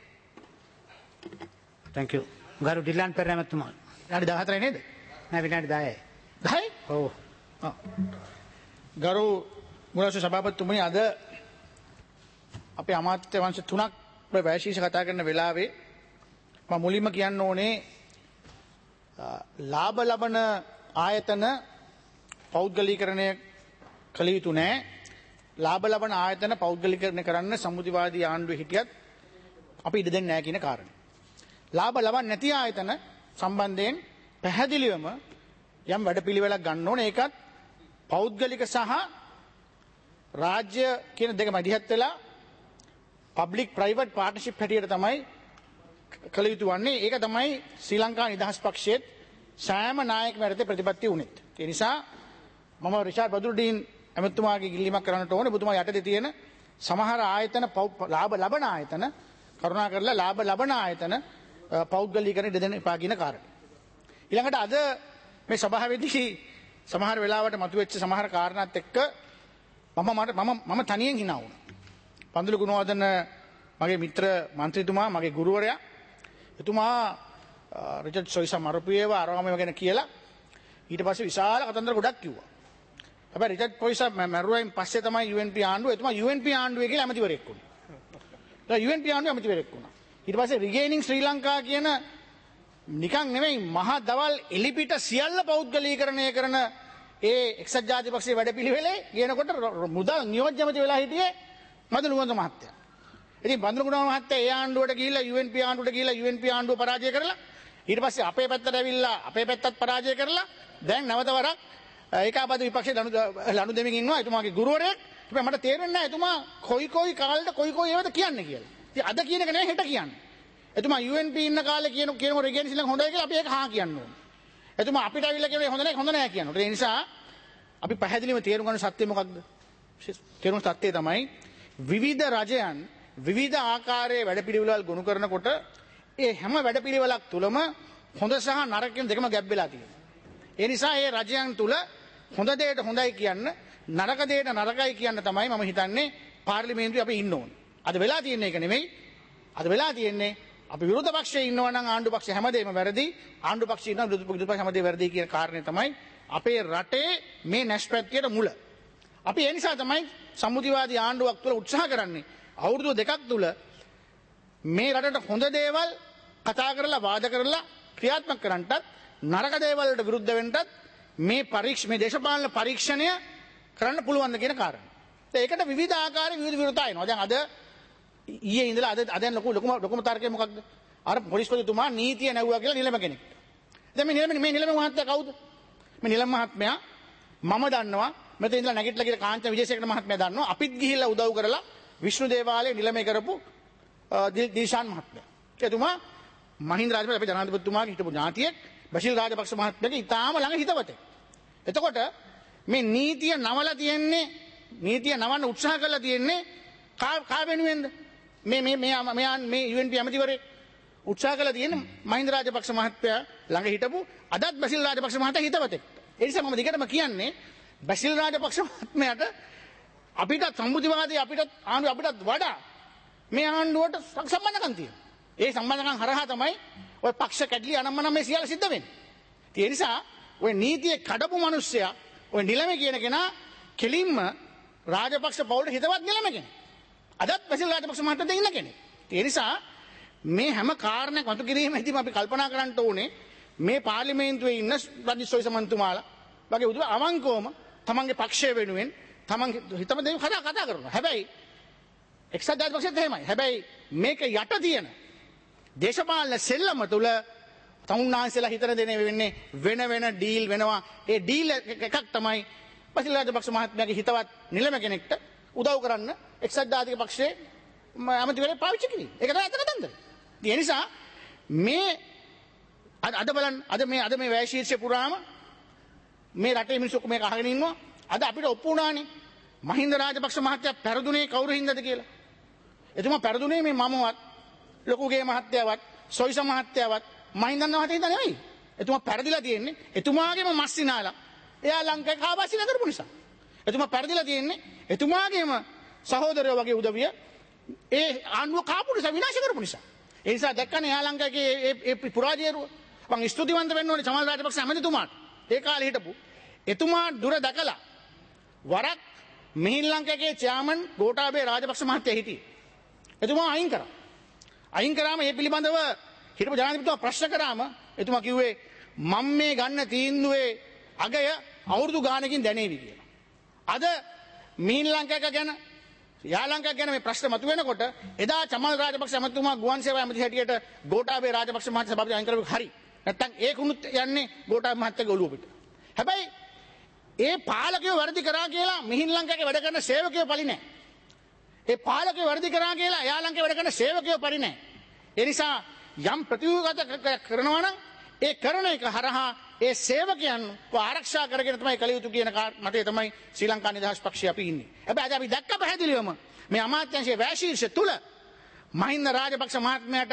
Thank you. ගරු ඩිලාන් පෙරේරා මහත්මයා. විනාඩි 14යි නේද? නෑ විනාඩි 10යි. 10යි? ඔව්. ගරු මුලස්ස සභාපතිතුමනි අද අපේ අමාත්‍ය වංශ තුනක් වැශීෂ කතා කරන වෙලාවේ මම මුලින්ම කියන්න ඕනේ ලාභ ලබන ආයතන පෞද්ගලීකරණය කළ යුතු නෑ. ලාභ ලබන ආයතන පෞද්ගලීකරණය කරන්න සම්මුතිවාදී ආණ්ඩුවේ හිටියත් අපි ඉඩ දෙන්නේ නැහැ කියන කාරණේ. ලාභ ලබන්නේ නැති ආයතන සම්බන්ධයෙන් පැහැදිලිවම යම් වැඩපිළිවෙලක් ගන්න ඕනේ. ඒකත් පෞද්ගලික සහ රාජ්‍ය කියන දෙක මැදිහත් වෙලා පබ්ලික් ප්‍රයිවට් පාර්ට්නර්ෂිප් හැටියට තමයි කළ යුතු වන්නේ. ඒක තමයි ශ්‍රී ලංකා නිදහස් පක්ෂයේ සෑම නායක මැරතේ ප්‍රතිපත්ති වුණෙත්. ඒ නිසා මම රිෂාඩ් බදුරුඩීන් ඇමතුමාගේ ඉල්ලීමක් කරන්නට ඕනේ. ඔබතුමා යටතේ තියෙන සමහර ආයතන ලාභ ලබන ආයතන කරුණා කරලා ලාභ ලබන ආයතන පෞද්ගලීකරණය දෙන්න එපා කියන කාරණේ. ඊළඟට අද මේ සභාවේදී සමහර වෙලාවට මතුවෙච්ච සමහර කාරණාත් එක්ක මම තනියෙන් hina වුණා. පන්දුල ගුණවර්ධන මගේ මිත්‍ර මන්ත්‍රීතුමා මගේ ගුරුවරයා එතුමා රිචඩ් සොයිසා මරපුවේව ආරාමයේ ගැන කියලා ඊට පස්සේ විශාල කතන්දර ගොඩක් කිව්වා. හැබැයි රිචඩ් සොයිසා මැරුවෙන් පස්සේ තමයි UNP ආණ්ඩුව එතුමා UNP ආණ්ඩුවේ කියලා ඇමතිවරයෙක් වුණේ. දැන් UNP ආණ්ඩුවේ ඇමතිවරයෙක් වුණා. ඊට පස්සේ රිගේනින් ශ්‍රී ලංකා කියන නිකන් නෙමෙයි මහා දවල් එලිපිට සියල්ල පෞද්ගලීකරණය කරන ඒ එක්සත් ජාතිපක්ෂයේ වැඩපිළිවෙලේ කියනකොට මුදල් නියෝජ්‍ය ඇමති වෙලා හිටියේ මදුළු ගුණවර්ධන මහත්තයා. ඉතින් බන්දුළු ගුණවර්ධන මහත්තයා ඒ ආණ්ඩුවට ගිහිල්ලා UNP ආණ්ඩුවට ගිහිල්ලා UNP ආණ්ඩුව පරාජය කරලා ඊට පස්සේ අපේ පැත්තට ඇවිල්ලා අපේ පැත්තත් පරාජය කරලා දැන් නැවත වරක් ඒකාබද්ධ විපක්ෂයේ ලනු දෙමින් ඉන්නවා එතුමාගේ ගුරුවරයෙක්. හැබැයි මට තේරෙන්නේ නැහැ එතුමා කොයි කාලෙට කොයි ඒවාද කියන්නේ කියලා. ඉතින් අද කියන එක නෙවෙයි හෙට කියන්නේ. එතුමා UNP ඉන්න කාලේ කියන රිගේන් සිලන් හොඳයි කියලා අපි ඒක හා කියන්න ඕනේ. එතුමා අපිට අවිල්ලා කියන හොඳ නැහැ කියනවා. ඒ නිසා අපි පැහැදිලිව තේරුම් ගන්න සත්‍ය මොකක්ද? තේරුම් සත්‍යය තමයි විවිධ රජයන් විවිධ ආකාරයේ වැඩපිළිවෙළවල් ගොනු කරනකොට ඒ හැම වැඩපිළිවෙලක් තුලම හොඳ සහ නරක කියන දෙකම ගැබ් වෙලා තියෙනවා. ඒ නිසා ඒ රජයන් තුල හොඳ දෙයට හොඳයි කියන්න නරක දෙයට නරකයි කියන්න තමයි මම හිතන්නේ පාර්ලිමේන්තුවේ අපි ඉන්න ඕනේ. අද වෙලා තියෙන එක නෙමෙයි. අද වෙලා තියෙන්නේ අපි විරුද්ධ පක්ෂයේ ඉන්නවා නම් ආණ්ඩු පක්ෂ හැමදේම වැරදි ආණ්ඩු පක්ෂයේ ඉන්නවා විරුද්ධ පක්ෂ හැමදේම වැරදි කියන කාරණේ තමයි අපේ රටේ මේ නැස්පැත්තියට මුල. අපි ඒ නිසා තමයි සම්මුතිවාදී ආණ්ඩුවක් තුළ උත්සාහ කරන්නේ අවුරුදු දෙකක් තුළ මේ රටට හොඳ දේවල් කතා කරලා වාද කරලා ක්‍රියාත්මක කරන්නටත් නරක දේවල් වලට විරුද්ධ වෙන්නටත් මේ දේශපාලන පරීක්ෂණය කරන්න පුළුවන් ද කියන කාරණා. ඒකට විවිධ ආකාරයේ විවිධ විරුද්ධතා එනවා. දැන් අද ඊයේ ඉඳලා අද ලොකුම තර්කය මොකක්ද? අර පොලිස්පතිතුමා නීතිය නැවුවා කියලා නිලම කෙනෙක්. දැන් මේ නිලම මහත්තයා කවුද? මේ නිලම මහත්මයා මම දන්නවා මෙතන ඉඳලා නැගිටලා කියලා කාංචන විජේසේකර මහත්මයා දන්නවා අපිත් ගිහිල්ලා උදව් කරලා විෂ්ණු දේවාලයේ නිලමේ කරපු දිල්ෂාන් මහත්මයා. එතුමා මහින්ද රාජපක්ෂ අපේ ජනාධිපතිතුමාගේ හිටපු ඥාතියෙක් බෂීර් රාජපක්ෂ මහත්මයාගේ ඉතාම ළඟ හිතවතෙක්. එතකොට මේ නීතිය නවලා තියෙන්නේ නීතිය නවන්න උත්සාහ කරලා තියෙන්නේ කා වෙනුවෙන්ද? මේ UNP ඇමතිවරේ උත්සාහ කරලා තියෙන්නේ මහින්ද රාජපක්ෂ මහත්මයා ළඟ හිටපු අදත් බෂීර් රාජපක්ෂ මහත්තයා හිතවතෙක්. ඒ නිසා මම දිගටම කියන්නේ බෂීර් රාජපක්ෂ මහත්මයාට අපිට සම්මුතිවාදී අපිටත් වඩා මේ ආණ්ඩුවට සම්බන්ධකම් තියෙනවා. ඒ සම්බන්ධකම් හරහා තමයි ඔය පක්ෂ කැඩලි අනම්මනම් මේ සියල්ල සිද්ධ වෙන්නේ. ඒ නිසා ඔය නීතිය කඩපු මිනිස්සයා ඔය නිලමේ කියන කෙනා කෙලින්ම රාජපක්ෂ පවුලට හිතවත් නිලම කෙනෙක්. අදත් බෂීර් රාජපක්ෂ මහත්තයා ඉන්න කෙනෙක්. ඒ නිසා මේ හැම කාරණයක් මතු කිරීමේදී අපි කල්පනා කරන්න ඕනේ මේ පාර්ලිමේන්තුවේ ඉන්න රජිත් සොයිසා මන්තුමාලා වගේ උදේ අවංකවම තමන්ගේ පක්ෂය වෙනුවෙන් තමන් හිතම දේ කතා කරනවා. හැබැයි එක්සත් ජාතිපක්ෂයත් එහෙමයි. හැබැයි මේක යට තියෙන දේශපාලන සෙල්ලම තුල තමුන්නාන්සලා හිතන දේ වෙන්නේ වෙන ඩීල් වෙනවා. ඒ ඩීල් එකක් තමයි බෂීර් රාජපක්ෂ මහත්මයාගේ හිතවත් නිලම කෙනෙක්ට උදව් කරන්න එක්සත් ජාතික පක්ෂයේ ඇමතිවරයෙක් පාවිච්චි කිරීම. ඒක තමයි අතන කතන්දර. ඒ නිසා මේ අද බලන්න අද මේ වැය ශීර්ෂය පුරාම මේ රටේ මිනිස්සු මේක අහගෙන ඉන්නවා. අද අපිට ඔප්පු වුණානේ මහින්ද රාජපක්ෂ මහත්තයා පෙරදුනේ කවුරු හින්දාද කියලා. එතුමා පෙරදුනේ මේ මමවත් ලොකුගේ මහත්තයාවත් සොයිස මහත්තයාවත් මහින්දන් මහත්තයා හින්දා නෙවෙයි. එතුමා පෙරදිලා තියෙන්නේ එතුමාගේම මස්සිනාලා එයා ලංකාවේ කාබාසි නගරපු නිසා. එතුමා පෙරදිලා තියෙන්නේ එතුමාගේම සහෝදරයෝ වගේ උදවිය ඒ ආණ්ඩුව කාපු නිසා විනාශ කරපු නිසා. ඒ නිසා දැක්කනේ එයා ලංකාවේ ඒ පුරාජේරුව. මම ස්තුතිවන්ත වෙන්න ඕනේ චමල් රාජපක්ෂ ඇමතිතුමාට. ඒ කාලේ හිටපු එතුමා දුර දැකලා වරක් මිහින් ලංකාවේ චෙයාමන් ගෝඨාභය රාජපක්ෂ මහත්තයා හිටියේ. එතුමා අයින් කරා. අයින් කරාම මේ පිළිබඳව හිටපු ජනාධිපතිතුමා ප්‍රශ්න කරාම එතුමා කිව්වේ මම මේ ගන්න තීන්දුවේ අගය අවුරුදු ගානකින් දැනේවි කියලා. අද මිහින් ලංකාව ගැන යා ලංකාව ගැන මේ ප්‍රශ්න මතුවෙනකොට එදා චමල් රාජපක්ෂ ඇමතිතුමා ගුවන් සේවා ඇමති හැටියට ගෝඨාභය රාජපක්ෂ මහත්තයා සභාපති අයින් කරපු හරි. නැත්තම් ඒකුණුත් යන්නේ ගෝඨාභය මහත්තයාගේ ඔළුව පිට. හැබැයි ඒ පාලකයෝ වැඩි කරා කියලා මිහින් ලංකාවේ වැඩ කරන සේවකයෝ පලි නැහැ. ඒ පාලකයෝ වැඩි කරා කියලා යා ලංකාවේ වැඩ කරන සේවකයෝ පලි නැහැ. ඒ නිසා යම් ප්‍රතිව්‍යුහගත කරනවා නම් ඒ කරන එක හරහා ඒ සේවකයන් ආරක්ෂා කරගෙන තමයි කළ යුතු කියන මතය තමයි ශ්‍රී ලංකා නිදහස් පක්ෂය අපි ඉන්නේ. හැබැයි අද අපි දැක්ක පැහැදිලිවම මේ අමාත්‍යාංශයේ වැශීර්ෂය තුල මහින්ද රාජපක්ෂ මහත්මයාට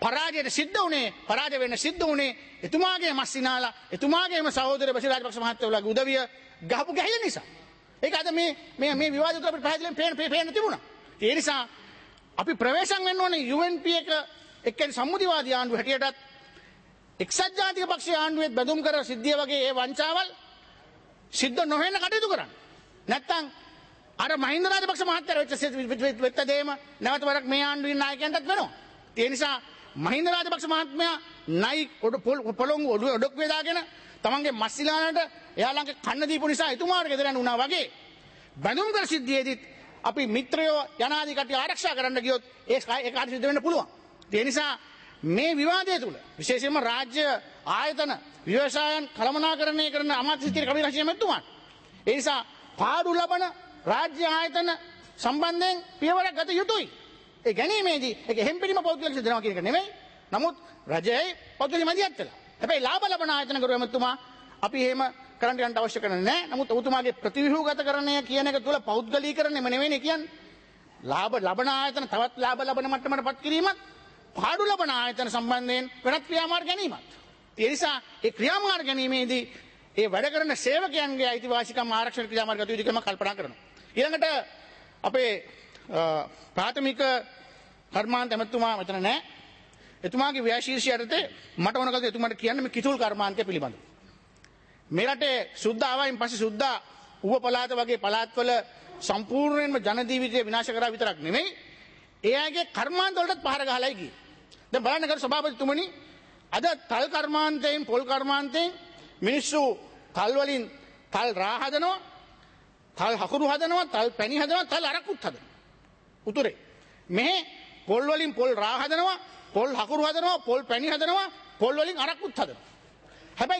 පරාජය වෙන්න සිද්ධ වුණේ එතුමාගේ මස්සිනාලා එතුමාගේම සහෝදර බෂීර් රාජපක්ෂ මහත්තයාගේ උදවිය ගහපු ගැහිල්ල නිසා. ඒක අද මේ විවාදය තුළ අපිට පැහැදිලිවම පේන්න තිබුණා. ඒ නිසා අපි ප්‍රවේශම් වෙන්න ඕනේ UNP එක එක්කෙන සම්මුතිවාදී ආණ්ඩුව හැටියටත් එක්සත් ජාතික පක්ෂයේ ආණ්ඩුවේ බැඳුම් කර සිද්ධිය වගේ ඒ වංචාවල් සිද්ධ නොවෙන්න කටයුතු කරන්න. නැත්තම් අර මහින්ද රාජපක්ෂ මහත්තයා වෙච්ච දේම නැවත වරක් මේ ආණ්ඩුවේ නායකයන්ටත් වෙනවා. ඒ නිසා මහින්ද රාජපක්ෂ මහත්මයා නයි පොළොංගු ඔඩොක් වේදාගෙන තමන්ගේ මස්සිලානට එයා ළඟ කන්න දීපු නිසා එතුමාට ගෙදර යන්න වුණා වගේ බැඳුම් කර සිද්ධියේදීත් අපි මිත්‍රයෝ යනාදී කට්ටිය ආරක්ෂා කරන්න ගියොත් ඒ කාට සිද්ධ වෙන්න පුළුවන්. ඒ නිසා මේ විවාදය තුළ විශේෂයෙන්ම රාජ්‍ය ආයතන ව්‍යවසායන් කළමනාකරණය කරන අමාත්‍ය සිටින කවි රජය මැතිතුමාට ඒ නිසා පාඩු ලබන රාජ්‍ය ආයතන සම්බන්ධයෙන් පියවරක් ගත යුතුයි. ඒ ගැනීමේදී ඒක හෙම්පිරිම පෞද්ගලික සිද්ධ වෙනවා කියන එක නෙමෙයි. නමුත් රජයයි පෞද්ගලික මැදිහත් වෙලා. හැබැයි ලාභ ලබන ආයතන කරු එමෙතුමා අපි එහෙම කරන්න යන්න අවශ්‍ය කරන්නේ නැහැ. නමුත් ඔබතුමාගේ ප්‍රතිව්‍යුහගතකරණය කියන එක තුළ පෞද්ගලීකරණයම නෙවෙයි කියන්නේ. ලාභ ලබන ආයතන තවත් ලාභ ලබන මට්ටමටපත් කිරීමත් පාඩු ලබන ආයතන සම්බන්ධයෙන් වෙනත් ක්‍රියාමාර්ග ගැනීමත්. ඒ නිසා ඒ ක්‍රියාමාර්ග ගැනීමේදී ඒ වැඩ කරන සේවකයන්ගේ අයිතිවාසිකම් ආරක්ෂණ ක්‍රියාමාර්ග ගත යුතු කියලා කල්පනා කරනවා. ඊළඟට අපේ ප්‍රාථමික කර්මාන්ත ඇමතුමා මෙතන නැහැ. එතුමාගේ ව්‍යශීර්ෂය යටතේ මට ඕන කලද එතුමාට කියන්න මේ කිතුල් කර්මාන්තය පිළිබඳව. මේ රටේ සුද්ධ ආවයින් පස්සේ සුද්ධ ඌව පළාත වගේ පළාත්වල සම්පූර්ණයෙන්ම ජන ජීවිතය විනාශ කරා විතරක් නෙමෙයි ඒ අයගේ කර්මාන්ත වලටත් පහර ගහලායි ගියේ. දැන් බලන්න කර සභාපතිතුමනි අද තල් කර්මාන්තයෙන් පොල් කර්මාන්තයෙන් මිනිස්සු තල් වලින් තල් රා හදනවා, තල් හකුරු හදනවා, තල් පැණි හදනවා, තල් අරකුත් හදනවා. උතුරේ මෙහි පොල් වලින් පොල් රා හදනවා, පොල් හකුරු හදනවා, පොල් පැණි හදනවා, පොල් වලින් අරකුත් හදනවා. හැබැයි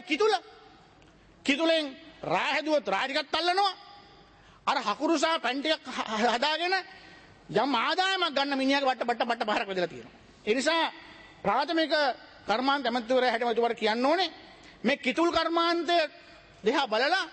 කිතුලෙන් රා හැදුවොත් රා ටිකක් තල්ලනවා. අර හකුරු සහ පැණි ටිකක් හදාගෙන යම් ආදායමක් ගන්න මිනිහාගේ බට්ට පහරක් වැදලා තියෙනවා. ඒ නිසා ප්‍රාථමික කර්මාන්ත ඇමතිවරයා හැටියට කියන්න ඕනේ මේ කිතුල් කර්මාන්තය දිහා බලලා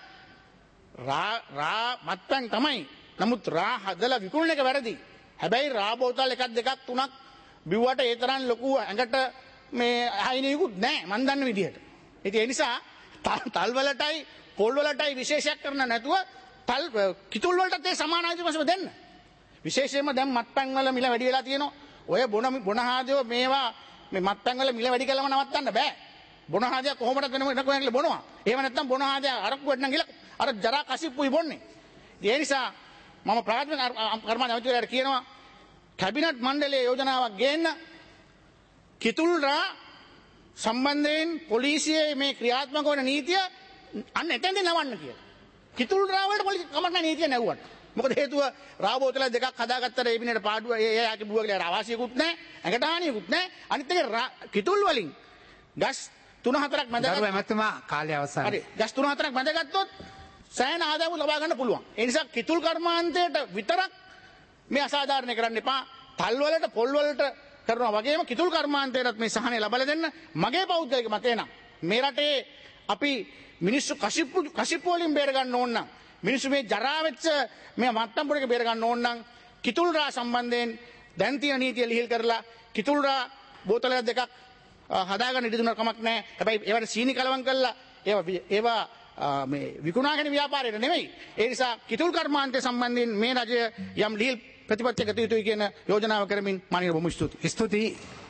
රා මත්පැන් තමයි. නමුත් රා හදලා විකුණන එක වැරදි. හැබැයි රා බෝතල් එකක් දෙකක් තුනක් බිව්වට ඒ තරම් ලොකු ඇඟට මේ අහිනියකුත් නැහැ මන් දන්න විදිහට. ඉතින් ඒ නිසා තල් වලටයි පොල් වලටයි විශේෂයක් කරන්න නැතුව තල් කිතුල් වලටත් ඒ සමාන අයිතිවාසිකම දෙන්න. විශේෂයෙන්ම දැන් මත්පැන් වල මිල වැඩි වෙලා තියෙනවා. ඔය බොන හාදයෝ මේවා මේ මත්පැන් වල මිල වැඩි කළම නවත්තන්න බෑ. බොන හාදයක් කොහොමද වෙන කොහෙන්ද බොනවා. එහෙම නැත්නම් බොන හාදයක් අරක්කු වෙන්න ගිහලා අර ජරා කසිප්පුයි බොන්නේ. ඒ නිසා මම ප්‍රාථමික කර්මාන්ත ඇමතිවරයාට කියනවා කැබිනට් මණ්ඩලයේ යෝජනාවක් ගේන්න කිතුල් රා සම්බන්ධයෙන් පොලිසියේ මේ ක්‍රියාත්මක වන නීතිය අන්න එතෙන්ද නවන්න කියලා. කිතුල් රා වලට පොලිසිය කමක් නැහැ නීතිය නැවුවට. මොකද හේතුව රා බෝතල දෙකක් හදාගත්තට ඒ පිනේට පාඩුව එයාගේ බුවගේ ආවාසියකුත් නැහැ, ඇඟට හානියකුත් නැහැ. අනිත් එක කිතුල් වලින් ගස් 3-4ක් මැදගත්තා. දරුවා එමෙතුමා කාලය අවසන්. හරි. ගස් 3-4ක් මැදගත්තොත් සෑහෙන ආදායම ලබා ගන්න පුළුවන්. ඒ නිසා කිතුල් කර්මාන්තයට විතරක් මේ අසාධාරණ කරන්න එපා. තල් වලට පොල් වලට කරනවා වගේම කිතුල් කර්මාන්තයටත් මේ සහනය ලබා දෙන්න මගේ පෞද්ගලික මතය නම් මේ රටේ අපි මිනිස්සු කසිප්පු වලින් බේර ගන්න ඕන නම් මිනිස්සු මේ ජරා වෙච්ච මේ මත්තම්පුරේක බේර ගන්න ඕන නම් කිතුල් රා සම්බන්ධයෙන් දැන් තියෙන නීතිය ලිහිල් කරලා කිතුල් රා බෝතල දෙකක් හදාගන්න ඉඩ දුන්නා කමක් නැහැ. හැබැයි ඒවට සීනි කලවම් කරලා ඒවා මේ විකුණාගෙන ව්‍යාපාරයට නෙමෙයි. ඒ නිසා කිතුල් කර්මාන්තය සම්බන්ධයෙන් මේ රජය යම් ලිහිල් ප්‍රතිපත්තියක යුතුයි කියන යෝජනාව කරමින් මානීය බොහොම ස්තුතියි.